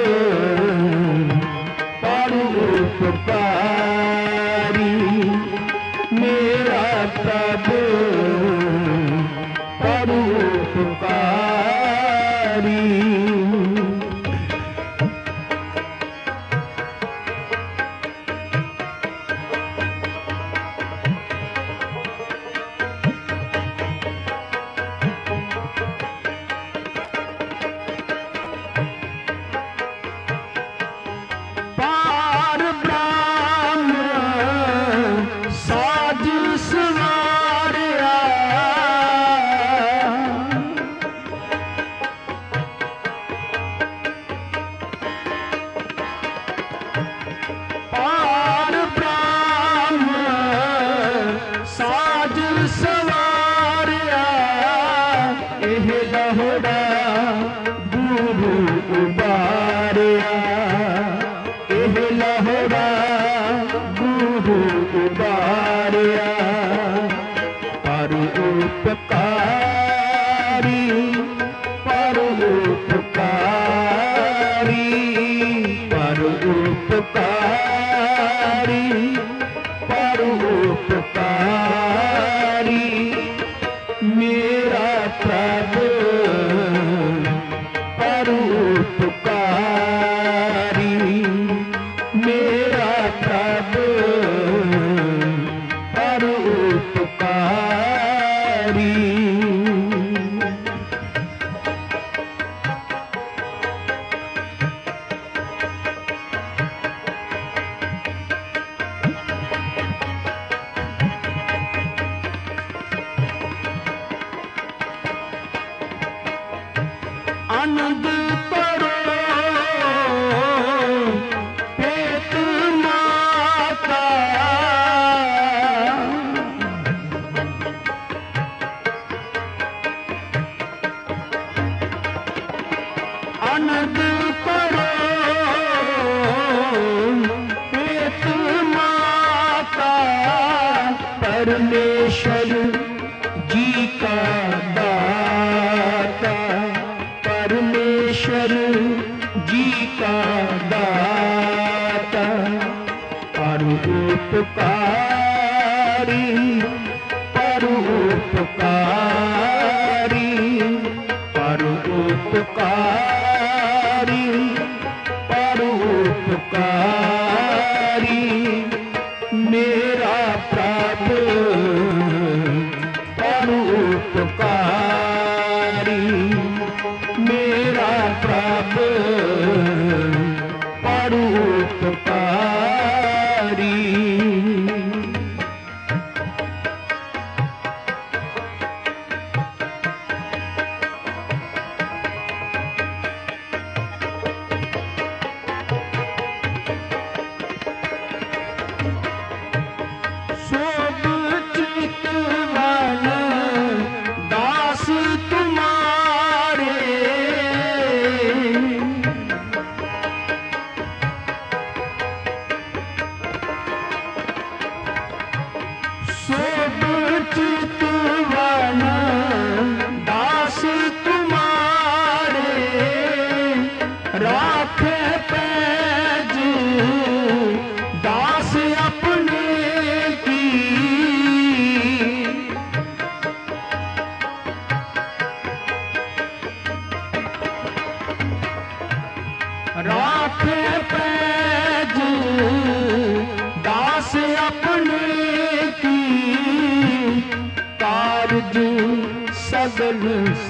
Speaker 1: परोपकारी, मेरा प्रभु परोपकारी। पार ब्रह्म साज सवारिया, पार ब्रह्म साज सवारिया, एह लहोड़ा गुरु उबारिया, एह लहोड़ा गुरु उबारिया। परोपकारी, परोपकारी, परोपकारी, परोपकारी, मेरा प्रभु परोपकारी, मेरा प्रभु परोपकारी। आनंद परो पेट माता, आनंद परो पेट माता, परमेश्वर जी का दाता, परमेश्वर जी का दाता। परोपकारी, परोपकारी, परोपकारी, परोपकारी, मेरा प्रभु परोपकारी, मेरा प्रभु परोपकारी। साधन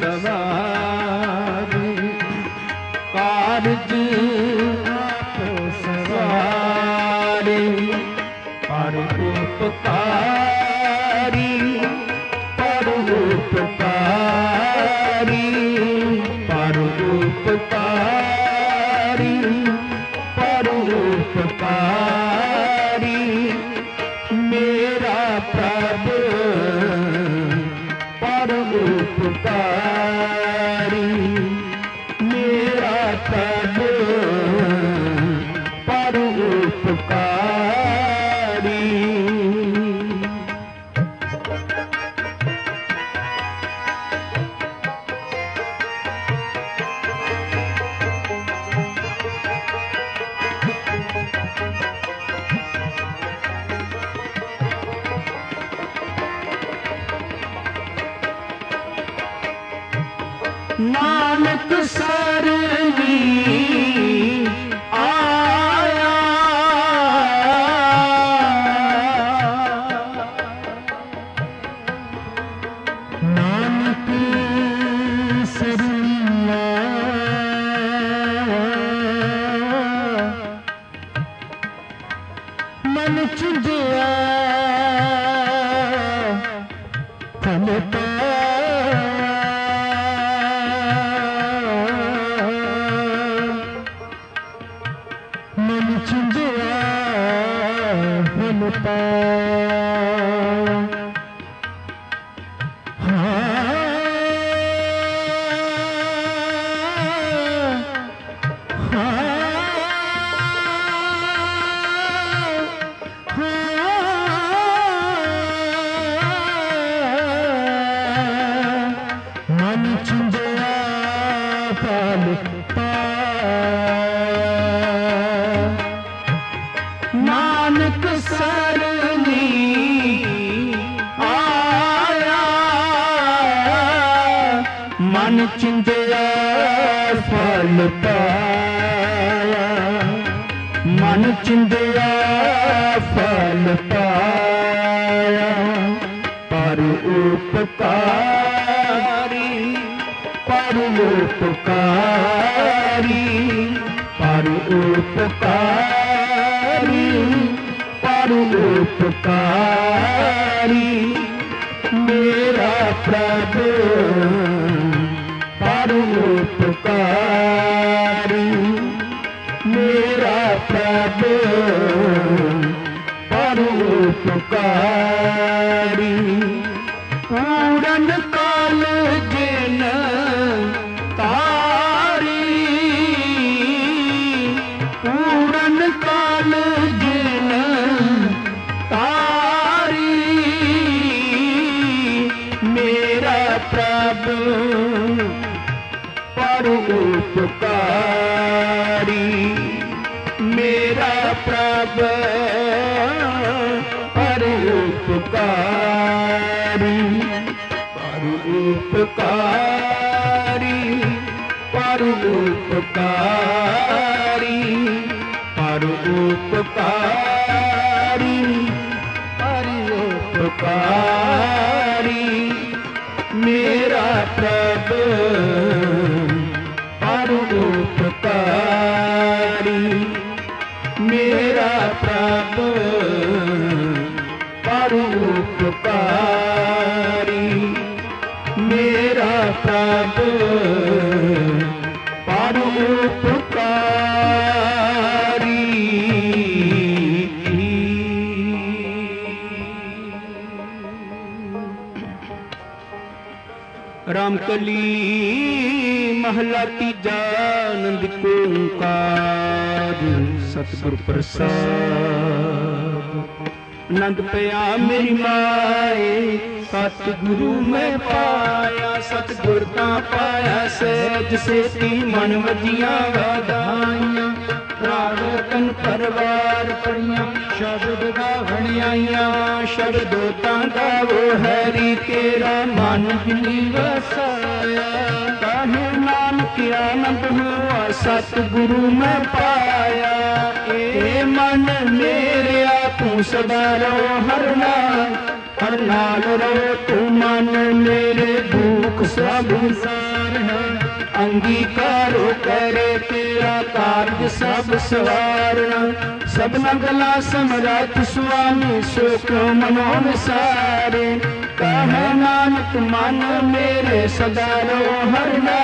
Speaker 1: सवारे कारज सवारे पर उपकारी पर उपकारी पर उपकारी पर उपकारी मेरा प्रभु पर उपकारी मेरा प्रभु पर उपकारी। नानक सरनी आया नानक सरनी मन चुंझिया फल नानक सरनी आया मन चिंधिया फल पाया मन चिंधिया फल पाया पर उपकारी पर उपकारी पर उपकारी पर उपकारी मेरा प्रभु पर उपकारी मेरा प्रभु पर उपकारी पूरन काल जिन तारी पूरन काल जिन तारी मेरा प्रभु पर उपकारी मेरा प्रभु पर उपकारी पर उपकारी पर उपकारी पर उपकारी पर उपकारी मेरा प्रभु पर उपकारी मेरा प्रभु पर उपकारी मेरा प्रभु पर उपकारी। रामकली महला तीजा आनंद को ओंकार सतगुर प्रसाद नंद पया मेरी माए सतगुरु में पाया सतगुर ता पाया सहज सेती मन वजिया वाधाइया राग तन परवार पड़िया शब्द गावण आइया शब्दों ता वो हरि तेरा मन जिनी वसाया काहे नानक आनंद हुआ सतगुरु में पाया ए मन मेरे तू सदा रहो हर नाल रो तू मन मेरे भूख दुख सब विसार है। अंगीकारो करे तेरा कार्य सब सवारना। सबना गला समरथ स्वामी सुख मनो विसारे। कहे नानक मन मेरे सदा रो हरना।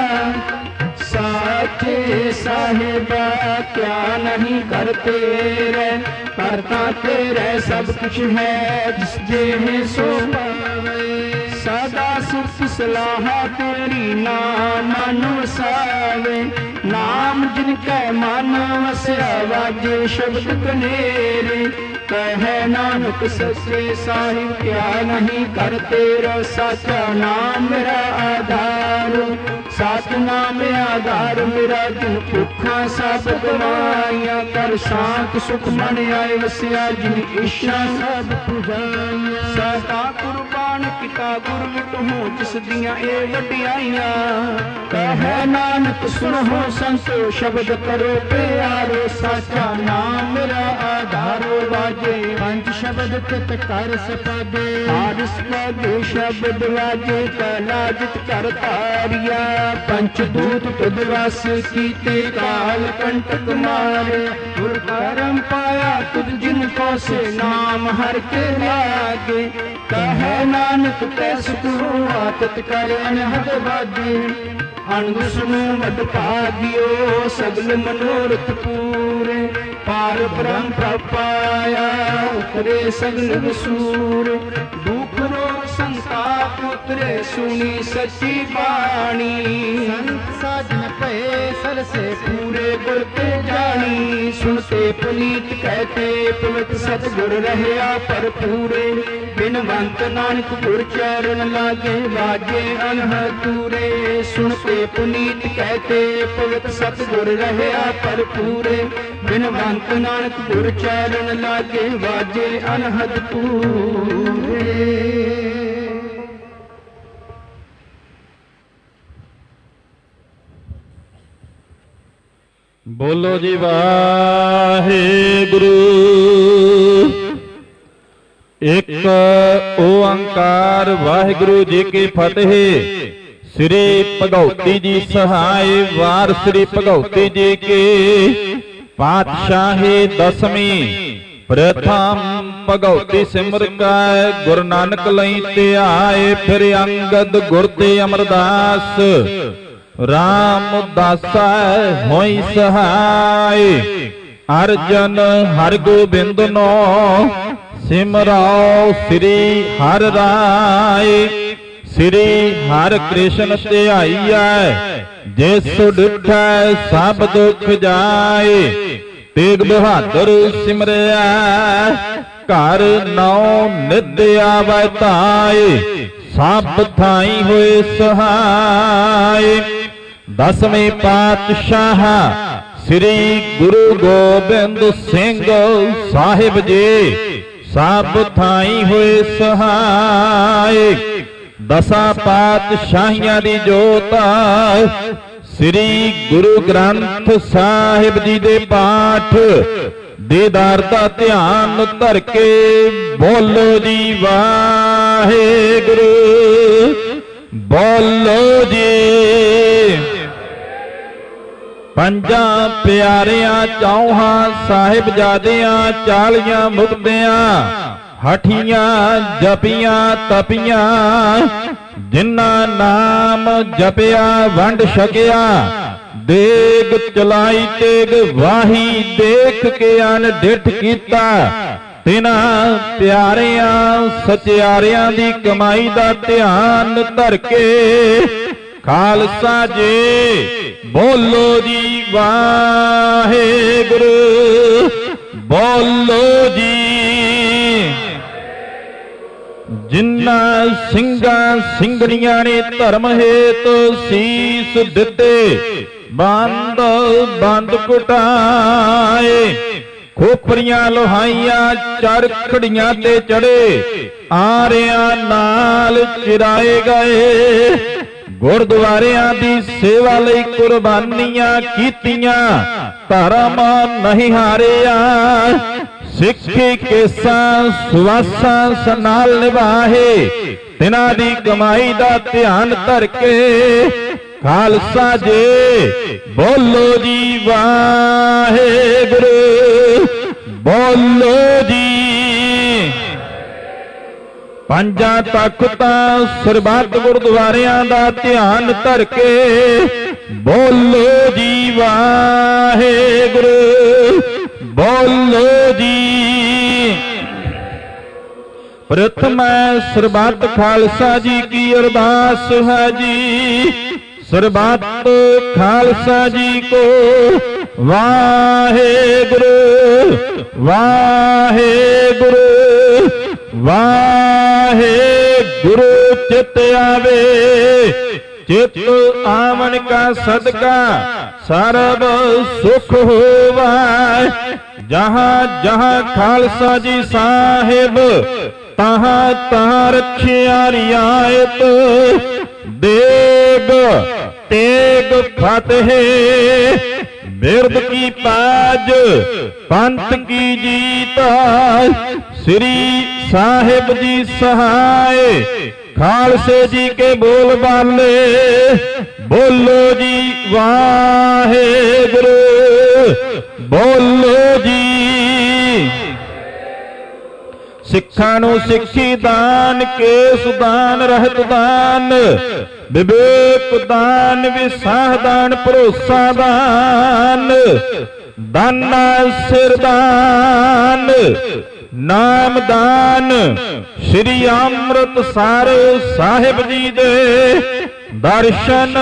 Speaker 1: साचे साहिबा क्या नहीं करते रे, करता तेरे सब कुछ है जिस देह सो पावे। सदा सुख सलाह तेरी नाम अनुसावे। नाम जिनके मन वसया वाजे शब्द कनेरे। कहे नानक सच्चे साहिब क्या नहीं करते रो। साचा नाम मेरा आधार, सात नाम आधार मेरा। जिन भुखा सब गवाइया, कर शांत सुख मन आए वसिया। जिन इच्छा सब पुजाइया, सदा कुर्बान किता गुर विटहूं जिस दियां ए वडियाइया। कहे नानक सुनो संतो शब्द करो प्यारो। साचा नाम मेरा आधारो वाजे पंच शब्द तित कर सपादे। हर सपादे शब्द वाजे कला जित कर तारिया। पंच दूत तुद वास कीते काल कंटक मारे। गुर करम पाया तुद जिनको से नाम हर के लागे। कहे नानक तै सुख हुआ तत्कर अनहद बाजे। अणग सुनो मद भागियो सगल मनोरथ पूरे। पार ब्रह्म प्रपाया उतरे सगल वसूर। दुख रोग संताप उतरे सुनी सच्ची बाणी। संत साजन भये सरसे पूरे गुर ते जानी। सुनते पुनीत कहते पवित्र सतगुर रहया पर पूरे। बिनवंत नानक गुर चरण लागे बाजे अनहद दूरे। सुनते पुनीत कहते पवित्र सतगुर रहया पर पूरे। बिनवंत नानक गुर चरण लागे बाजे अनहद पूरे।
Speaker 12: बोलो जी वाहेगुरु। एक ओंकार वाहिगुरु जी की फतेह। श्री भगवती जी सहाय वार श्री भगवती जी के पातशाही दसवीं प्रथम भगवती सिमर का गुरु नानक लई ते आए। फिर अंगद गुर ते अमरदास राम दासा होई सहाय। अर्जन हर गोबिंद नो सिमराओ श्री हर राय। श्री हर कृष्ण ध्याईया जिस डिठै सब दुख जाए। तेग बहादुर सिमरिया घर नौ निध आवै ताए। सब थाई होए सहाय। दसवें पातशाह श्री गुरु गोबिंद सिंह साहिब जी सब थाई होए सहाय। दसा पातशाहियां दी जोत श्री गुरु ग्रंथ साहिब जी दे पाठ दीदार दा ध्यान धर के बोलो जी वाहेगुरु। बोलो जी पंजा प्यारियां चौहां साहिबजादियां 40 मुक्तियां हठियां जपियां तपियां। जिन्ना नाम जपिया वंड छकिया। देग चलाई तेग वाही देख के अन डिठ कीता। तिना प्यारियां सचियारियां दी कमाई दा ध्यान धर के खालसा जी बोलो जी वाहेगुरु। बोलो जी जिन्ना ਸਿੰਘਾਂ ਸਿੰਘਣੀਆਂ ने धर्म हेतु सीस दिते। बंद बंद कुटाए खोपरियां लोहाइयां चर खड़ियां ते चढ़े। आरियां नाल चिराए गए। गुरद्वारियां दी सेवा लई कुर्बानियां कीतियां। धर्म नहीं हारिया ਸਿੱਖੀ ਕੇਸਾਂ ਸੁਵਾਸਾਂ ਸਨਾਲ ਨਿਭਾਹੇ, ਤਿਨਾਂ ਦੀ ਕਮਾਈ ਦਾ ਧਿਆਨ ਧਰ ਕੇ ਖਾਲਸਾ ਜੇ ਬੋਲੋ ਜੀ ਵਾਹਿਗੁਰੂ, ਬੋਲੋ ਜੀ। ਪੰਜਾਂ ਤਖਤਾਂ ਸਰਬੱਤ ਗੁਰਦੁਆਰਿਆਂ ਦਾ ਧਿਆਨ ਧਰ ਕੇ ਬੋਲੋ ਜੀ ਵਾਹਿਗੁਰੂ, ਬੋਲੋ ਜੀ। ਪ੍ਰਥਮ ਸਰਬੱਤ ਖਾਲਸਾ ਜੀ ਕੀ ਅਰਦਾਸ ਹੈ ਜੀ, ਸਰਬੱਤ ਖਾਲਸਾ ਜੀ ਕੋ ਵਾਹਿਗੁਰੂ ਵਾਹਿਗੁਰੂ ਵਾਹਿਗੁਰੂ। ਚਿਤ ਆਵੇ ਚਿਤ ਆਵਣ ਕਾ ਸਦਕਾ ਸਰਬ ਸੁਖ ਹੋਵੈ, ਜਹਾਂ ਜਹਾਂ ਖਾਲਸਾ ਜੀ ਸਾਹਿਬ ਤਹਾਂ ਤਹਾਂ ਰੱਖਿਆ ਰਿਆਇਤ, ਦੇਗ ਤੇਗ ਫਤਿਹ ਬਿਰਦ ਕੀ ਪਾਜ ਪੰਥ ਕੀ ਜੀਤ, ਸ੍ਰੀ ਸਾਹਿਬ ਜੀ ਸਹਾਇ ਖਾਲਸੇ ਜੀ ਕੇ ਬੋਲ ਬਾਲੇ, ਬੋਲੋ ਜੀ ਵਾਹਿਗੁਰੂ, ਬੋਲੋ ਜੀ। ਸਿੱਖਾਂ ਨੂੰ ਸਿੱਖੀ ਦਾਨ, ਕੇਸ ਦਾਨ, ਰਹਿਤ ਦਾਨ, ਵਿਵੇਕ ਦਾਨ, ਵਿਸਾਹ ਦਾਨ, ਭਰੋਸਾ ਦਾਨ, ਦਾਨਾ ਸਿਰ ਦਾਨ, ਨਾਮ ਦਾਨ, ਸ੍ਰੀ ਅੰਮ੍ਰਿਤਸਰ ਸਾਹਿਬ ਜੀ ਦੇ ਦਰਸ਼ਨ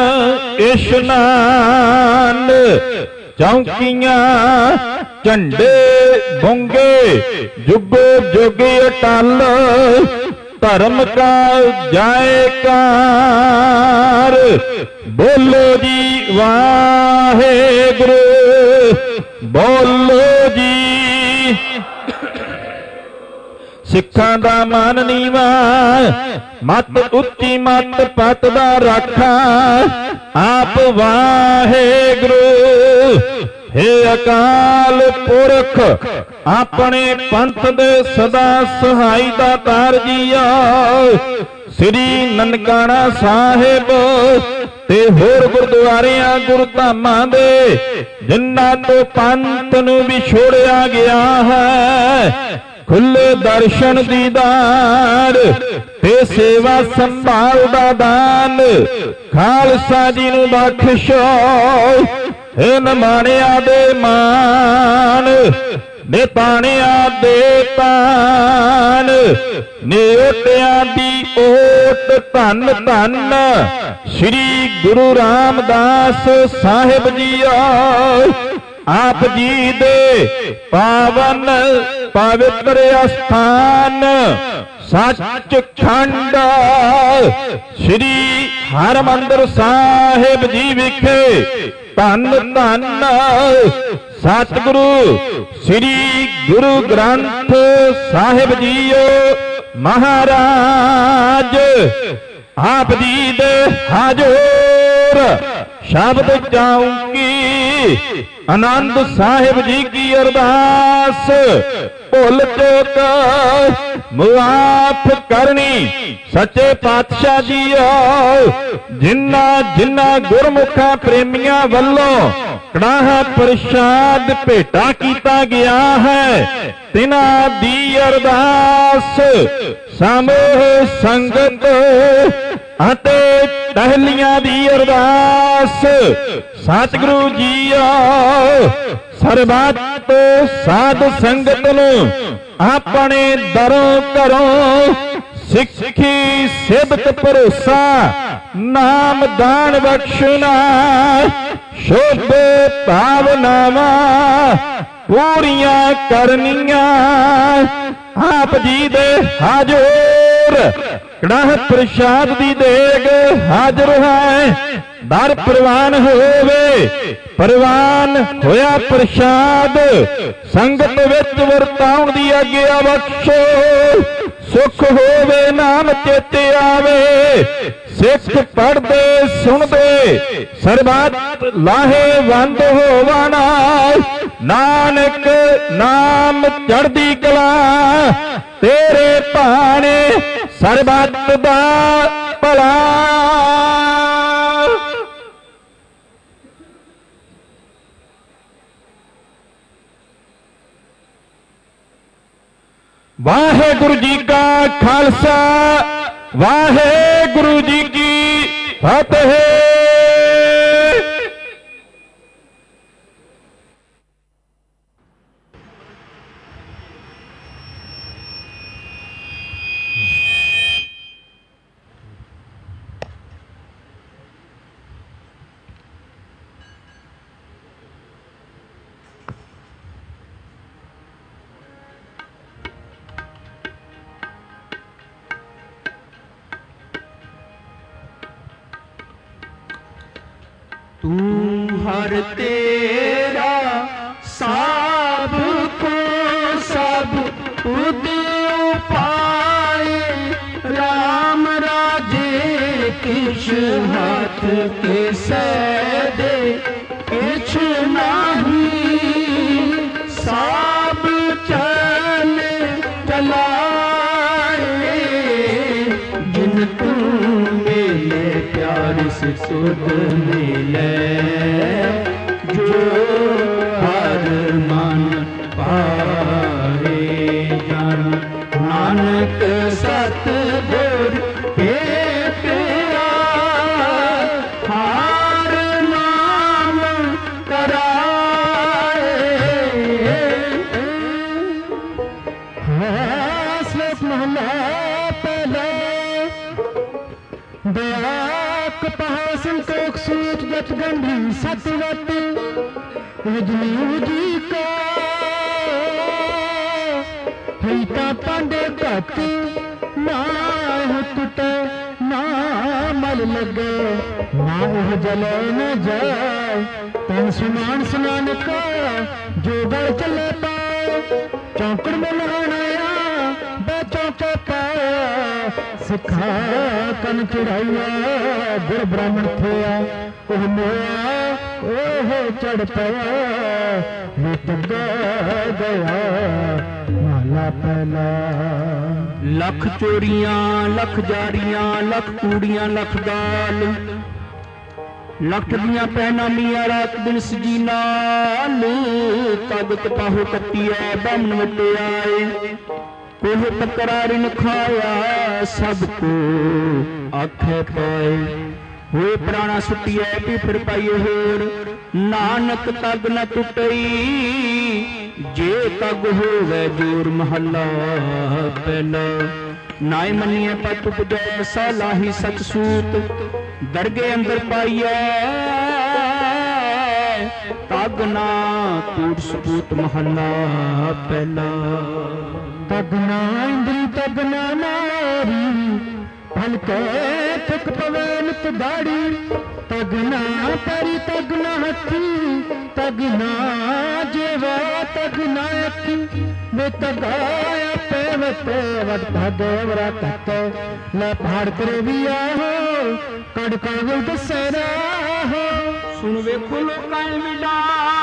Speaker 12: ਇਸ਼ਨਾਨ, ਚੌਂਕੀਆਂ ਝੰਡੇ ਬੁੰਗੇ ਜੁਗੋ ਜੁਗ ਅਟਲ, ਧਰਮ ਕਾ ਜਾਇਕਾਰ, ਬੋਲੋ ਜੀ ਵਾਹਿਗੁਰੂ, ਬੋਲੋ ਜੀ। ਸਿੱਖਾਂ ਦਾ ਮਨ ਨੀਵਾ, ਮਤ ਉੱਚੀ ਮਤ ਪਤ ਦਾ ਰਾਖਾ, ਆਪ ਵਾਹਿਗੁਰੂ। ਹੇ ਅਕਾਲ ਪੁਰਖ ਆਪਣੇ ਪੰਥ ਦੇ ਸਦਾ ਸਹਾਈ ਦਾਤਾਰ ਜੀਆ, ਸ੍ਰੀ ਨਨਕਾਣਾ ਸਾਹਿਬ ਤੇ ਹੋਰ ਗੁਰਦੁਆਰਿਆਂ ਗੁਰਧਾਮਾਂ ਦੇ ਜਿਨ੍ਹਾਂ ਤੋਂ ਪੰਥ ਨੂੰ ਵਿਛੋੜਿਆ ਗਿਆ ਹੈ, ਖੁੱਲੇ ਦਰਸ਼ਨ ਦੀਦਾਰ ਤੇ ਸੇਵਾ ਸੰਭਾਲ ਦਾ ਦਾਨ ਖਾਲਸਾ ਜੀ ਨੂੰ ਬਖਸ਼ੋ। ਹੇ ਨਿਮਾਣਿਆਂ ਦੇ ਮਾਣ, ਨਿਤਾਣਿਆਂ ਦੇ ਤਾਨ, ਨਿਓਟਿਆਂ ਦੀ ਓਟ ਧੰਨ ਧੰਨ ਸ੍ਰੀ ਗੁਰੂ ਰਾਮਦਾਸ ਸਾਹਿਬ ਜੀਓ। ਆਪ ਜੀ ਦੇ ਪਾਵਨ ਪਵਿੱਤਰ ਅਸਥਾਨ ਸੱਚਖੰਡ ਸ੍ਰੀ ਹਰਿਮੰਦਰ ਸਾਹਿਬ ਜੀ ਵਿਖੇ ਧੰਨ ਧੰਨ ਸਤਿਗੁਰੂ ਸ੍ਰੀ ਗੁਰੂ ਗ੍ਰੰਥ ਸਾਹਿਬ ਜੀਓ ਮਹਾਰਾਜ। ਆਪ ਜੀ ਦੇ ਹਜ਼ੂਰ ਸ਼ਬਦ ਚਾਉਂਗੀ ਆਨੰਦ ਸਾਹਿਬ ਜੀ ਕੀ ਅਰਦਾਸ, ਭੁੱਲ ਚੁੱਕ ਮੁਆਫ ਕਰਨੀ ਸੱਚੇ ਪਾਤਸ਼ਾਹ ਜੀਓ। ਜਿਨ੍ਹਾਂ ਜਿਨ੍ਹਾਂ ਗੁਰਮੁਖਾਂ ਪ੍ਰੇਮੀਆਂ ਵੱਲੋਂ ਕੜਾਹ ਪ੍ਰਸ਼ਾਦ ਭੇਟਾ ਕੀਤਾ ਗਿਆ ਹੈ, ਤਿਨਾਂ ਦੀ ਅਰਦਾਸ ਸਮੂਹ ਸੰਗਤ ਅਤੇ ਟਹਿਲੀਆਂ ਦੀ ਅਰਦਾਸ ਸਤਿਗੁਰੂ ਜੀਓ ਸਰਬੱਤ ਸਾਧ ਸੰਗਤ ਨੂੰ ਆਪਣੇ ਦਰੋਂ ਘਰੋਂ ਸਿੱਖੀ ਸਿਦਕ ਭਰੋਸਾ ਨਾਮ ਦਾਨ ਬਖਸ਼ਣਾ ਸ਼ੁਭ ਭਾਵਨਾਵਾਂ ਪੂਰੀਆਂ ਕਰਨੀਆਂ। ਆਪ ਜੀ ਦੇ ਹਜ਼ੂਰ ਕੜਾਹ ਪ੍ਰਸ਼ਾਦ ਦੀ ਦੇਗ ਹਾਜ਼ਰ ਹੈ, ਦਰ ਪ੍ਰਵਾਨ ਹੋਵੇ। ਪ੍ਰਵਾਨ ਹੋਇਆ ਪ੍ਰਸ਼ਾਦ ਸੰਗਤ ਵਿੱਚ ਵਰਤਾਉਣ ਦੀ ਆਗਿਆ ਬਖਸ਼ੋ। ਸੁਖ ਹੋਵੇ ਨਾਮ ਚੇਤੇ ਆਵੇ, ਸਿੱਖ ਪੜ੍ਹਦੇ ਸੁਣਦੇ ਸਰਬੱਤ ਲਾਹੇਵੰਦ ਹੋਵਣ। ਨਾਨਕ ਨਾਮ ਚੜ੍ਹਦੀ ਕਲਾ ਤੇਰੇ ਭਾਣੇ ਸਰਬੱਤ ਦਾ ਭਲਾ। ਵਾਹਿਗੁਰੂ ਜੀ ਕਾ ਖਾਲਸਾ, ਵਾਹਿਗੁਰੂ ਜੀ ਕੀ ਫਤਿਹ।
Speaker 1: तू हर तेरा सब को सब तुद उपाय, राम राजे किछ हाथ के सैदे किछ नाही, सब चल चलाए जिन तू मेले प्यार से सुध मिले, जो हर मन पाए जन नानक सतगुर भेटिया, हर नाम कराए।
Speaker 2: श्लोक महला पहला। डाक पहा संतोख सूत जत गंभीर सतवत, उजनी जी का हिता पांडे घट, ना हो टुटे ना मल लगे, ना ओह जले न जाए, तन सुमान सुनान का जो गल चले पाए, चौकड़ में नहाया चौके पाया, सिखा कन चढ़ाइया गुर ब्राह्मण थिया, ओह मोया ओह चढ़ पाया, मिट गया माला पहला।
Speaker 1: लख चोरियां लख जारियां लख कूड़ियां लख गाल, लख दियां पहना मियां रात दिन सजी नाल, तग तपाहो कट्टिया बामन वटे आए, कोह तकरारिन खाया सबको आखे पाए, होए प्राणा सुटिया भी फिर पाइए होर, नानक तग न टुटई जे तग होवे जोर महला पहला, नाय मनिए पत उपजै सालाही सच सूत, दरगे अंदर पाइए तग ना टूट सपूत महला पहला।
Speaker 2: तगना इंद्री तगना नारी, भलके थक पवन दाड़ी, तगना परी तगना हथी, तगना जेवा तगना अखी, वे तगाया पेवते वद भादेवरा कहते, ले पहाड़ करे भी आहो कड़का वो दसेरा हो,
Speaker 1: सुन वेखो लोकां मिला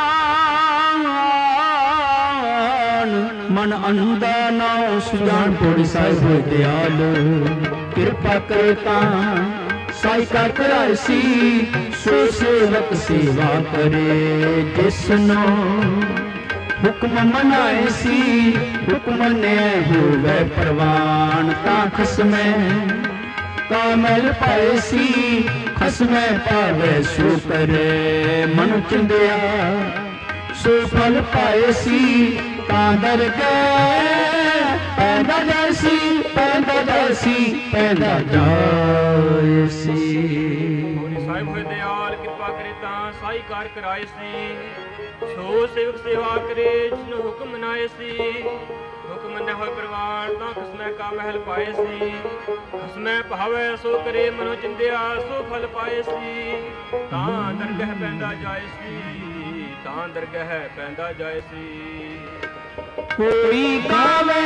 Speaker 1: मन अंधा नाउ सुजान पौड़ी साहिब होए दयाल, कृपा करे तां साई का कराए सी, सो सेवक सेवा करे जिसनो हुक्म मनाए सी, हुक्म ने होवे परवान तां खसमे कामल पाए सी, खसमे पावे सो करे मन चिंदिया, सो फल पाए सी तां दर गए, पैदा जैसी पैदा जैसी पैदा जायसी।
Speaker 3: ਸਾਹਿਬ ਹੋਏ ਦਿਆਲ ਕਿਰਪਾ ਕਰੇ ਤਾਂ ਸਾਈ ਕਾਰ ਕਰਾਏ ਸੀ, ਸੋ ਸੇਵਕ ਸੇਵਾ ਕਰੇ ਜਿਸਨੂੰ ਹੁਕਮ ਮਨਾਏ ਸੀ, ਹੁਕਮ ਮੰਨਿਆ ਹੋਏ ਪ੍ਰਵਾਨ ਤਾਂ ਖਸਮੈ ਕਾ ਮਹਿਲ ਪਾਏ ਸੀ, ਖਸਮੈ ਭਾਵੈ ਸੋ ਕਰੇ ਮਨੋ ਚਿੰਦਿਆ, ਸੋ ਫਲ ਪਾਏ ਸੀ, ਤਾਂ ਦਰਗਹਿ ਪੈਂਦਾ ਜਾਏ ਸੀ, ਤਾਂ ਦਰਗਹਿ ਪੈਂਦਾ ਜਾਏ ਸੀ।
Speaker 1: कोई गावे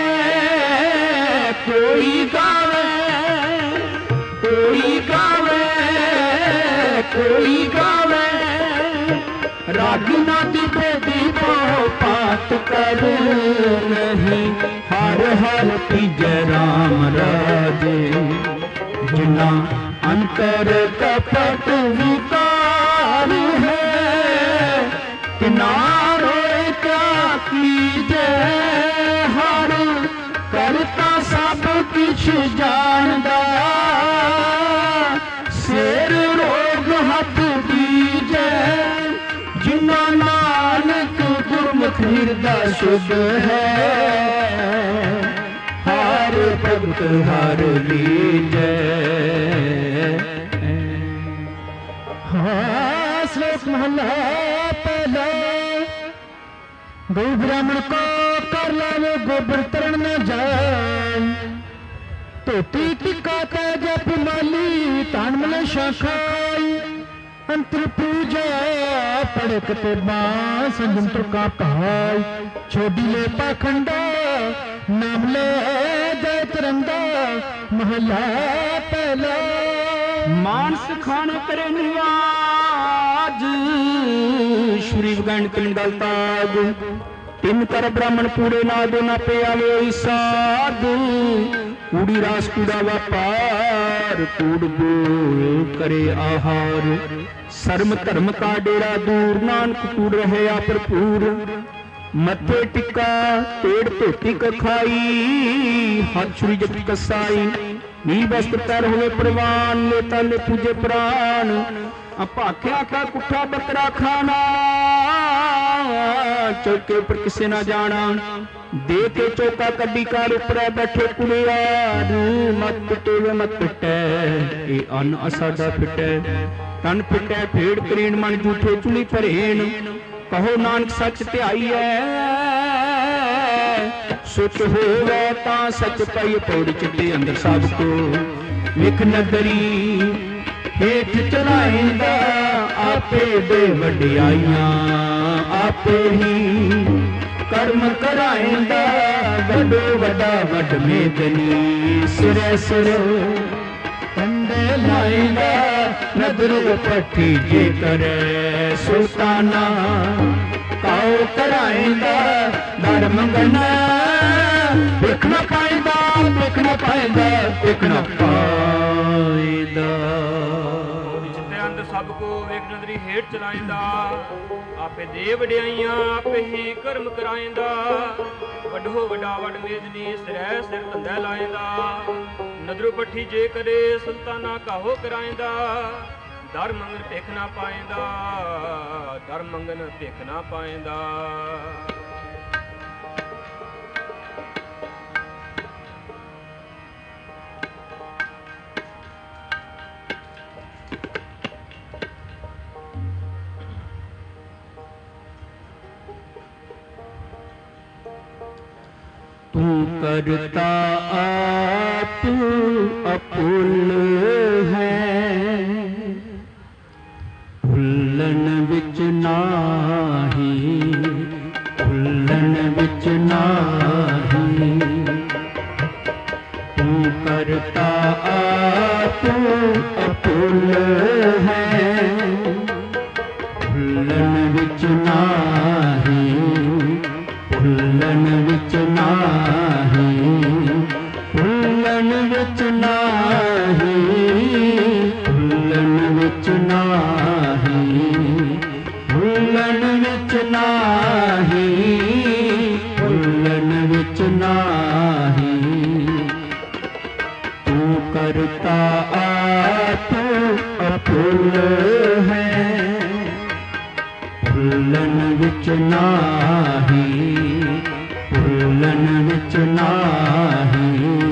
Speaker 1: कोई गावे कोई गावे कोई गावे, रागी नाती बेदी पाओ बात कर नहीं, हर हर तीजै राम राजे। जिना अंतर कपट विकार है, तिना रोए क्या कीजे। हर करता सब किछ जानदा, सिर रोग हथ दीजे। जिना नानक गुरमुख हृदय शुद्ध है, हर भगत हर लीजै।
Speaker 2: श्लोक महला पहला। गौ ब्राह्मण को कर लावे गोबर तरण न जाए। धोती टिका जप माली तान मले शाखा खाई। अंतर पूजा पड़क ते संयम का भाई। छोड़ी ले पाखंडा नाम ले जय तरंगा। महला पहला।
Speaker 1: मानस खाने करे निवाज, श्री गण तिन गल ताग। तिन कर ब्राह्मण पूरे नादो ना पे आवे साध। कूड़ी रास कूड़ा व्यापार, कूड़ बोल करे आहार। शर्म धर्म का डेरा दूर, नानक कूड़ रहे आ भरपूर। मथे टिक्का पेड़ धोती कखाई, हाथ छुरी जप कसाई। नी वस्त्र पैर होवे प्रवान, लेता ले पूजे प्राण। अभाख्या का कुठा बकरा खाना, चौके ऊपर किसे ना जाना। दे के चौका कड्डी कार ऊपर बैठे कुड़ियार। मत पिटे वे मत पिटे, ये अन्न असाडा फिटे। तन फिटे फेड़ करीन, मन जूठे चुली भरेन। कहो नानक सच ध्याईऐ, सुच होवे तां सच पाई। पौड़ी चिट्टे अंदर सब को विख नगरी। हेठ चलाइंदा आपे दे वडियाइयां, आपे ही कर्म कराइंदा वडो वडा वड मेदनी। सिरे सिर कंडे लाइंदा नदर पट्टी जे करे। सुल्ताना काओ कराइंदा दर मंगना। देखना पाइंदा देखना पाइंदा देखना पाइंदा।
Speaker 3: सब को वेख नदरी हेठ चलाइंदा। आपे दे वडियाइयां आपे ही कर्म कराइंदा। वडो वडा वड मेदनी सिरै सिर धंधा लाइंदा। नदरू पट्ठी जे करे सुल्ताना काहो कराइंदा। दर मंगन भिख ना पाइंदा, दर मंगन भिख ना पाइंदा।
Speaker 1: तू करता आप अपुल है, भुल्लन विच नाही, भुल्लन विच नाही। तू करता आप अपुल है, भुल्लन विच नाही, भुल्लन विच नाही, भुल्लन विच नाही, भुल्लन विच नाही, भुल्लन विच नाही, भुल्लन विच नाही। तू करता आप अपुल है, भुल्लन विच नाही, भुल्लन विच नाही।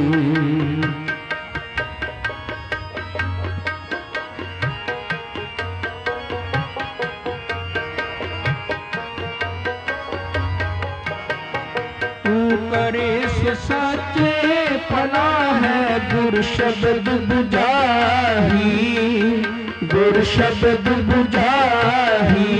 Speaker 1: तू करे सच्चे फला है, गुर शब्द बुझाही, गुर शब्द बुझाही।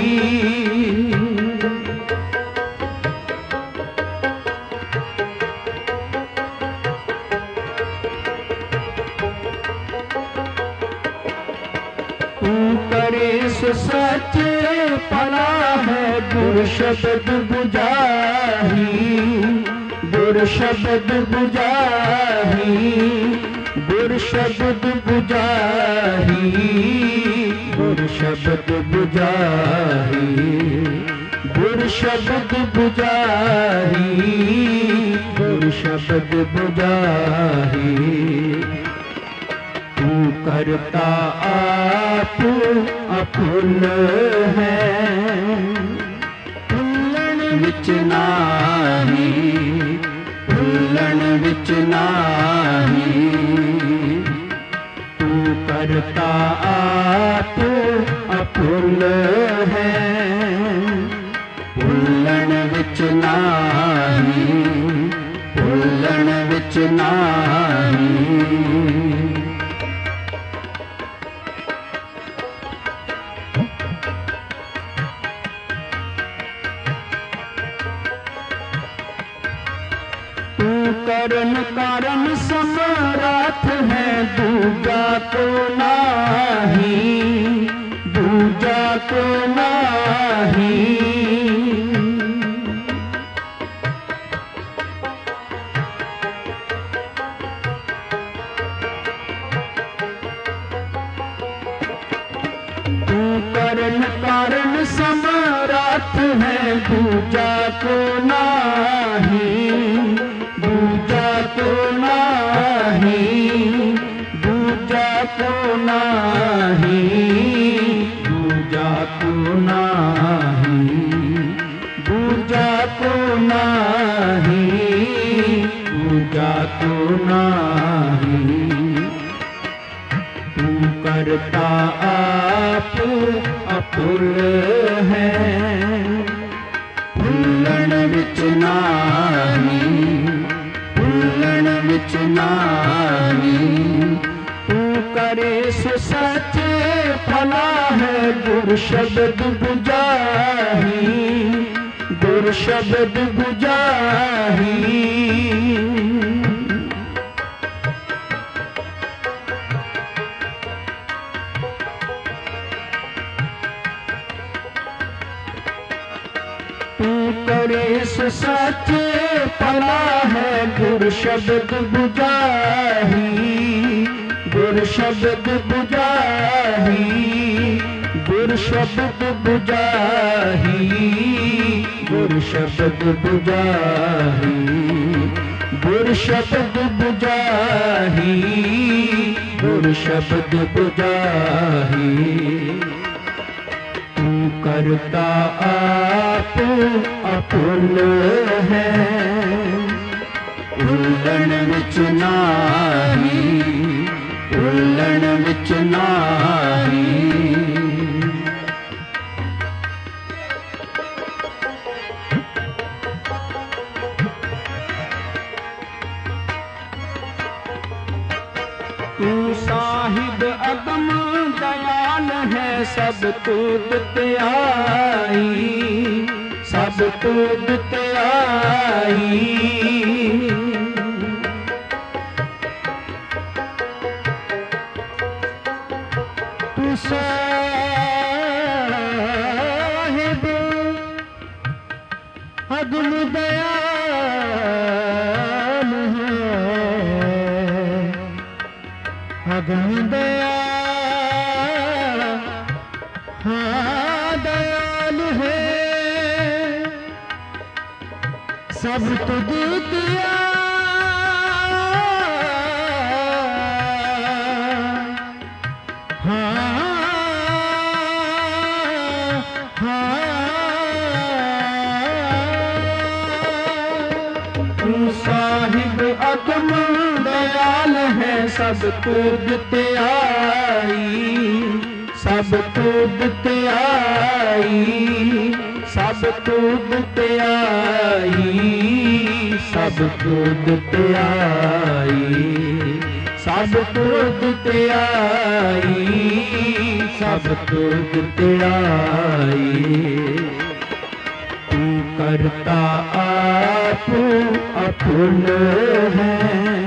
Speaker 1: तू करे सच्चे भला है गुर शब्द बुझाही, गुर शब्द बुझाही, गुर शब्द बुझाही, गुर शब्द बुझाही, गुर शब्द बुझाही, गुर शब्द बुझाही। तू करता आप अपुन है, भुलन विच नाही, भुलन विच नाही। तू करता आप अपुन है, भुलन विच नाही, भुलन विच नाही। करन कारण समराथ है, दूजा को नाही, दूजा को नाही। तू करन कारण समराथ है, दूजा को नाही, दूजा को नाही, दूजा को नाही, दूजा को नाही, दूजा को नाही, दूजा को नाही। तू करता आप अपुल है, भुलन विच नाही, भुलन विच नाही। तू करे सो सच्चे भला है, गुर शब्द बुझाही, गुर शब्द बुझाही। तू करे सो सच्चे भला है, गुर शब्द बुझाही, गुर शब्द बुझाही, गुर शब्द बुझाही, गुर शब्द बुझाही, गुर शब्द बुझाही, गुर शब्द बुझाही। तू करता आप अपुन है, भुलन विच नाही, भुलन विच नाही। तू साहिब अगम दयाल है, सब तूत त्याई, सब तूत त्याई। तू साहिब अगम दयाल है, अगम दयाल, हाँ दयाल है, सब तुझ दिया, हाँ हाँ। तू साहिब अगम दयाल है, सब तुझ त्याई, सब तुझ त्याई, सब तुझ त्याई, सब तुझ त्याई, सब तुझ त्याई, सब तुझ त्याई। तू करता आप अपुन है,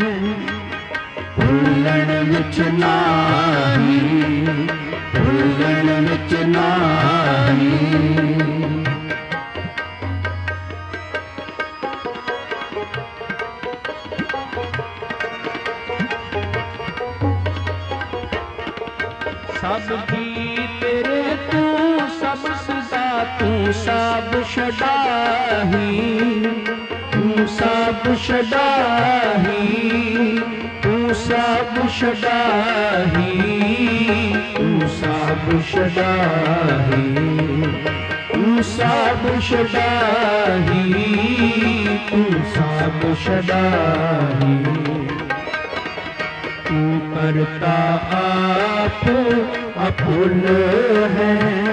Speaker 1: भुलन विच नाही, भुलन विच नाही। ਸਭ ਕੀ ਤੇਰੇ ਤੂੰ ਸਭ ਸਦਾ ਤੂੰ ਸਭ ਛਡਾਹੀ ਤੂੰ ਸਭ ਛਡਾਹੀ ਤੂੰ ਸਭ ਛਡਾਹੀ ਤੂੰ ਸਭ ਛਡਾਹੀ ਤੂੰ ਸਭ ਛਡਾਹੀ ਤੂੰ ਸਭ ਛਡਾਹੀ ਤੂੰ ਕਰਤਾ ਆਪ ਅਪੁੱਲ ਹੈ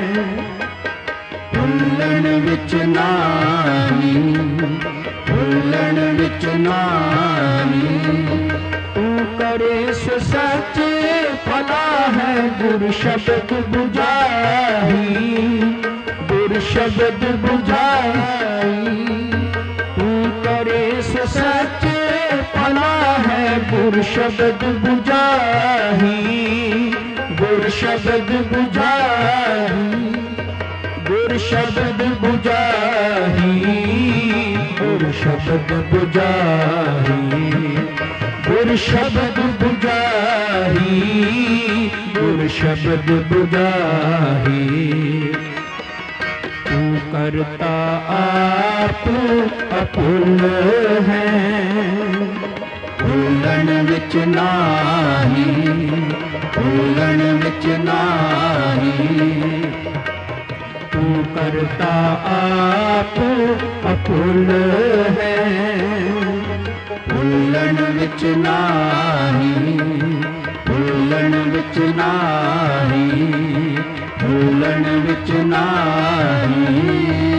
Speaker 1: ਭੁੱਲਣ ਵਿੱਚ ਨਾਹੀ ਭੁੱਲਣ ਵਿੱਚ ਨਾਹੀ ਤੂੰ ਕਰੇ ਸੋ ਸੱਚ ਭਲਾ ਹੈ ਗੁਰ ਸ਼ਬਦ ਬੁਝਾਈ ਗੁਰ ਸ਼ਬਦ ਬੁਝਾਈ ਤੂੰ ਕਰੇ ਸੋ ਸੱਚ ਭਲਾ ਹੈ ਗੁਰ ਸ਼ਬਦ ਬੁਝਾਈ ਗੁਰ ਸ਼ਬਦ ਬੁਝਾਈ ਗੁਰ ਸ਼ਬਦ ਬੁਝਾਈ ਗੁਰ ਸ਼ਬਦ ਬੁਝਾਈ ਗੁਰ ਸ਼ਬਦ ਬੁਝਾਈ ਗੁਰ ਸ਼ਬਦ ਬੁਝਾਈ ਤੂੰ ਕਰਤਾ ਆਪ ਅਪੁੱਲ ਹੈ ਭੁੱਲਣ ਵਿੱਚ ਨਾਹੀ ਭੁੱਲਣ ਵਿੱਚ ਨਾਹੀ ਤੂੰ ਕਰਤਾ ਆਪ ਅਪੁੱਲ ਹੈ ਭੁੱਲਣ ਵਿੱਚ ਨਾਹੀ ਭੁੱਲਣ ਵਿੱਚ ਨਾਹੀ ਭੁੱਲਣ ਵਿੱਚ ਨਾਹੀ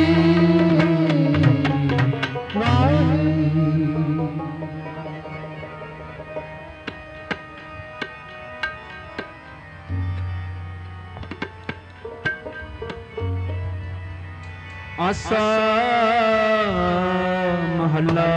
Speaker 1: ਆਸਾ ਮਹੱਲਾ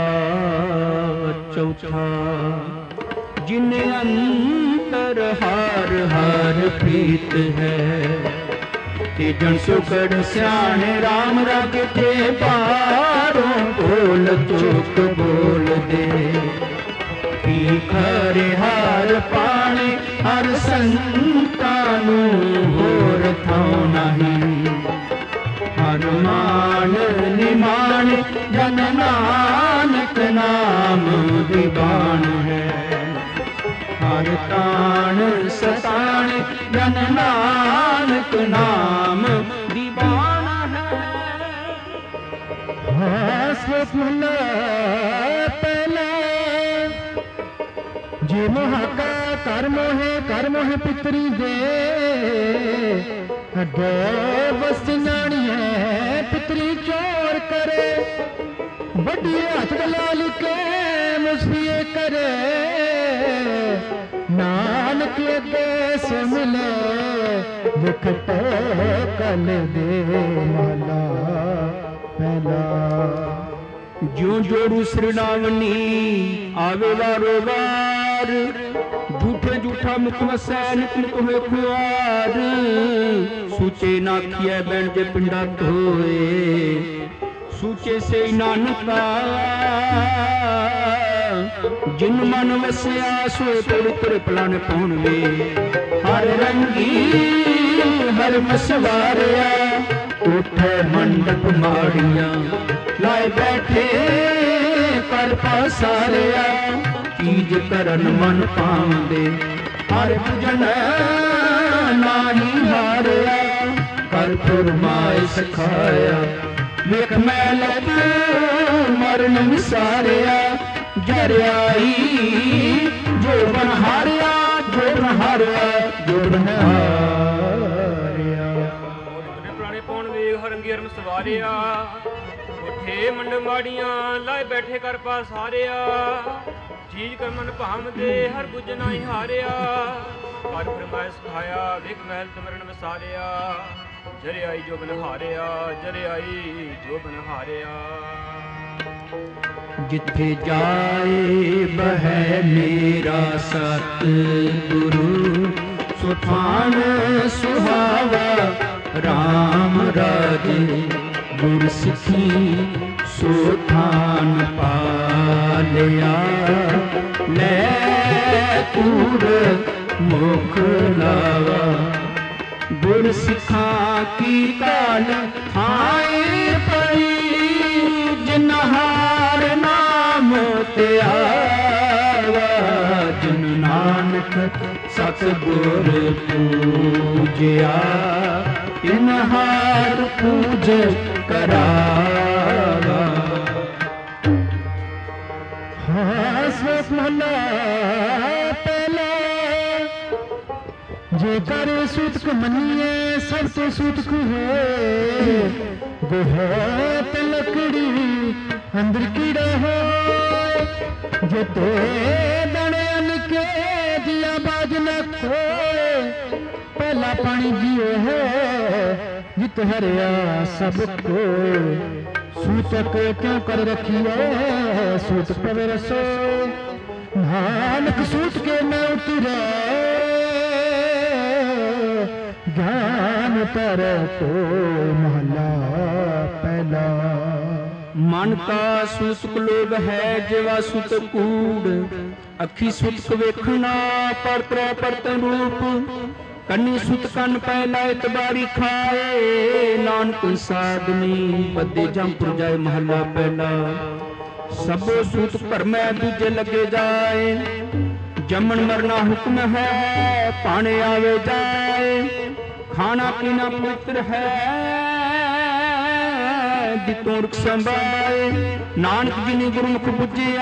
Speaker 1: ਚੌਥਾ ਜਿਨ ਅੰਤਰ ਹਰ ਹਰ ਪ੍ਰੀਤ ਹੈ ਤੇ ਜਨ ਸੁਕੜ ਸਿਆਣੇ RAM ਰਗ ਤੇ ਬਾਰੋਂ ਬੋਲ ਚੁੱਕ ਬੋਲਦੇ ਕੀ ਖਰੇ ਹਰ ਪਾਣੇ ਹਰ ਸੰਤਾਂ ਨੂੰ ਹੋਰ ਥਾਂ ਨਹੀਂ ਹਰ ਮਾਨ ਨਿਮਾਨ ਜਨ ਨਾਨਕ ਨਾਮ ਦੀਵਾਨ ਹੈ ਹਰ ਤਾਣ ਸਤਾਣ ਜਨ ਨਾਨਕ ਨਾਮ ਦੀਵਾਨ ਹੈ
Speaker 2: ਹਾਸ ਮਹਲਾ ਪਹਿਲਾ ਜੇ ਮਹਾਕਾ ਕਰ ਮੋਹ ਪਿਤਰੀ ਦੇ ਅੱਗੇ ਵਸ ਜਾਣੀਏ ਪਿਤਰੀ ਚੋਰ ਕਰੇ ਵੱਡੀ ਹੱਥ ਲਾਲ ਕੇ ਮੁਸਫੀਏ ਕਰੇ ਨਾਨਕ ਅੱਗੇ ਸਿਮਲੇ ਲਿਖਤ ਕਲ ਦੇ ਮਾਲਾ ਪਹਿਲਾ
Speaker 1: ਜਿਉਂ ਜੋੜੂ ਸ੍ਰਿਣਾਵਨੀ ਆਵੇ ਵਾਰੋ ਵਾਰ ਝੂਠੇ ਝੂਠਾ ਮੁਖ ਵਸੈ ਨਿਤ ਨਿਤ ਹੋਏ ਖੁਆਰ ਸੂਚੇ ਨਾਖੀਐ ਬੈਣ ਜੇ ਪਿੰਡਾ ਧੋਏ ਸੂਚੇ ਸੇ ਨਾਨਕਾ ਜਿਨ ਮਨ ਵਸਿਆ ਸੋਏ ਪਵਿੱਤਰ ਪਲਨ ਪਾਉਣਵੇ ਹਰ ਰੰਗੀ ਹਰ ਮਸਵਾਰਿਆ ਉਠੇ ਮੰਡਪ ਮਾੜੀਆਂ ਲਾਏ ਬੈਠੇ ਕਰ ਪਸਾਰਿਆ ਚੀਜ ਕਰਨ ਮਨ ਪਾਉਂਦੇ ਹਰ ਭਜਨ ਨਾਹੀ ਹਾਰਿਆ ਕਰ ਫਰਮਾਏ ਸਿਖਾਇਆ ਵੇਖ ਮੈਂ ਲਤ ਮਰਨ ਵਿਸਾਰਿਆ ਜਰਿਆਈ ਜੋ ਬਨ ਹਾਰਿਆ ਜੋ ਬਨ ਹਾਰਿਆ ਜੋ ਬਨ ਹਾਰਿਆ
Speaker 3: ਪੁਰਾਣੇ ਪਾਉਣ ਵੇਖ ਹਰੰਗੀ ਹਰਮ ਸਵਾਰਿਆ ਉਠੇ ਮੰਡ ਮਾੜੀਆਂ ਲਾਏ ਬੈਠੇ ਕਰ ਪਾਸਾਰਿਆ ਚੀਜ਼ ਕਰਮਨ ਭਾਮਦੇ ਹਰ ਬੁੱਝ ਨਾਹੀ ਹਾਰਿਆ ਕਰ ਫਰਮਾਇ ਸਿਖਾਇਆ ਵੇਖ ਮਹਿਲ ਤੁਮਰਨ ਵਸਾਰਿਆ ਜਰਿਆਈ ਜੋ ਬਨ ਹਾਰਿਆ ਜਰਿਆਈ ਜੋ ਬਨ ਹਾਰਿਆ
Speaker 1: ਜਿੱਥੇ ਜਾਏ ਬਹਿ ਮੇਰਾ ਸਤ ਗੁਰੂ ਸੁਠਾਨ ਸੁਹਾਵਾ ਰਾਮ ਰਾਜੇ ਗੁਰ ਸਿੱਖੀ ਸੋ ਥਾਨ ਪਾਲਿਆ ਲੈ ਕੂੜ ਮੁਖ ਲਾਵਾ ਗੁਰ ਸਿੱਖਾਂ ਕੀ ਕਾਲ ਹਾਏ ਪਈ ਜਿਨ ਹਾਰ ਨਾਮ ਤੇ ਆਵਾ ਜਿਨ ਨਾਨਕ ਸਤਿਗੁਰ ਪੂਜਿਆ ਤਿਨ ਹਾਰ ਪੂਜ ਕਰਾਵਾ।
Speaker 2: ਹਾਸ ਮਹਲਾ ਪਹਿਲਾ ਜੇਕਰ ਸੂਤਕ ਮੰਨੀਏ ਸਭ ਤੋਂ ਸੂਤਕ ਹੋਏ ਗੋਹੇ ਤੇ ਲੱਕੜੀ ਅੰਦਰ ਕੀੜਾ ਹੋਏ ਜੇ ਤੇ ਦਣੇ ਨਿਕੇ ਦਿਆ ਬਾਜ ਨਾ ਖੋਏ ਪਹਿਲਾ ਪਾਣੀ ਜੀਓ ਹੈ ਜਿਤ ਹਰਿਆ ਸਭ ਕੋਏ ਸੂਤਕ ਕਿਉਂ ਕਰ ਰਖੀਏ ਸੂਤ ਪਵੇ ਰਸੋ ਨਾਨਕ ਸੂਤ ਕੇ ਮੈਂ ਉਤਰੇ ਗਿਆਨ ਪਰ ਕੋ ਮਹਲਾ ਪਹਿਲਾ।
Speaker 1: ਮਨ ਕਾ ਸੂਤਕ ਲੋਭ ਹੈ ਜਿਵਾ ਸੁਤ ਕੂੜ ਅੱਖੀ ਸੁਤਕ ਵੇਖਣਾ ਪਰਤਰਾ ਪਰਤਨ ਰੂਪ ਕੰਨੀ ਸੁਤ ਕੰਨ ਪਹਿਲਾ ਇਤਬਾਰੀ ਖਾਏ ਨਾਨਕ ਸਾਧਨੀ ਬੱਦੇ ਜੰਪੁਰ ਜਾਏ ਮਹੱਲਾ ਪਹਿਲਾ। ਸਭੋ ਸੂਤ ਭਰਮੈ ਦੂਜੇ ਲੱਗੇ ਜਾਏ ਜੰਮਣ ਮਰਨਾ ਹੁਕਮ ਹੈ ਪਾਣੇ ਆਵੇ ਜਾਏ ਖਾਣਾ ਪੀਣਾ ਪਵਿੱਤਰ ਹੈ ਜਿਤੋਂ ਰੁਖ ਸੰਭਾਏ ਨਾਨਕ ਜਿਨੀ ਗੁਰਮੁਖ ਬੁੱਝਿਆ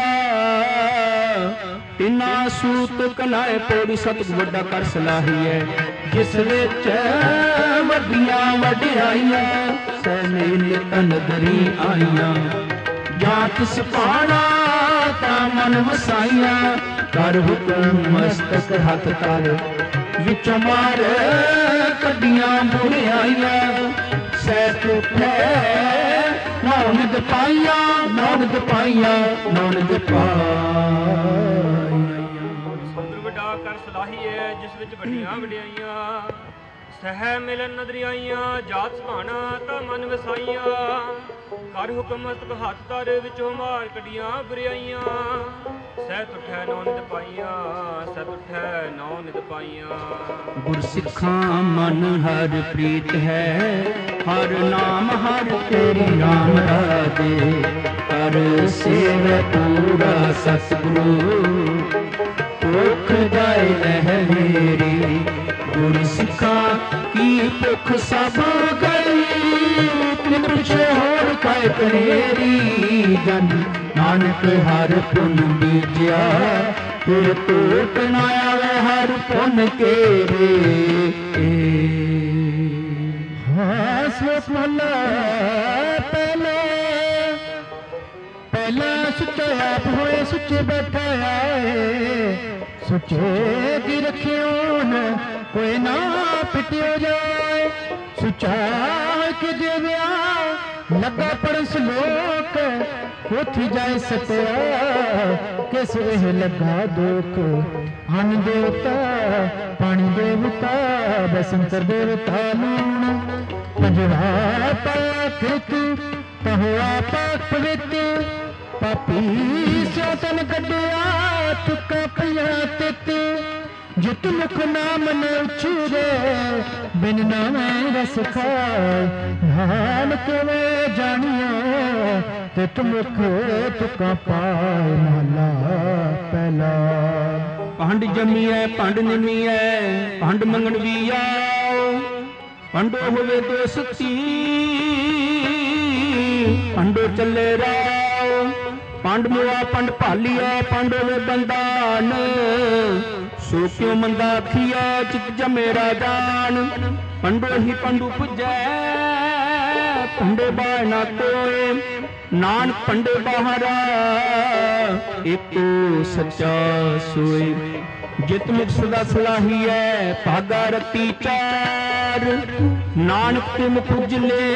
Speaker 1: ਤਿਨਾ ਸੂਤ ਕਨਾਏ ਪੌੜੀ ਸਤਿ ਵੱਡਾ ਕਰ ਸਲਾਹੀਐ ਜਿਸ ਵਿੱਚ ਵੱਡੀਆਂ ਵਡਿਆਈਆਂ ਸੈਨੇ ਤਨ ਦਰੀ ਆਈਆਂ ਜਾਂ ਤਿਸ ਪਾਣਾ ਤਾਂ ਮਨ ਵਸਾਈਆਂ ਕਰ ਹੁਕਮ ਮਸਤਕ ਹੱਥ ਤਰ ਵਿੱਚੋਂ ਮਾਰ ਕੱਢੀਆਂ ਬੁਰਿਆਈਆਂ ਸੈਤ ਉਠੈ ਨੌਨਦ ਪਾਈਆਂ ਨੌਨਦ ਪਾਈਆਂ ਨੌਨਦ ਪਾਈਆਂ।
Speaker 3: ਸੁੰਦਰ ਵੱਡਾ ਕਰ ਸਲਾਹੀਐ ਜਿਸ ਵਿੱਚ ਵੱਡੀਆਂ ਵਡਿਆਈਆਂ ਸਹਿ ਮਿਲਨ ਨਦਰਿਆਈਆਂ ਜਾਤ ਸੁਭਾਣਾ ਤਾਂ ਮਨ ਵਸਾਈਆਂ ਕਰ ਹੁਕਮ ਮਸਤਕ ਹੱਥ ਧਰ ਵਿੱਚੋਂ ਮਾਰ ਕੱਢੀਆਂ ਬੁਰਿਆਈਆਂ ਸਹਿਤ ਉਠੈ ਨੌ ਨਿਧ ਪਾਈਆਂ ਸਹਿਤ ਉਠੈ ਨੌ ਨਿਧ ਪਾਈਆਂ।
Speaker 1: ਗੁਰ ਸਿੱਖਾਂ ਮਨ ਹਰ ਪ੍ਰੀਤ ਹੈ ਹਰ ਨਾਮ ਹਰ ਤੇਰੀ ਨਾਮ ਰਾਜੇ ਕਰ ਸੇਵ ਪੂਰਾ ਸਤਿਗੁਰੂ ਭੁੱਖ ਜਾਏ ਲਹਿ ਮੇਰੀ ਗੁਰ ਸਿੱਖਾਂ ਕੀ ਭੁੱਖ ਸਭ ਗਈ ਤਿਨ ਪਿਛੇ ਹੋਰ ਕਾਇ ਕਨੇਰੀ ਜਨ ਨਾਨਕ ਹਰ ਪੁੰਨ ਬੀਜਿਆ ਫਿਰ ਟੋਟ ਨਾ ਆਵੇ ਹਰ ਪੁੰਨ ਕੇਰੇ।
Speaker 2: ਹਾਸ ਮਹਲਾ ਪਹਿਲਾ ਸੁੱਚਾ ਆਪ ਹੋਏ ਸੁੱਚੇ ਬੈਠਾ ਆਏ ਸੁੱਚੇ ਕੀ ਰਖਿਓ ਨ ਕੋਈ ਨਾ ਪਿਟਿਓ ਜਾਏ ਸੁੱਚਾ ਕਿ ਦੇਵਿਆ ਲੱਗਾ ਪੜਨ ਸਲੋਕ ਉਥੀ ਜਾਏ ਸਤਿਆ ਕਿਸ ਇਹ ਲੱਗਾ ਦੁਖ ਅਨ ਦੇਵਤਾ ਪਾਣੀ ਦੇਵਤਾ ਬਸੰਤਰ ਦੇਵਤਾ ਲੂਣ ਪੰਜਵਾ ਪਾਕ੍ਰਿਤ ਪਹੁਆ ਪਾਕ ਪਵਿੱਤ ਪਾਪੀ ਸੋਤਨ ਕੱਢਿਆ ਤੁਕਾ ਪਿਆ ਤਿਤ ਜਿਤ ਮੁਖ ਨਾਮ ਨ ਉਚਰੇ ਬਿਨ ਨਾਮੈ ਰਸ ਖਾਏ ਨਾਨਕ ਵੇ ਜਾਣਿਆ ਤਿਤ ਮੁਖ ਤੁਕਾ ਪਾਏ ਮਹਲਾ ਪਹਿਲਾ।
Speaker 1: ਭੰਡ ਜੰਮੀਐ ਭੰਡ ਨਿਮੀਐ ਭੰਡ ਮੰਗਣ ਵੀ ਆਓ ਭੰਡੋ ਹੋਵੇ ਦੋਸਤੀ ਭੰਡੋ ਚੱਲੇ ਰਾਓ ਪੰਡ ਮੁਆ ਪੰਡ ਭਾਲੀਐ ਪੰਡ ਹੋਵੇ ਬੰਦਾਨ ਸੋ ਕਿਉ ਮੰਦਾ ਆਖੀਐ ਚਿਤ ਜਮੇ ਰਾਜਾਨ ਪੰਡੋ ਹੀ ਪੰਡੂ ਪੁੱਜੈ ਪੰਡੇ ਬਾਹ ਨਾ ਕੋਏ ਨਾਨਕ ਪੰਡੇ ਬਾਹਰਾ ਏਕੋ ਸੱਚਾ ਸੋਏ ਜਿਤ ਮੁਖ ਸਦਾ ਸਲਾਹੀਐ ਭਾਗਾ ਰਤੀ ਚਾਰ ਨਾਨਕ ਤੇ ਮੁਖ ਉਜਲੇ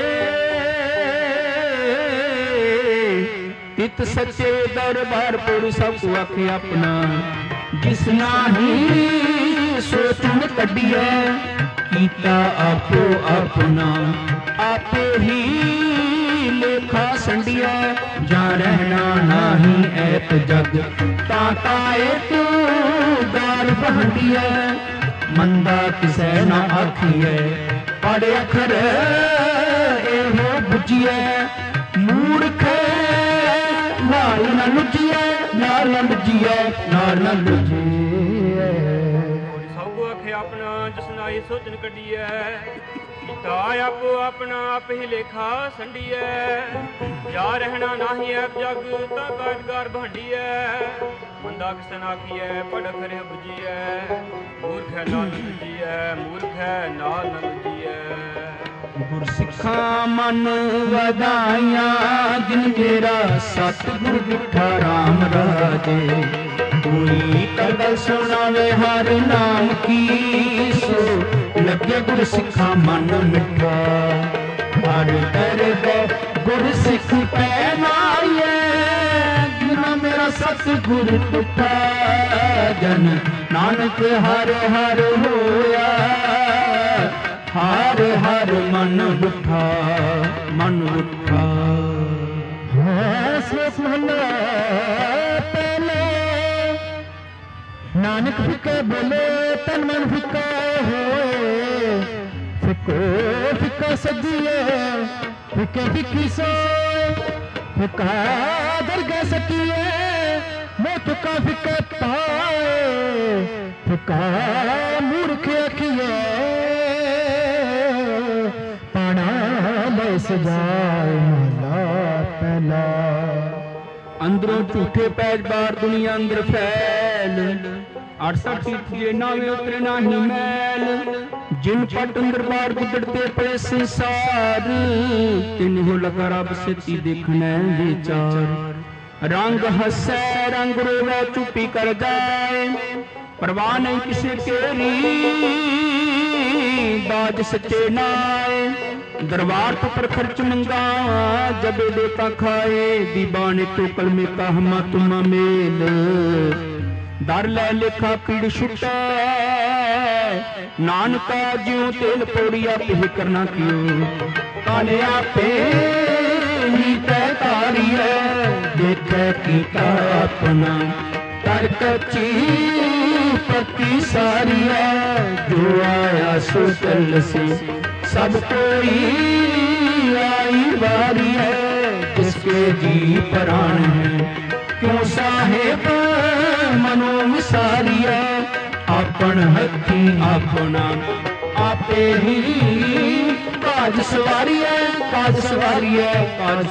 Speaker 1: ਤਿਤ ਸੱਚੇ ਦਰਬਾਰ ਪੁਰ ਸਭ ਕੋ ਆਖੇ ਆਪਣਾ ਜਿਸ ਨਾਹੀ ਸੋਚਣ ਕੱਢੀਐ ਕੀਤਾ ਆਪੋ ਆਪਣਾ ਆਪੇ ਹੀ ਲੇਖਾ ਸੰਡਿਆ ਜਾਂ ਰਹਿਣਾ ਨਾਹੀ ਐਤ ਜਗ ਤਾਂ ਤਾਏ ਤੂੰ ਦਾਰ ਬਹੰਡੀਐ ਮੰਦਾ ਕਿਸੈ ਨਾ ਆਖੀਐ ਪੜ੍ਹ ਅੱਖਰ ਇਹੋ ਬੁਝੀਐ ਮੂਰਖ ਨਾਲ ਨਾ ਲੁਝੀਐ ਨਾਲ ਨਾ ਲੁਝੀਐ ਨਾਲ ਨਾ ਲੁਝੀਐ
Speaker 3: ਸਭ ਆਖੇ ਆਪਣਾ ਜਸਨਾਈ ਸੋਚਨ ਕੱਢੀਐ ਕੀਤਾ ਆਪੋ ਆਪਣਾ ਆਪ ਹੀ ਲੇਖਾ ਸੰਡੀਐ ਜਾ ਰਹਿਣਾ ਨਾਹੀ ਐਪ ਜਗ ਤਾਂ ਕਾਰਜਗਾਰ ਭਾਂਡੀਐ ਮੰਦਾ ਕਿਸੈ ਨਾ ਆਖੀਐ ਪੜ੍ਹ ਖਰੇ ਬੁਝੀਐ ਮੂਰਖ ਨਾਲ ਲੁਝੀਐ ਮੂਰਖ ਨਾਲ ਨਾ ਲੁਝੀਐ
Speaker 1: ਗੁਰਸਿੱਖਾਂ ਮਨ ਵਧਾਈਆਂ ਜਿਨ ਮੇਰਾ ਸਤਿਗੁਰ ਡਿਠਾ ਰਾਮ ਰਾਜੇ ਕੋਈ ਕਦਲ ਸੁਣਾਵੇ ਹਰ ਨਾਮ ਕੀ ਸੋ ਲੱਗੇ ਗੁਰਸਿੱਖਾਂ ਮਨ ਮਿੱਠਾ ਹਰ ਦਰਦੇ ਗੁਰਸਿੱਖ ਪਹਿਨਾਈਏ ਜਿਨ ਮੇਰਾ ਸਤਿਗੁਰ ਡਿਠਾ ਜਨ ਨਾਨਕ ਹਰ ਹਰ ਹੋਇਆ ਹਰ ਹਰ ਮਨ ਉੱਠਾ ਮਨ ਉੱਠਾ
Speaker 2: ਸਲੋਕ ਮਹਲਾ ਪਹਿਲੇ ਨਾਨਕ ਫਿੱਕੇ ਬੋਲੇ ਤਨ ਮਨ ਫਿੱਕਾ ਹੋਏ ਫਿੱਕੋ ਫਿੱਕਾ ਸੱਜੀਏ ਫਿੱਕੇ ਫਿੱਕੀ ਸੋਏ ਫਿੱਕਾ ਦਰਗਾਹ ਸਕੀਏ ਮੋਹ ਚੁੱਕਾ ਫਿੱਕੇ ਪਾਏ ਫਿੱਕਾ ਮੂਰਖ ਅਖੀਏ ਸਜਾਏ ਮਹਲਾ ਪਹਿਲਾ
Speaker 1: ਅੰਦਰੋਂ ਝੂਠੇ ਪੈਜ ਬਾਹਰ ਦੁਨੀਆ ਅੰਦਰ ਫੈਲ 68 ਤੀਰਥ ਜੇ ਨਾਵੇਂ ਉਤਰੇ ਨਾਹੀ ਮੈਲ ਜਿਨ ਪਟ ਅੰਦਰ ਬਾਹਰ ਗੁੱਦੜਤੇ ਪਏ ਸੰਸਾਰ ਤਿਨਹੁ ਲਗਾ ਰੱਬ ਸਿੱਤੀ ਦੇਖਣਾ ਵਿਚਾਰ ਰੰਗ ਹੱਸੈ ਰੰਗ ਰੋਵੇ ਚੁੱਪੀ ਕਰ ਜਾਏ ਪਰਵਾਹ ਨਹੀਂ ਕਿਸੇ ਤੇਰੀ ਬਾਜ ਸੱਚੇ ਨਾਏ दरबार तो पर खर्च मंगा जबे देता खाए दीवाने तो कलमे का हमा तुमा मेल दर लै लेखा पीड़ छुटा नानका ज्यों तेल पौड़ी आपे करना क्यों काले आपे ही तय तारी है देखे कीता अपना कर कच्ची पक्की सारी है जो आया सो चल से सब कोई आई बारी है जिसके जी प्राण है क्यों साहेब मनो विसारी है आपन हथी अपना आपे ही काज सवारी है काज सवारी है काज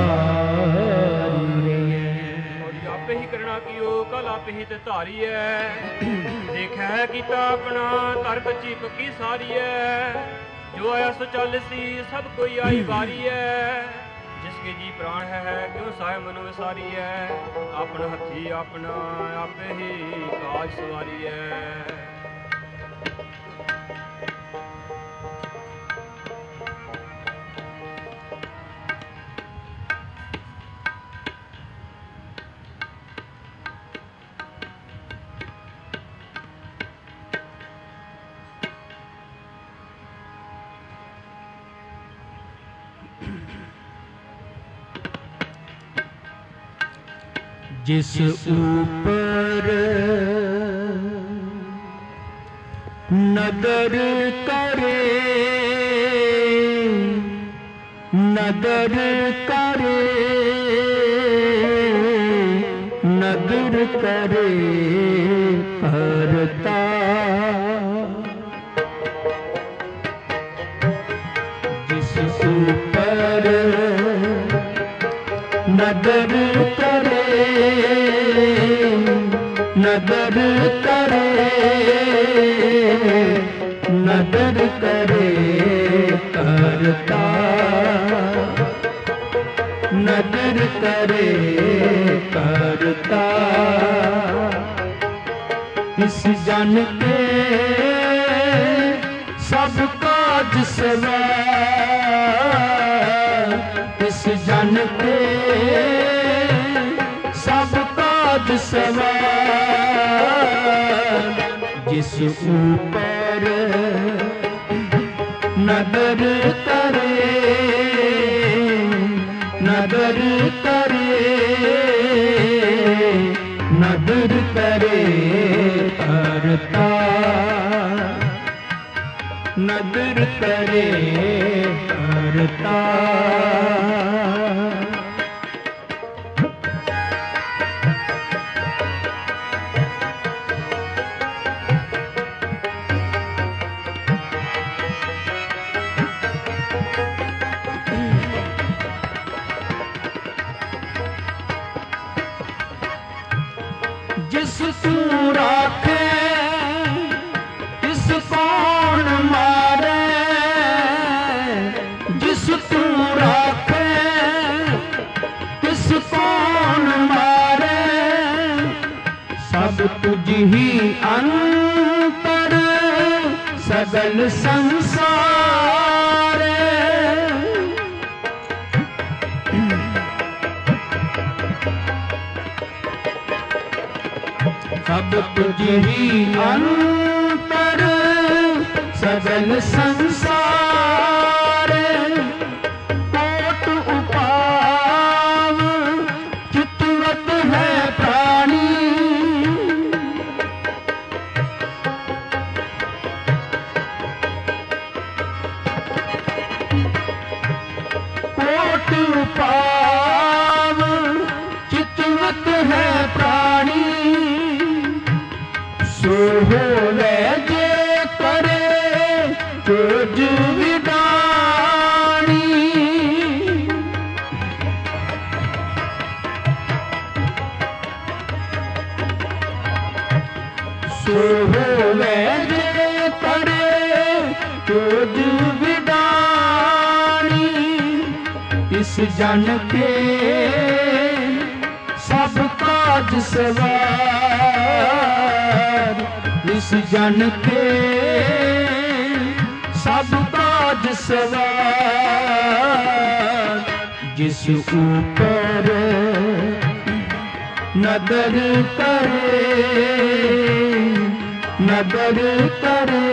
Speaker 1: सवारी है
Speaker 3: आपे ही करना कियो कल आपे ही ते धारी है देखा कीता अपना तर कच्ची पक्की सारी है जो आया सो चल सी सब कोई आई बारी है जिसके जी प्राण है क्यों साहे मनो विसारी है अपना हथी अपना आपे ही काज सवारी है
Speaker 1: जिस ऊपर नदर करे नदर करे नदर करे करता जिस ऊपर नदर करे नदर करे नदर करे करता नदर करे करता इस जन के सब काज सवार इस जन के सब काज सवार जिस ऊपर नदर करे, नदर करे, नदर करे करता, नदर करे करता। जिस तू राखे तिस कौन मारे, जिस तू राखे तिस कौन मारे, सब तुझ ही अंतर सगल संसार। सब तुझ ही अंतर सगल संसार। कोट उपाव चितवत है प्राणी, कोट उपाव चितवत है प्राणी। सो होवे जे करे तुझ विदानी, सो होवे जे करे तुझ विदानी। इस जन के सब काज सवार, इस जन के सब काज सवार। जिस ऊपर नदर करे, नदर करे,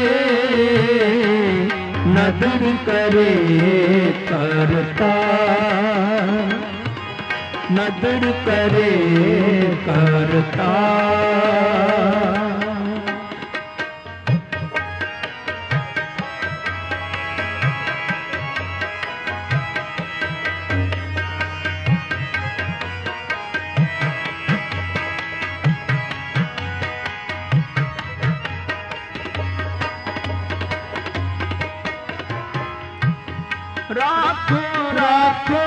Speaker 1: नदर करे करता, नदर करे करता। राखो राखो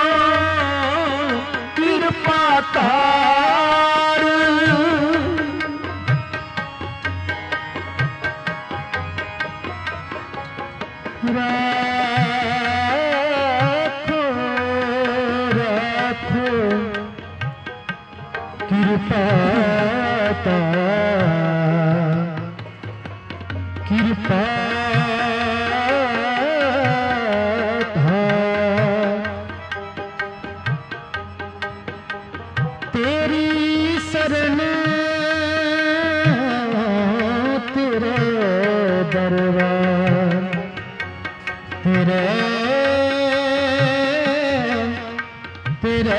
Speaker 1: कृपा तार, राखो राखो कृपा तार, कृपा तेरी शरण तेरे दरबार, तेरे तेरे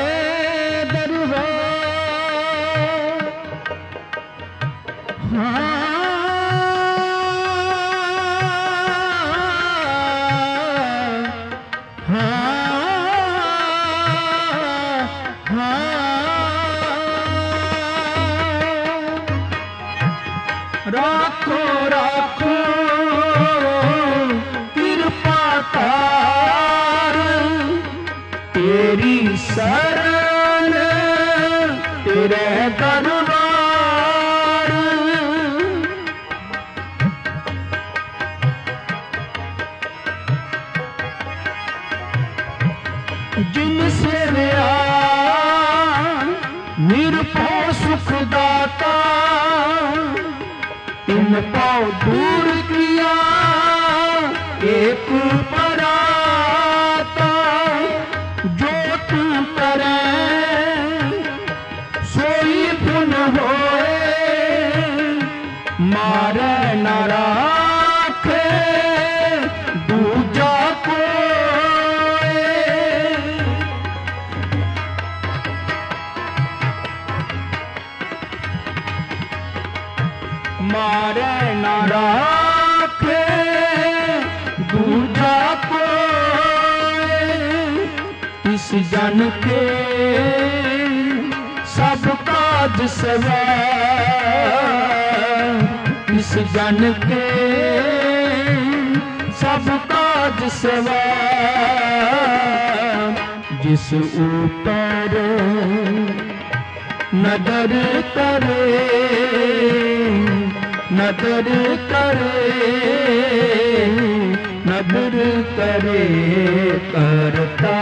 Speaker 1: दरबार। राखो राखो कृपा तार, तेरी शरण तेरे दरबार। जिनसे निरपो सुख दाता, इन पाओ दूर किया एक पराता। जो तुम करे सोई पुन होए, मारे न राखे इस जन के सब काज सवार, इस जन के सब काज सवार, जिस ऊपर नदर करे, नदर करे, नदर करे करता,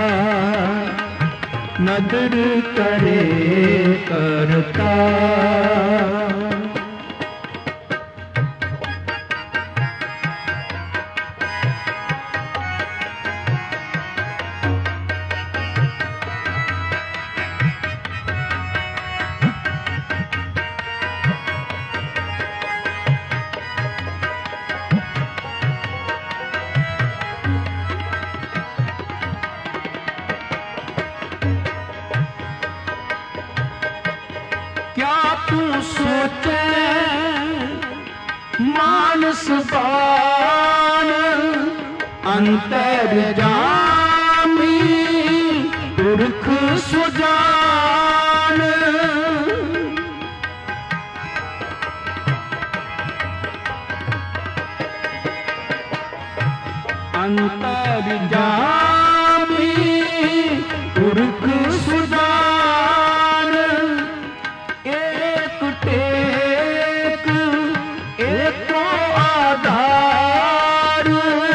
Speaker 1: नदर करे करता। मानस बाण अंतर जामी पुरख सुजान, अंतर जामी पुरख सुजान, एक टेक एको आधार,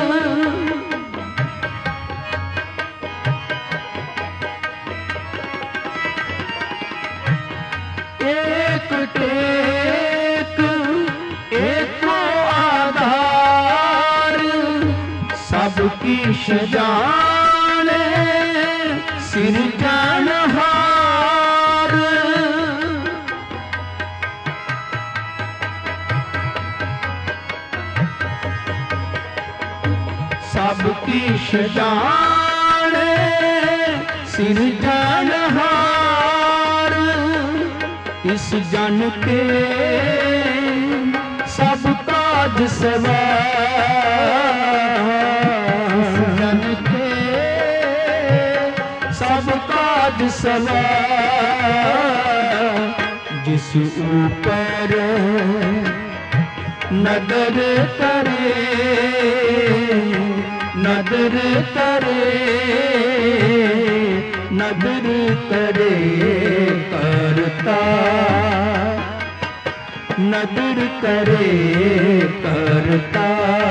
Speaker 1: एक टेक एको आधार, सबकी जाने सिरजनहार, सबकी जाने सिरजनहार, इस जन के सब काज सवार, इस जन के सब काज सवार, जिस ऊपर नदर करे, नदर करे, नदर करे करता, नदर करे करता।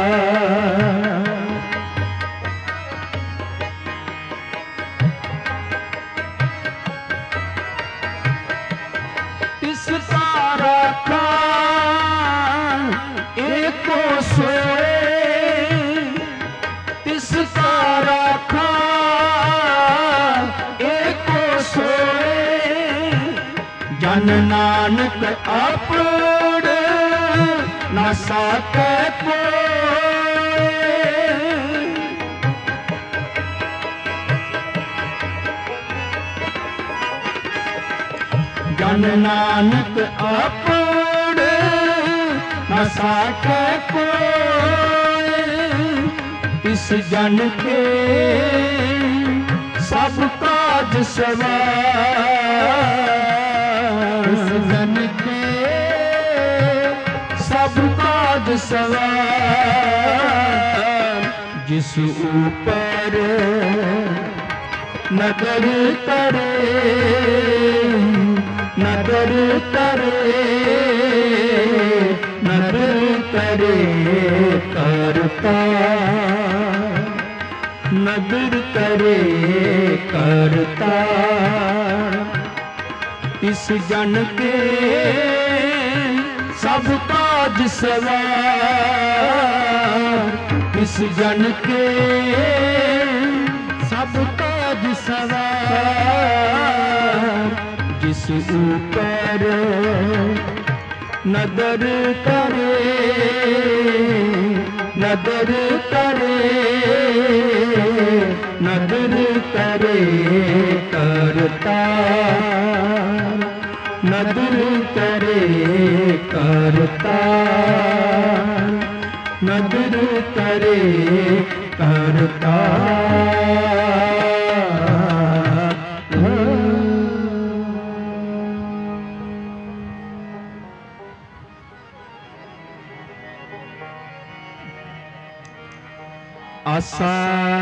Speaker 1: इसका रखा एको सोए, इसका रखा एको सोए, जन नानक अपड़ न साके कोय, जन नानक अपड़ न साके कोय, इस जन के सब काज सवार, इस जन के सब काज सवार, जिस ऊपर नदर करे, नदर करे, नदर करे करता, नदर करे करता। इस जन के सब काज सवार, इस जन के सब काज सवार, जिस ऊपर नदर करे, नदर करे, नदर करे करता, नदर करे करता, नदर करे करता। ਆਸਾ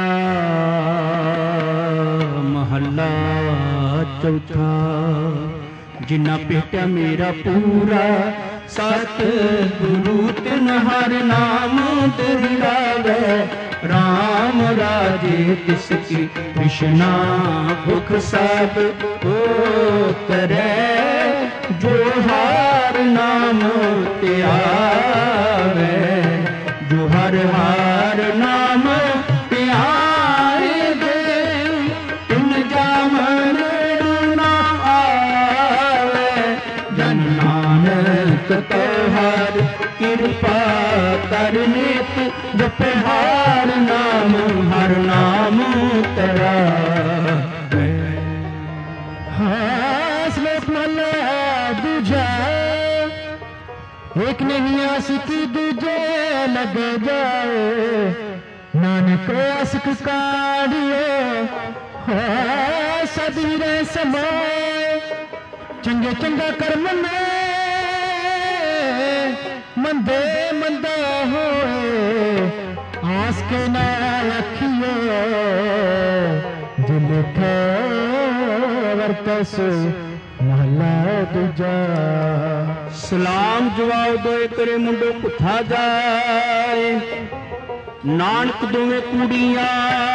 Speaker 1: ਮਹੱਲਾ ਚੌਥਾ। ਜਿਨ੍ਹਾਂ ਭੇਟਿਆ ਮੇਰਾ ਪੂਰਾ ਸਤ ਗੁਰੂ ਤਿਨ ਹਰ ਨਾਮ ਦੁਹਰਾਵੇ। ਰਾਮ ਰਾਜੇ ਤਿਸ ਕੀ ਤ੍ਰਿਸ਼ਨਾ ਭੁਖ ਸਭ ਉਤਰੈ। ਜੋ ਹਰ ਨਾਮ ਧਿਆਵੇ, ਜੋ ਹਰ ਹਰ ਨਾਮ ਧਿਆਏ ਦੇ, ਤਿਨ ਜਾਮਨ ਨਾ ਆਵੇ। ਜਨ ਨਾਨਕ ਤੋ ਹਰ ਕਿਰਪਾ ਕਰ ਨਿਤ ਜਪੈ ਹਰ ਨਾਮ, ਹਰ ਨਾਮ ਤੇਰਾ।
Speaker 2: श्लोक महला दूजा। एक नहीं आशिकी दूजे लगे जाए। नानक आशिक काढ़िए सबीरे समाए। चंगे चंगा कर्म में मंदे मंदा होए। आस के ना रखिए दिल के ਵਰਤਸ ਮਹਲਾ ਦੂਜਾ।
Speaker 1: ਸਲਾਮ ਜਵਾਬ ਦੋਏ ਤੇਰੇ ਮੁੰਡੇ ਭੁੱਠਾ ਜਾਏ। ਨਾਨਕ ਦੋਵੇਂ ਕੁੜੀਆਂ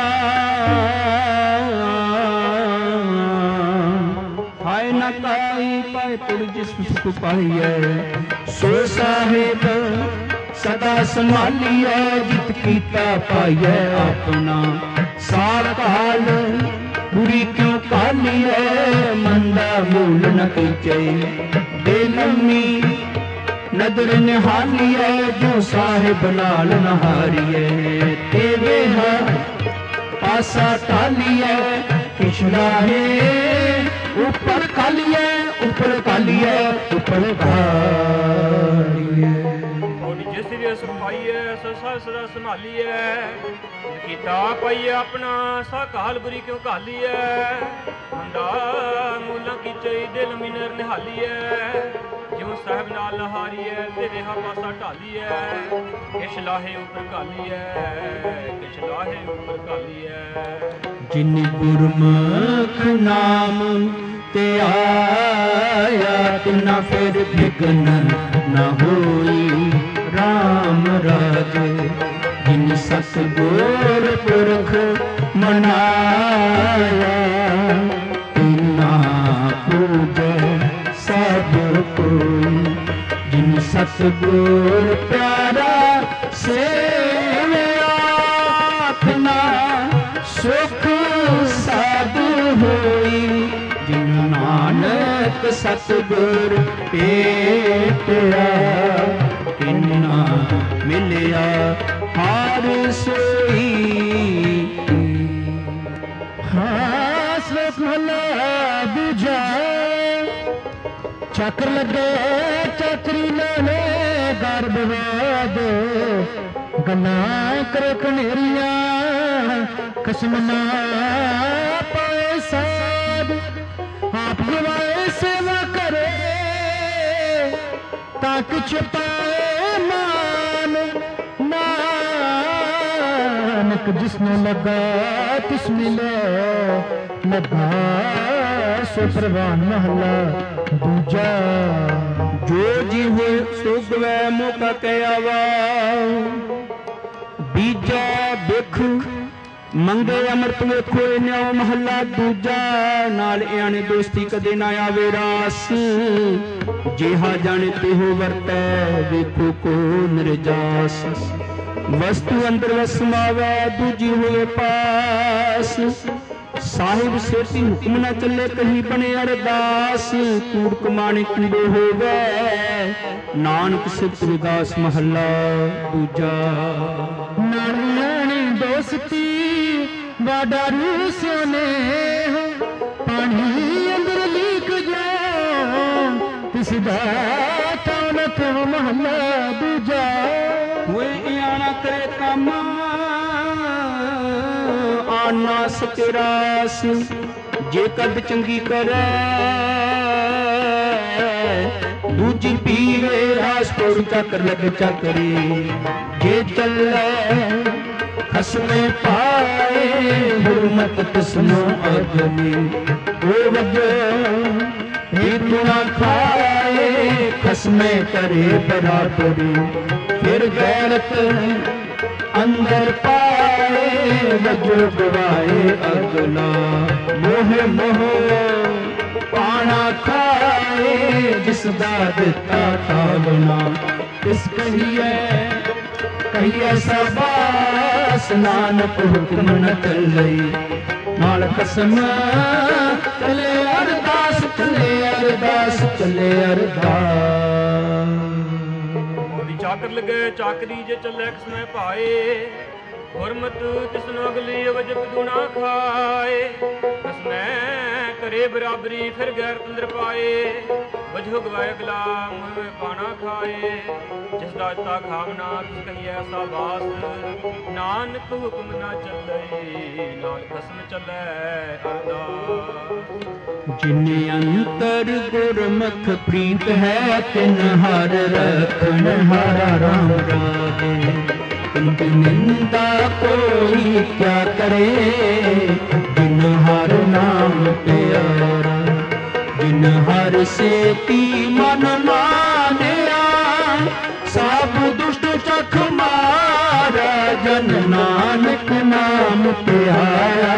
Speaker 1: ਹਾਏ ਨਾ ਕਾਈ ਪਾਏ ਪੁਰ ਜਿਸ ਸੁਖ ਪਾਈਐ। ਸੋ ਸਾਹਿਬ ਸਦਾ ਸੰਭਾਲੀਐ, ਜਿਤ ਕੀਤਾ ਪਾਈਐ ਆਪਣਾ। ਸਾਰ ਕਾਲ ਬੁਰੀ ਕਿਉਂ ਕਾਲੀਐ, ਮੰਦਾ ਮੂਲ ਨ ਕੀਚੈ। ਬੇਲੰਮੀ ਨਦਰ ਨਿਹਾਲੀਐ, ਜੋ ਸਾਹਿਬ ਨਾਲ ਨਹਾਰੀਐ। ਤੇਵੇ ਪਾਸਾ ਟਾਲੀਐ, ਪਿਛਲਾ ਹੈ ਉੱਪਰ ਕਾਲੀਐ, ਉੱਪਰ ਕਾਲੀਐ, ਉੱਪਰ ਕਾਲੀਐ।
Speaker 3: ਜਿਸ ਵੀ ਸੁਖਾਈਐ ਸਦਾ ਸਦਾ ਸੰਭਾਲੀਐ। ਕੀਤਾ ਪਾਈਐ ਆਪਣਾ ਸਾ ਕਾਲ ਬੁਰੀ ਕਿਉਂ ਘਾਲੀਐ। ਮੰਦਾ ਮੂਲਾਂ ਕੀਚੈ ਦਿਲ ਮਿਨਰ ਨਿਹਾਲੀਐ। ਜਿਉ ਸਾਹਿਬ ਨਾਲ ਨਹਾਰੀਐ ਤੇ ਰਿਹਾ ਪਾਸਾ ਢਾਲੀਐ। ਕਿਛ ਲਾਹੇ ਉੱਪਰ ਘਾਲੀਐ, ਕਿਛ ਲਾਹੇ ਉੱਪਰ ਘਾਲੀਐ।
Speaker 1: ਜਿਨ ਗੁਰਮੁਖ ਨਾਮ ਤੇ ਆਇਆ, ਤਿਨਾ ਫਿਰ ਬਿਗਨ ਨਾ ਹੋਈ। ਰਾਮ ਰਾਜੇ ਜਿਨ ਸਤਿਗੁਰ ਪੁਰਖ ਮਨਾਇਆ। ਤਿਨਾ ਪੂਜੈ ਸਭ ਕੋਈ, ਜਿਨ ਸਤਿਗੁਰ ਪਿਆਰਾ ਸੇਵਿਆ। ਤਿਨਾ ਸੁਖ ਸਾਧੂ ਹੋਈ, ਜਿਨ ਨਾਨਕ ਸਤਿਗੁਰ ਭੇਟਿਆ। ਤਿਨਾ ਮਿਲਿਆ ਹਰ ਸੋਈ।
Speaker 2: श्लोक महला दूजा। ਚੱਕਰ ਲੱਗੇ ਚਾਕਰੀ ਲਾਲੇ ਗਰਭਵਾਦ। ਗੱਲਾਂ ਕਰੇ ਕਨੇਰੀਆਂ ਕਸਮ ਨਾ ਪਾਏ ਸਾਧ। ਆਪ ਗਵਾਏ ਸੇਵਾ ਕਰੇ ਤਾਂ ਕੁਛ ਪਾਏ ਮਾਨ। ਨਾਨਕ ਜਿਸਨੂੰ ਲੱਗਾ ਤਿਸ ਮਿਲੇ ਲੱਗਾ। ਸੋ ਪ੍ਰਵਾਨ ਮਹਲਾ ਦੂਜਾ।
Speaker 1: ਜੋ ਜੀ ਹੋਏ ਸੋ ਗਵੈ ਮੌਕਾ ਕਹਿਆ ਵਾ। ਬੀਜਾ ਬਿਖ ਮੰਗੇ ਅੰਮ੍ਰਿਤ ਵੇਖੋ ਨਿਉ ਮਹੱਲਾ ਦੂਜਾ। ਨਾਲ ਇਆਣੇ ਦੋਸਤੀ ਕਦੇ ਨਾ ਆਵੇ ਰਾਸ। ਜਿਹਾ ਜਾਣੇ ਤਿਹੋ ਵਰਤੈ ਵੇਖੋ ਕੋ ਨਿਰਜਾਸ। ਵਸਤੂ ਅੰਦਰ ਵਸਮਾਵੈ ਦੂਜੀ ਹੋਏ ਪਾਸ। ਸਾਹਿਬ ਸੇਤੀ ਹੁਕਮ ਨਾ ਚੱਲੇ ਕਹੀ ਬਣੇ ਅਰਦਾਸ। ਕੂੜ ਕਮਾਣੇ ਕੀੜੇ ਹੋਵੇ ਨਾਨਕ ਸਿਫਤ ਵਿਗਾਸ ਮਹੱਲਾ ਦੂਜਾ।
Speaker 2: ਨਾਨੀ ਦੋਸਤੀ ਵਾਡਾ ਰੂਸਿਓ ਨੇ। ਪਾਣੀ ਅੰਦਰ ਲੀਕ ਜਾ ਤਿਸ ਦਾ ਤਾਨਕ ਮਹੱਲਾ ਦੂਜਾ।
Speaker 1: ਹੋਏ ਆਣਾ ਕਰੇ ਕੰਮ ਆਨਾ ਸਕਰਾਸ। ਜੇ ਕਦ ਚੰਗੀ ਕਰੇ ਦੂਜੀ ਪੀਵੇ ਰਾਸ ਕੋੜ ਚੱਕਰ ਲੱਗ ਚੱਕਰੀ। ਜੇ ਚੱਲੇ ਖਸਮੇ ਪਾਏ ਹੁਰਮਤ ਤਿਸਨੋ ਅਗਨੀ ਉਹ ਵਜੋ ਹੀ ਤੁਨਾ ਖਾਏ ਖਸਮੇ ਕਰੇ ਬਰਾਬਰੀ ਫਿਰ ਗੈਰਤ ਅੰਦਰ ਪਾਏ ਵਜੋ ਗਵਾਏ ਅਗਲਾ ਮੋਹ ਮੋਹ ਪਾਣਾ ਖਾਏ ਜਿਸ ਦਾ ਦਿੱਤਾ ਖਾਲਣਾ ਇਸ ਕਹੀਏ ਸਬਾਸ ਨਾਨਕ ਹੁਕਮ ਨ ਚੱਲਈ ਨਾਲ ਕਸਮ ਚਲੇ ਅਰਦਾਸ ਚਲੇ ਅਰਦਾਸ ਚਲੇ ਅਰਦਾਸ
Speaker 3: ਉਹਦੀ ਚਾਕਰ ਲਗੇ ਚਾਕਰੀ ਜੇ ਚੱਲੇ ਕਸਮੇ ਪਾਏ ਹੁਰਮਤ ਤਿਸਨੋ ਅਗਲੀ ਵਜਬ ਦੁਨਾ ਖਾਏ ਕਸਮੈ ਕਰੇ ਬਰਾਬਰੀ ਫਿਰ ਗੈਰ ਅੰਦਰ ਪਾਏ ਵਜੋ ਗਵਾਏ ਅਗਲਾ ਮੂੰਹ ਪਾਣਾ ਖਾਏ ਜਿਸ ਦਾ ਦਿੱਤਾ ਖਾਵਨਾ ਤਿਸ ਕਹੀਏ ਸਾਬਾਸ ਨਾਨਕ ਹੁਕਮ ਨਾ ਚੱਲੇ ਨਾਲ ਕਸਮ ਚੱਲੇ ਅਰਦਾਸ
Speaker 1: ਜਿਨੇ ਅੰਤਰ ਗੁਰਮੁਖ ਪ੍ਰੀਤ ਹੈ ਤਿਨ ਹਰ ਰਖਣ ਹਰ ਰਾਮ ਰਾਜੇ ਇਨਕੀ ਨਿੰਦਾ ਕੋਈ ਕਿਆ ਕਰੇ ਜਿਨ ਹਰ ਨਾਮ ਪਿਆਰਾ ਜਿਨ ਹਰ ਸੇਤੀ ਮਨ ਮਾਨਿਆ ਸਭ ਦੁਸ਼ਟ ਚਖ ਮਾਰਾ ਜਨ ਨਾਨਕ ਨਾਮ ਪਿਆਰਾ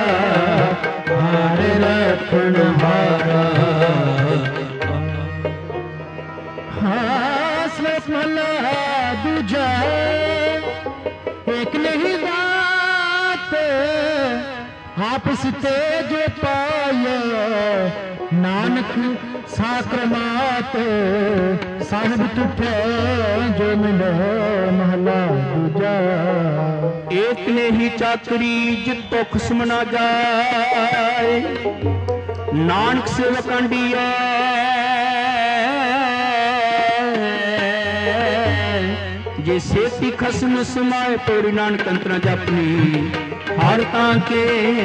Speaker 1: ਹਰ ਰਖਣ ਹਾਰਾ ਹਾਸ ਮਲ ਦੂਜਾ एक नहीं बात आपस तेज पाया नानक साक्रमात साहिब तुठे जो मिलो महला दूजा एक नहीं चाकरी जितो खसम ना जाए नानक सेवक अंडिया जे सेती खसम समाए तोरी नानक अंतरा जापनी हर ताके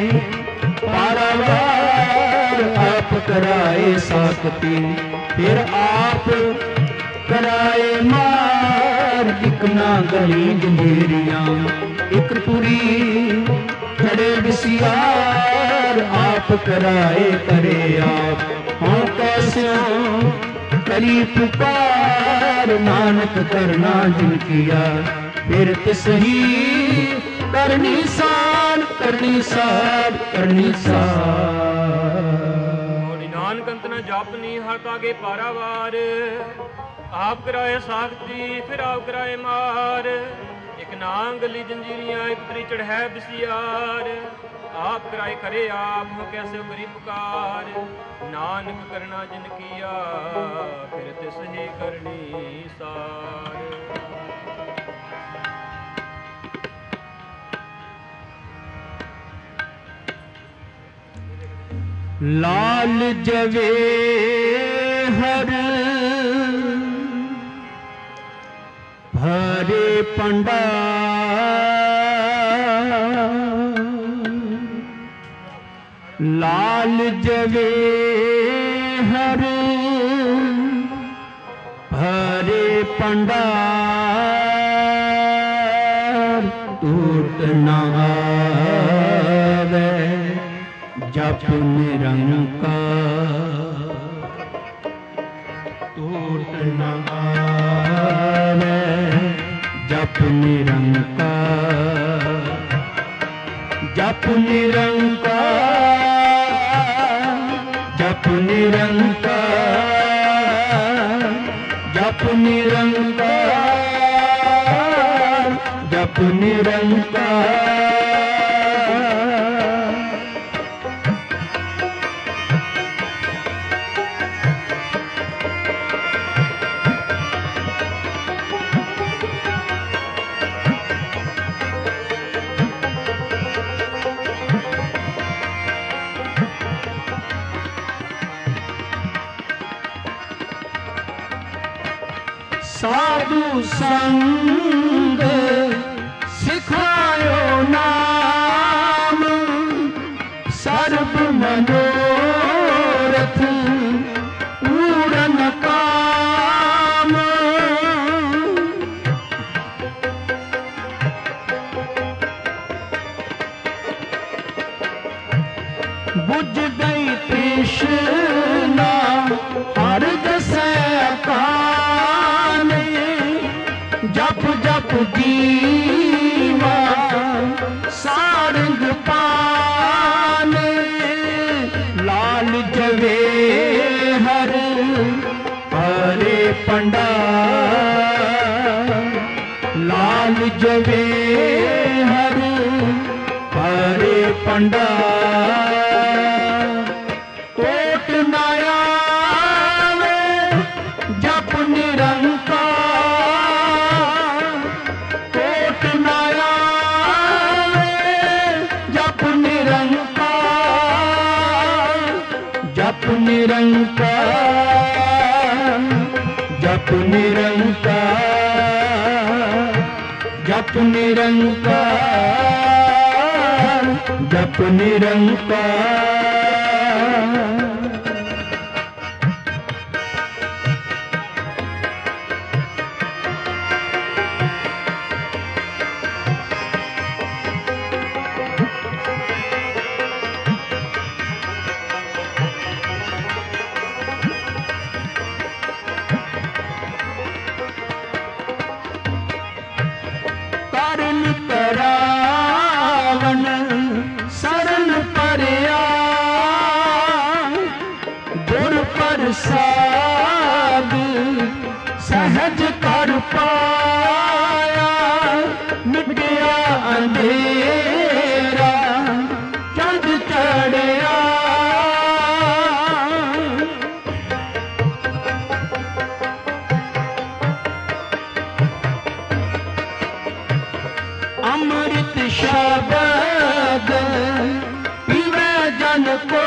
Speaker 1: पारावार आप कराए साकती फिर आप कराए मार एक ना गली जंजीरियां एक पूरी खड़े बिसियार आप कराए करे आप हाँ कैसे करी पुकार नानक करना जिन किया फिर तिसही करनी सार करनी सार करनी सार
Speaker 3: नानक अंत न जापनी हर तागे पारावार आप कराए साखती फिर आप कराए मार एक नांग गली जंजीरियां एक तरी चढ़ै बिसियार आप कराए करे आप हो कैसे करी पुकार नानक करना जिन किया फिर तिस ही करनी सार
Speaker 1: लाल जवे हर भरे पंडा लाल जवे हर भरे पंडार टूट न आवे जप निरंकार टूट न आवे जप निरंकार जप निरंकार जप निरंकार जप निरंकार जप निरंकार साधु संग सिखायो नाम सर्व मनोरथ पूरन काम बुझ गई तृष्णा हर दसै काने जप जप जीवा सारंग पाने लाल जवे हर हरे पंडा लाल जवे हर हरे पंडा कोट नाया जप निरंकार कोट नाया जप निरंकार जप निरंकार जप निरंकार जप निरंकार जप निरंकार करावन शरण परया गुर प्रसाद सहज कर पाया मिटया अंधेरा चंद चढ़या अमृत शब्द पीवे जन को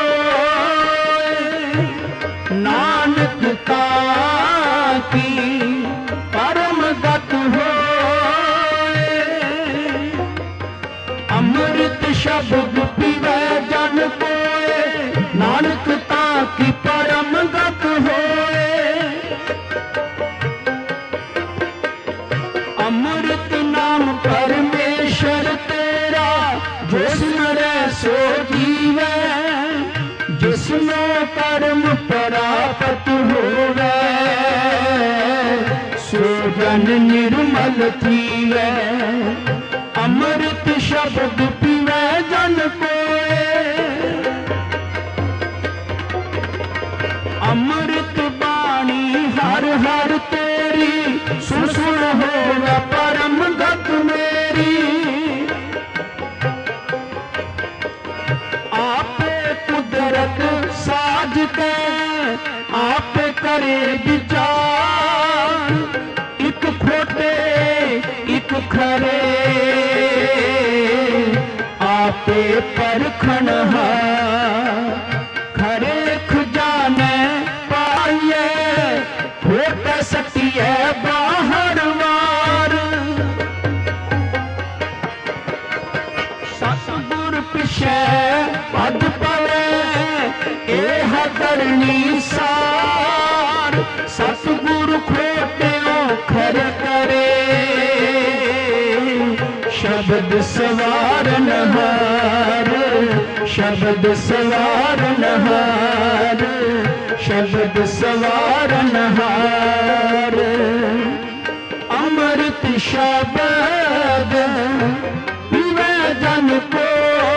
Speaker 1: नानक का की परम गत हो अमृत शब्द पीवे जन को नानक का की परम गत हो अमृत नाम परमेश्वर तेरा जो सुमरे सो जीवे जिसनो कर्म प्राप्त होवे सो जन निर्मल थीवे अमृत शब्द पीवे जन कोए अमृत बाणी हर हर तेरी सुन सुन होगा परम गत मेरी आपे कुदरत साज के आपे करे विचार एक खोटे एक खरे आपे परखण खरे खजाने पाइए खोटे सटिए बाहर वार सतगुर पिछे पद पड़े एह करनी सार सतगुर खोटे खर करे शब्द सवारन हार शब्द सवारन हार शब्द सवारन हार अमृत शब्द पीवे जन को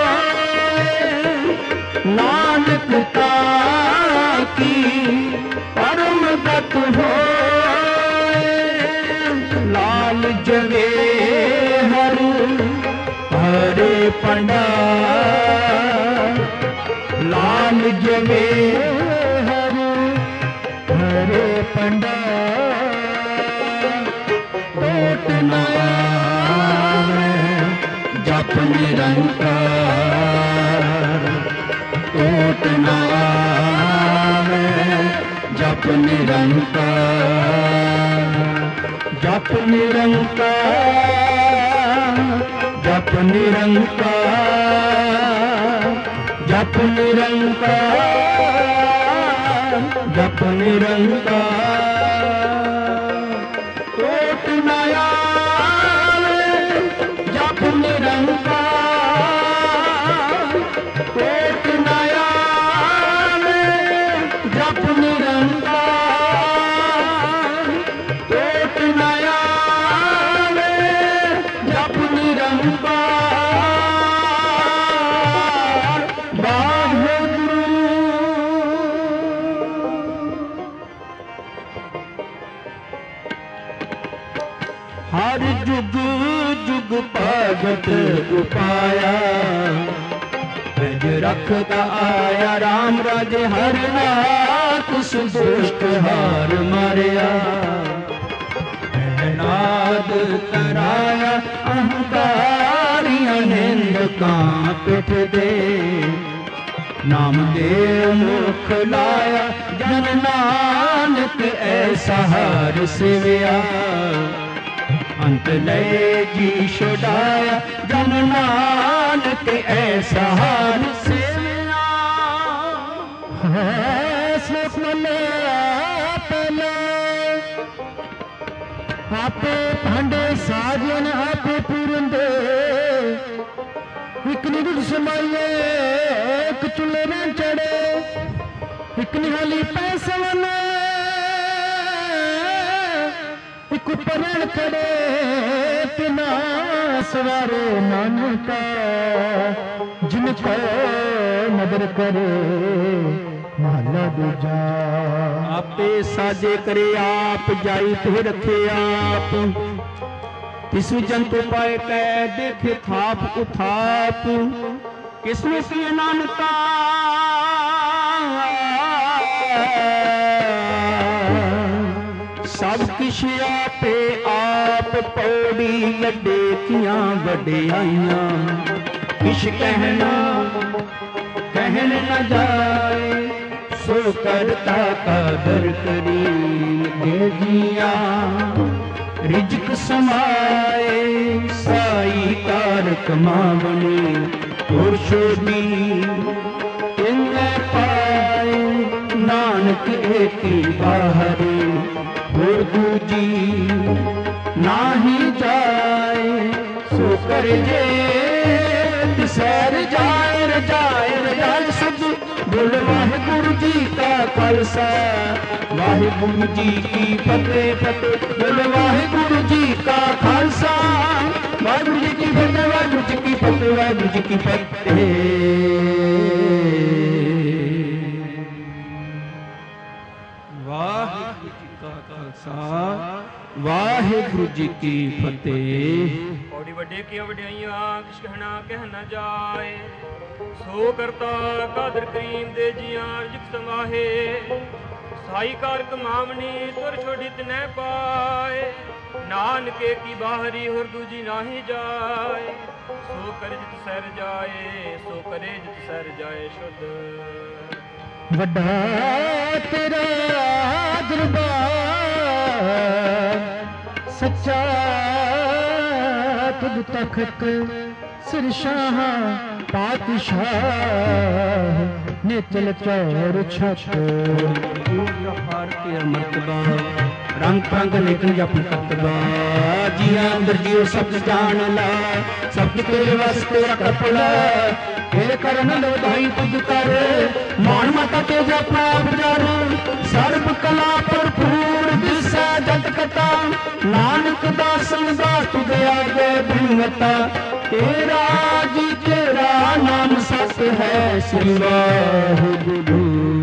Speaker 1: नानक का की परम गत हो लाल जवे हर हरे पंडा लाल जवे हर हरे पंडा कोट नावे जप निरंकार कोट नावे जप निरंकार जप निरंकार जप निरंकार जप निरंकार जप निरंकार कोट नया जप निरंकार कोट नया ਜਗਤ ਉਪਾਇਆ। ਅਜ ਰਖਦਾ ਆਇਆ ਰਾਮ ਰਾਜੇ ਹਰ ਨਾਥ, ਦੁਸ਼ਟ ਹਾਰ ਮਾਰਿਆ। ਨਾਦ ਤਰਾਇਆ ਅਹੰਕਾਰੀਆਂ ਨਿੰਦਕਾਂ ਪਿੱਠ ਦੇ। ਨਾਮਦੇਵ ਮੁਖ ਲਾਇਆ ਜਨ ਨਾਨਕ ਐਸਾ ਹਰ ਸਿਵਿਆ। ਅੰਤ ਲਏ ਜੀ ਛੁਡਾਇਆ ਜਨ ਨਾਨਕ ਐਸਾ ਹਰ ਸਿਵਿਆ।
Speaker 2: ਸੋਖ ਮਲਿਆ ਪਹਿਲਾ ਆਪੇ ਭਾਂਡੇ ਸਾਜਨ ਆਪੇ ਪੂਰਨ ਦੇ। ਇੱਕ ਨਿਗੜ ਸਮਾਈਏ ਇੱਕ ਚੁੱਲ੍ਹੇ ਵਿੱਚ ਚੜੇ। ਇੱਕ ਨਿਹਾਲੀ ਪੈਸਵਨ ਇੱਕ ਉੱਪਰ ਖੜੇ। ਤਿਨਾ ਸਵਾਰੇ ਨਾਨਕਾ ਜਿਨ ਕੋ ਨਦਰ ਕਰੇ ਮਹਲਾ ਦੂਜਾ।
Speaker 1: ਆਪੇ ਸਾਜੇ ਕਰੇ ਆਪ ਜਾਈ ਤੇ ਰੱਖੇ ਆਪ। ਤਿਸ ਜੰਤੂ ਪਾਏ ਕੈ ਦੇਖੇ ਥਾਪ ਉਥਾਪ। ਕਿਸਮੇ ਸੀ ਨਾਨਕਾ ਸਭ ਕਿਛ ਆਪੇ ਆਪ। ਪੌੜੀ ਲੱਡੇ ਕੀਆਂ ਵਡਿਆਈਆਂ। ਕਿਛ ਕਹਿਣਾ ਕਹਿਣ ਨ ਜਾਏ, ਸੋ ਕਰਤਾ ਕਾਦਰ ਕਰੀਮ ਦੇ ਜੀਆਂ। ਰਿਜਕ ਸਮਾਏ ਸਾਈ ਕਾਰ ਕਮਾਵਣੀ। ਹੋਰ ਛੋਡੀ ਇੰਨੇ ਪਾਏ ਨਾਨਕ ਏਕੀ ਬਾਹਰੀ। ਹੋਰ ਦੂਜੀ ਨਾਹੀ ਜਾਏ, ਸੋ ਕਰ ਜੇ ਤਿਸੈਰ ਜਾਏ। ਰਜਾਏ ਰਜਾਏ ਸਭ ਬੋਲ ਵਾਹਿਗੁਰੂ ਜੀ ਕਾ ਖਾਲਸਾ ਵਾਹਿਗੁਰੂ ਜੀ ਕੀ ਫਤਿਹ। ਫਤਿਹ ਬੋਲ ਵਾਹਿਗੁਰੂ ਜੀ ਕਾ ਖਾਲਸਾ ਵਾਹਿਗੁਰੂ ਜੀ ਕੀ ਫਤਿਹ। ਵਾਹਿਗੁਰੂ ਜੀ ਕੀ ਫਤਿਹ। ਵਾਹਿਗੁਰੂ ਜੀ ਕੀ ਫਤਿਹ। ਵਾਹਿਗੁਰੂ ਜੀ ਕਾ ਖਾਲਸਾ ਵਾਹਿਗੁਰੂ ਜੀ ਕੀ ਫਤਿਹ।
Speaker 3: ਪੌੜੀ ਵੱਡੇ ਕੀ ਵਡਿਆਈਆਂ ਕਿਛ ਕਹਿਣਾ ਕਹਿ ਨਾ ਜਾਏ। ਸੋ ਕਰਤਾ ਕਾਦਰ ਕਰੀਮ ਦੇ ਜੀਆਂ ਰਿਜਕ ਸਮਾਹੇ। ਸਾਈ ਕਾਰ ਕਮਾਵਣੀ ਤੁਰ ਛੋੜੀ ਤਨੈ ਪਾਏ। ਨਾਨਕੇ ਕੀ ਬਾਹਰੀ ਹੋਰ ਦੂਜੀ ਨਾਹੀ ਜਾਏ। ਸੋ ਕਰੇ ਜਿਤ ਸਹਿਰ ਜਾਏ, ਸੋ ਕਰੇ ਜਿਤ ਸਹਿਰ ਜਾਏ ਸ਼ੁੱਧ।
Speaker 2: ਵੱਡਾ ਤੇਰਾ ਦਰਬਾਰ ਸੱਚਾ ਤੁਧ ਤਖਤ ਸਿਰ ਸ਼ਾਹ ਪਾਤਸ਼ਾਹ। ਨਿਚਲ ਚੌਰ ਛੱਤ
Speaker 1: ਹਾਰ ਕੇ ਮਰਤਬਾ। ਰੰਗ ਪੰਗ ਲੇਖਨ ਜਪ ਕਰਤਬਾ। ਜੀਆਂ ਅੰਦਰ ਜੀਓ ਸਭ ਜਾਣ ਲਾ। ਸਭ ਤੇਰੇ ਵਸ ਤੇਰਾ ਕਪੜਾ। ਫੇਰ ਕਰਨ ਲੋਧਾਈ ਤੁਧ ਕਰ। ਮਾਣ ਮਾਤਾ ਤੇ ਜਪਾ ਬਜਾਰ। ਸਰਬ ਕਲਾ ਭਰਪੂਰ ਦਿਸੈ ਜਤ ਕਤਾ। ਨਾਨਕ ਦਾਸਨ ਦਾ ਤੁਧ ਆਗੇ ਬਿਨਤਾ। ਤੇਰਾ ਜੀ ਤੇਰਾ ਨਾਮ ਸਤ ਹੈ ਸ੍ਰੀ ਵਾਹਿਗੁਰੂ।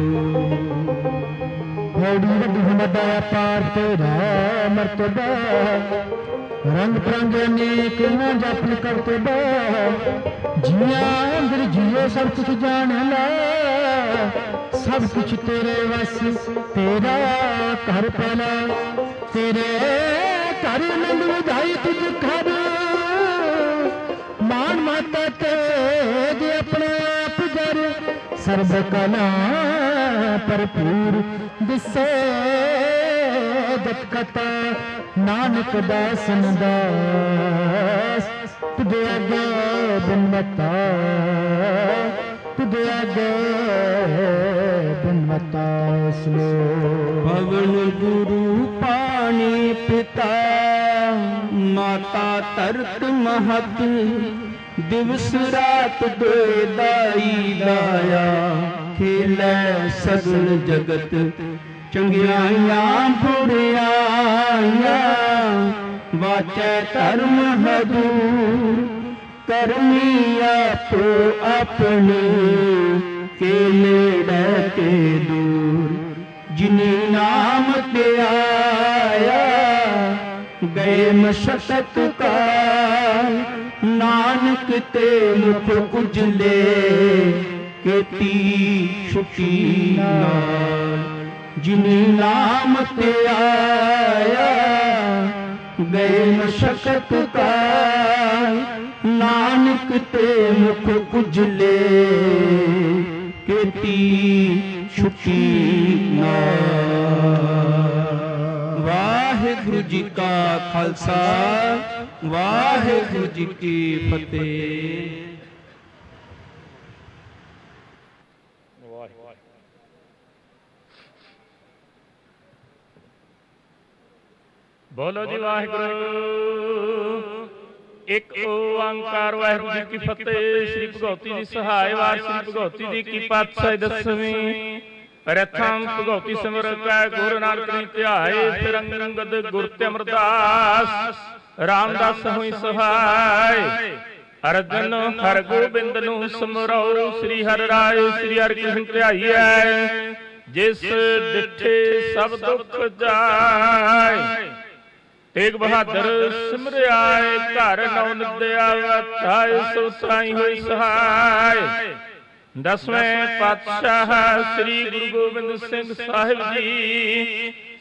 Speaker 2: ਪੌੜੀ ਵੱਡੀ ਵੱਡਾ ਪਾਰ ਤੇਰਾ ਮਰਤਬਾ। ਰੰਗ ਪ੍ਰੰਗ ਅਨੇਕ ਨਾ ਜਪਨ ਕਰਤਬਾ। ਜੀਆਂ ਅੰਦਰ ਜੀਓ ਸਭ ਕੁਛ ਜਾਣ ਲਾ। ਸਭ ਕੁਛ ਤੇਰੇ ਵਸ ਤੇਰਾ ਘਰ ਪਹਿਲਾ। ਤੇਰੇ ਘਰ ਨੰਦ ਵਧਾਈ ਤੁਝ ਘਰ। ਮਾਨ ਮਾਤਾ ਤੇ ਜੇ ਆਪਣਾ ਆਪ ਜਰ। ਸਰਬ ਕਲਾ ਭਰਪੂਰ ਦਿਸੇ ਜਤ ਕਤਾ। ਨਾਨਕ ਦਾਸਨ ਦਾਸ ਤੁਝੇ ਅਗੇ ਬਿਨਵਤਾ। ਤੁਝੇ ਅਗੇ ਬਿਨਵਤਾ।
Speaker 1: ਪਵਨ ਗੁਰੂ ਪਾਣੀ ਪਿਤਾ। ਮਾਤਾ ਧਰਤ ਮਹਤ। ਦਿਵਸ ਰਾਤ ਦੋਇ ਦਾਈ ਦਾਇਆ। ਖੇਲੇ ਸਗਲ ਜਗਤ ਚੰਗਿਆਈਆਂ ਬੁਰਿਆਈਆਂ। ਵਾਚੈ ਧਰਮ ਹਦੂਰ। ਕਰਮੀ ਆਪੋ ਆਪਣੇ। ਕੇ ਨੇੜੇ ਕੇ ਦੂਰ। ਜਿਨੀ ਨਾਮ ਤੇ ਆਇਆ। ਗਏ ਮਸ਼ਕਤ ਕਾ। ਨਾਨਕ ਤੇ ਮੁਖ ਉਜਲੇ ਕੀਤੀ ਛੁਟੀ ਨਾਲ। ਜਿਨੇ ਨਾਮ ਤੇ ਆਇਆ ਗਏ ਮਸ਼ਕਤ ਕਾਲ। ਨਾਨਕ ਤੇ ਮੁਖ ਉਜਲੇ ਕੀਤੀ ਛੁਟੀ ਨਾਲ। ਵਾਹਿਗੁਰੂ ਜੀ ਕਾ ਖਾਲਸਾ, ਵਾਹਿਗੁਰੂ ਜੀ ਕੀ ਫਤਿਹ।
Speaker 10: ਬੋਲੋ ਜੀ ਵਾਹਿਗੁਰੂ। ਇੱਕ ਓੰਕਾਰ ਵਾਹਿਗੁਰੂ ਜੀ ਕੀ ਫਤਿਹ। ਸ੍ਰੀ ਭਗਉਤੀ ਜੀ ਸਹਾਇ ਵਾਰ ਸ੍ਰੀ ਭਗਉਤੀ ਜੀ ਕੀ ਪਾਤਸ਼ਾਹੀ ਦਸਵੀਂ। ਪ੍ਰਥਮ ਭਗਉਤੀ ਸਿਮਰ ਕੈ ਗੁਰੂ ਨਾਨਕ ਨੇ ਧਿਆਏ। ਫਿਰ ਅੰਗਦ ਗੁਰ ਤੇ ਅਮਰਦਾਸ ਰਾਮਦਾਸ ਹੋਈ ਸਹਾਇ। ਅਰਜਨ ਹਰ ਗੋਬਿੰਦ ਨੂੰ ਸਿਮਰੋ। ਸ੍ਰੀ ਹਰਿ ਰਾਏ ਸ੍ਰੀ ਹਰਿ ਕ੍ਰਿਸ਼ਨ ਧਿਆਈਐ। ਜਿਸ ਡਿਠੇ ਸਭ ਦੁੱਖ ਜਾਏ। ਤੇਗ ਬਹਾਦਰ ਸਿਮਰਿਆਏ। ਘਰ ਨੌ ਨਿਦਿਆ ਵਤਾਏ। ਸੋ ਸਾਈ ਹੋਈ ਸਹਾਇ। ਦਸਵੇਂ ਪਾਤਸ਼ਾਹ ਸ੍ਰੀ ਗੁਰੂ ਗੋਬਿੰਦ ਸਿੰਘ ਸਾਹਿਬ ਜੀ